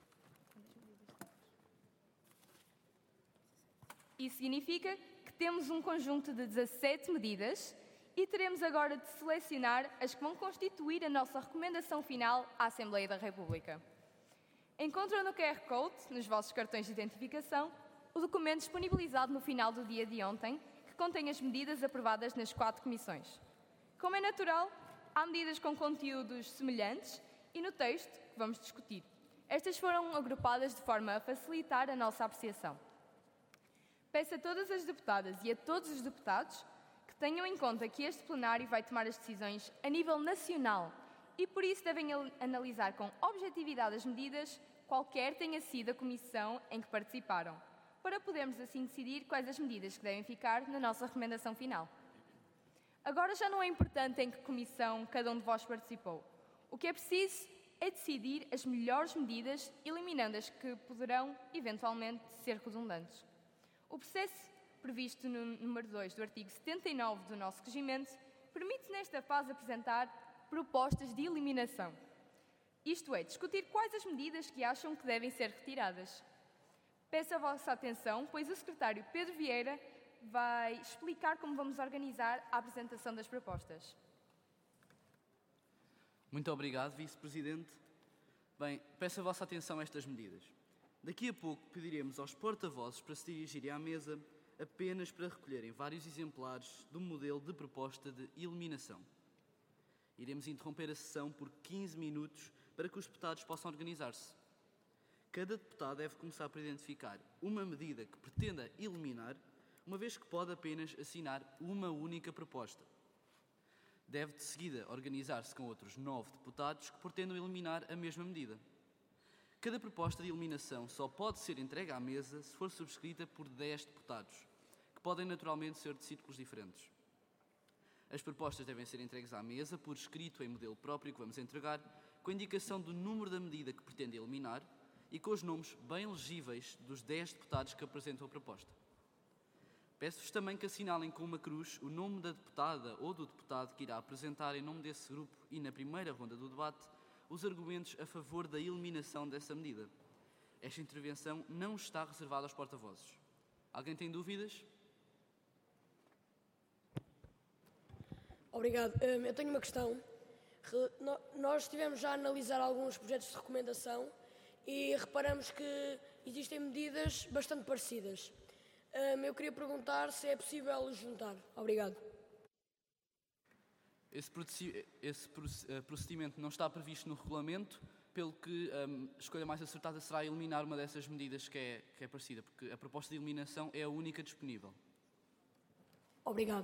Isso significa que temos um conjunto de 17 medidas e teremos agora de selecionar as que vão constituir a nossa recomendação final à Assembleia da República. Encontram no QR Code, nos vossos cartões de identificação, o documento disponibilizado no final do dia de ontem, que contém as medidas aprovadas nas 4 comissões. Como é natural, há medidas com conteúdos semelhantes e no texto que vamos discutir. Estas foram agrupadas de forma a facilitar a nossa apreciação. Peço a todas as deputadas e a todos os deputados que tenham em conta que este plenário vai tomar as decisões a nível nacional e por isso devem analisar com objetividade as medidas, qualquer tenha sido a comissão em que participaram, para podermos assim decidir quais as medidas que devem ficar na nossa recomendação final. Agora já não é importante em que comissão cada um de vós participou. O que é preciso é decidir as melhores medidas, eliminando as que poderão, eventualmente, ser redundantes. O processo previsto no número 2 do artigo 79 do nosso regimento permite, nesta fase, apresentar propostas de eliminação. Isto é, discutir quais as medidas que acham que devem ser retiradas. Peço a vossa atenção, pois o secretário Pedro Vieira vai explicar como vamos organizar a apresentação das propostas. Muito obrigado, Vice-Presidente. Bem, peço a vossa atenção a estas medidas. Daqui a pouco pediremos aos porta-vozes para se dirigirem à mesa apenas para recolherem vários exemplares do modelo de proposta de eliminação. Iremos interromper a sessão por 15 minutos para que os deputados possam organizar-se. Cada deputado deve começar por identificar uma medida que pretenda eliminar, uma vez que pode apenas assinar uma única proposta. Deve, de seguida, organizar-se com outros 9 deputados que pretendam eliminar a mesma medida. Cada proposta de eliminação só pode ser entregue à mesa se for subscrita por 10 deputados, que podem naturalmente ser de círculos diferentes. As propostas devem ser entregues à mesa por escrito em modelo próprio que vamos entregar, com a indicação do número da medida que pretende eliminar e com os nomes bem legíveis dos 10 deputados que apresentam a proposta. Peço-vos também que assinalem com uma cruz o nome da deputada ou do deputado que irá apresentar em nome desse grupo e, na primeira ronda do debate, os argumentos a favor da eliminação dessa medida. Esta intervenção não está reservada aos porta-vozes. Alguém tem dúvidas? Obrigado. Eu tenho uma questão. Nós estivemos já a analisar alguns projetos de recomendação e reparamos que existem medidas bastante parecidas. Eu queria perguntar se é possível juntar. Obrigado. Esse procedimento não está previsto no regulamento, pelo que a escolha mais acertada será eliminar uma dessas medidas que é parecida, porque a proposta de eliminação é a única disponível. Obrigado.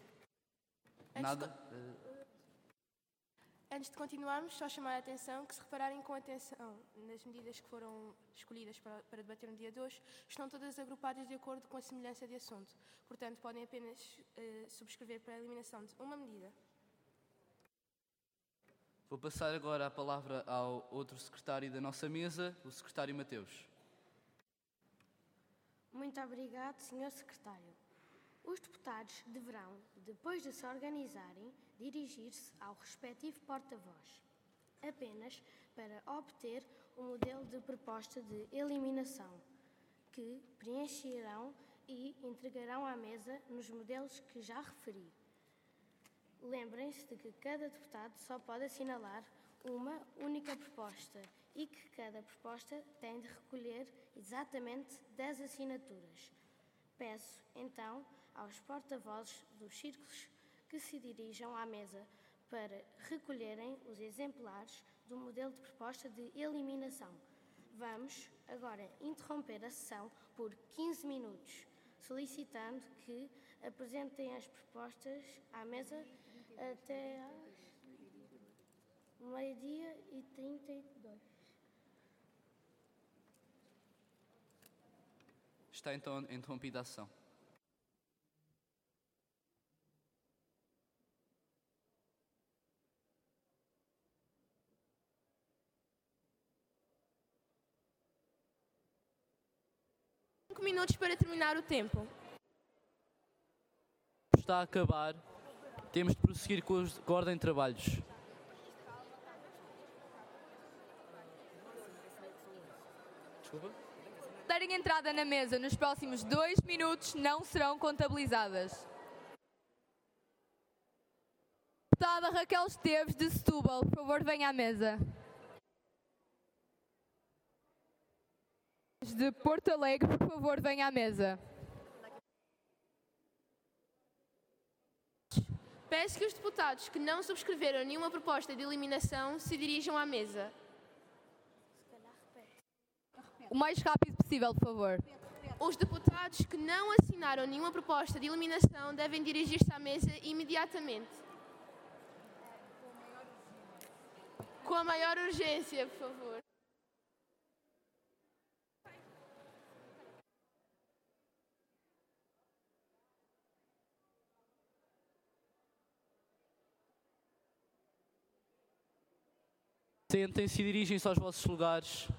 Antes de continuarmos, só chamar a atenção que, se repararem com atenção nas medidas que foram escolhidas para debater no dia de hoje, estão todas agrupadas de acordo com a semelhança de assunto. Portanto, podem apenas subscrever para a eliminação de uma medida. Vou passar agora a palavra ao outro secretário da nossa mesa, o secretário Mateus. Muito obrigado, Sr. Secretário. Os deputados deverão, depois de se organizarem, dirigir-se ao respectivo porta-voz, apenas para obter o modelo de proposta de eliminação, que preencherão e entregarão à mesa nos modelos que já referi. Lembrem-se de que cada deputado só pode assinalar uma única proposta e que cada proposta tem de recolher exatamente 10 assinaturas. Peço, então, aos porta-vozes dos círculos que se dirijam à mesa para recolherem os exemplares do modelo de proposta de eliminação. Vamos agora interromper a sessão por 15 minutos, solicitando que apresentem as propostas à mesa até às 12h32. Está então interrompida a sessão. Minutos para terminar o tempo. Está a acabar. Temos de prosseguir com a ordem de trabalhos. Desculpa? Darem entrada na mesa nos próximos 2 minutos não serão contabilizadas. Deputada Raquel Esteves de Setúbal, por favor, venha à mesa. de Porto Alegre, por favor, venha à mesa. Peço que os deputados que não subscreveram nenhuma proposta de eliminação se dirijam à mesa. O mais rápido possível, por favor. Os deputados que não assinaram nenhuma proposta de eliminação devem dirigir-se à mesa imediatamente. Com a maior urgência, por favor. Sentem-se e dirigem-se aos vossos lugares.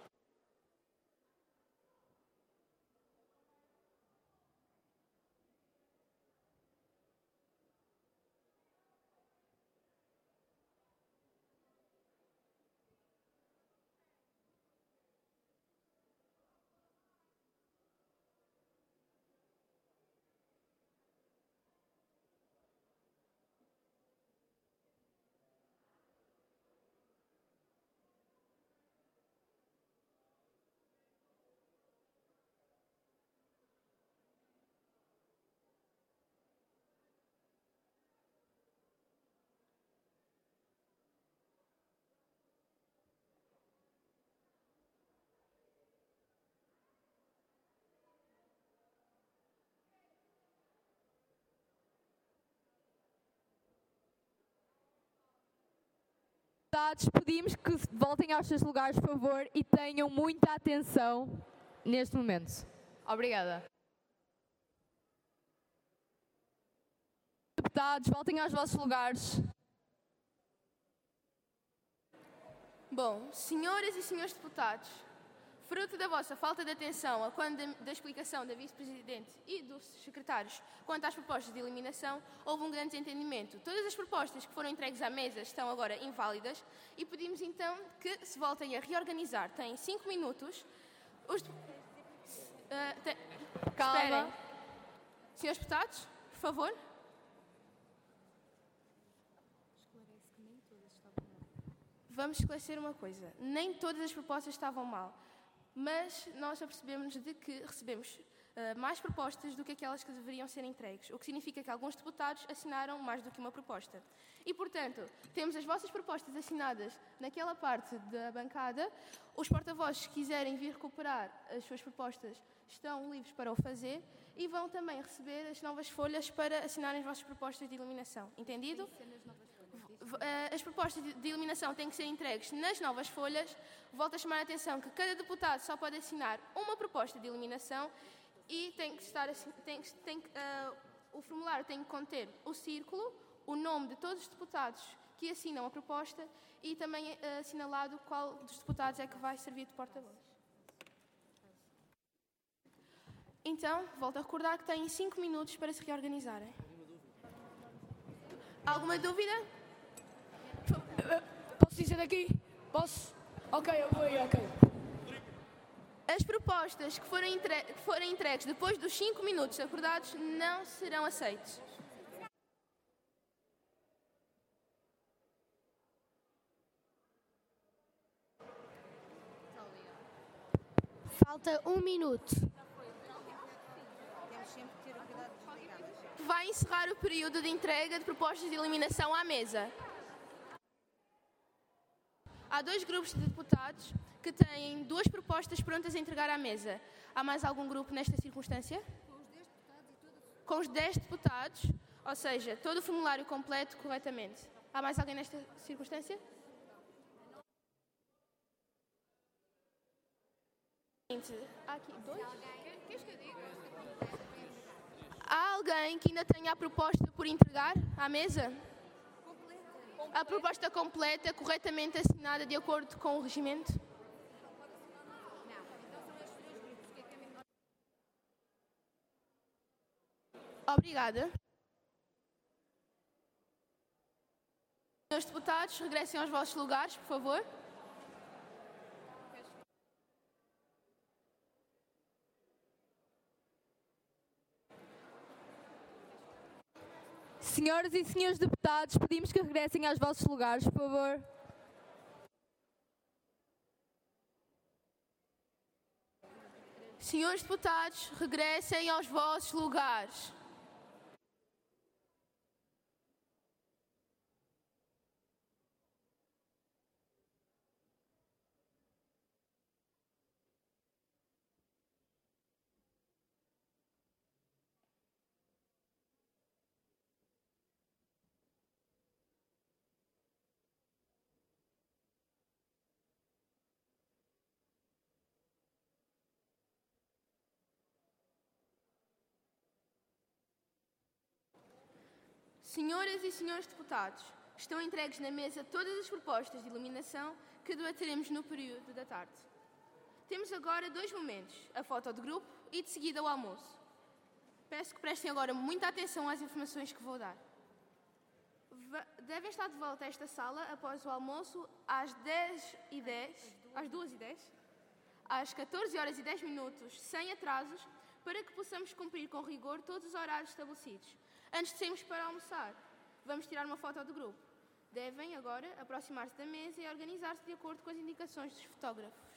Deputados, pedimos que voltem aos seus lugares, por favor, e tenham muita atenção neste momento. Obrigada. Deputados, voltem aos vossos lugares. Bom, senhoras e senhores deputados, fruto da vossa falta de atenção a quando da explicação da Vice-Presidente e dos secretários quanto às propostas de eliminação, houve um grande desentendimento. Todas as propostas que foram entregues à mesa estão agora inválidas e pedimos então que se voltem a reorganizar. Têm 5 minutos. Calma. Esperem. Senhores deputados, por favor. Vamos esclarecer uma coisa. Nem todas as propostas estavam mal. Mas nós apercebemos de que recebemos mais propostas do que aquelas que deveriam ser entregues, o que significa que alguns deputados assinaram mais do que uma proposta. E, portanto, temos as vossas propostas assinadas naquela parte da bancada. Os porta-vozes que quiserem vir recuperar as suas propostas estão livres para o fazer e vão também receber as novas folhas para assinarem as vossas propostas de eliminação. Entendido? As propostas de eliminação têm que ser entregues nas novas folhas. Volto a chamar a atenção que cada deputado só pode assinar uma proposta de eliminação e o formulário tem que conter o círculo, o nome de todos os deputados que assinam a proposta e também assinalado qual dos deputados é que vai servir de porta-voz. Então, volto a recordar que têm 5 minutos para se reorganizarem. Alguma dúvida? Posso dizer daqui? Posso? Ok, eu vou aí, ok. As propostas que forem entregues depois dos 5 minutos acordados não serão aceites. Falta 1 minuto. Vai encerrar o período de entrega de propostas de eliminação à mesa. Há 2 grupos de deputados que têm 2 propostas prontas a entregar à mesa. Há mais algum grupo nesta circunstância? Com os 10 deputados, ou seja, todo o formulário completo corretamente. Há mais alguém nesta circunstância? Há aqui 2? Há alguém que ainda tenha a proposta por entregar à mesa? A proposta completa, corretamente assinada de acordo com o regimento? Obrigada. Senhores deputados, regressem aos vossos lugares, por favor. Senhoras e senhores deputados, pedimos que regressem aos vossos lugares, por favor. Senhores deputados, regressem aos vossos lugares. Senhoras e senhores deputados, estão entregues na mesa todas as propostas de iluminação que debateremos no período da tarde. Temos agora 2 momentos, a foto de grupo e de seguida o almoço. Peço que prestem agora muita atenção às informações que vou dar. Devem estar de volta a esta sala após o almoço às 10h10, às 2h10, às 14h10, sem atrasos, para que possamos cumprir com rigor todos os horários estabelecidos. Antes de sairmos para almoçar, vamos tirar uma foto do grupo. Devem agora aproximar-se da mesa e organizar-se de acordo com as indicações dos fotógrafos.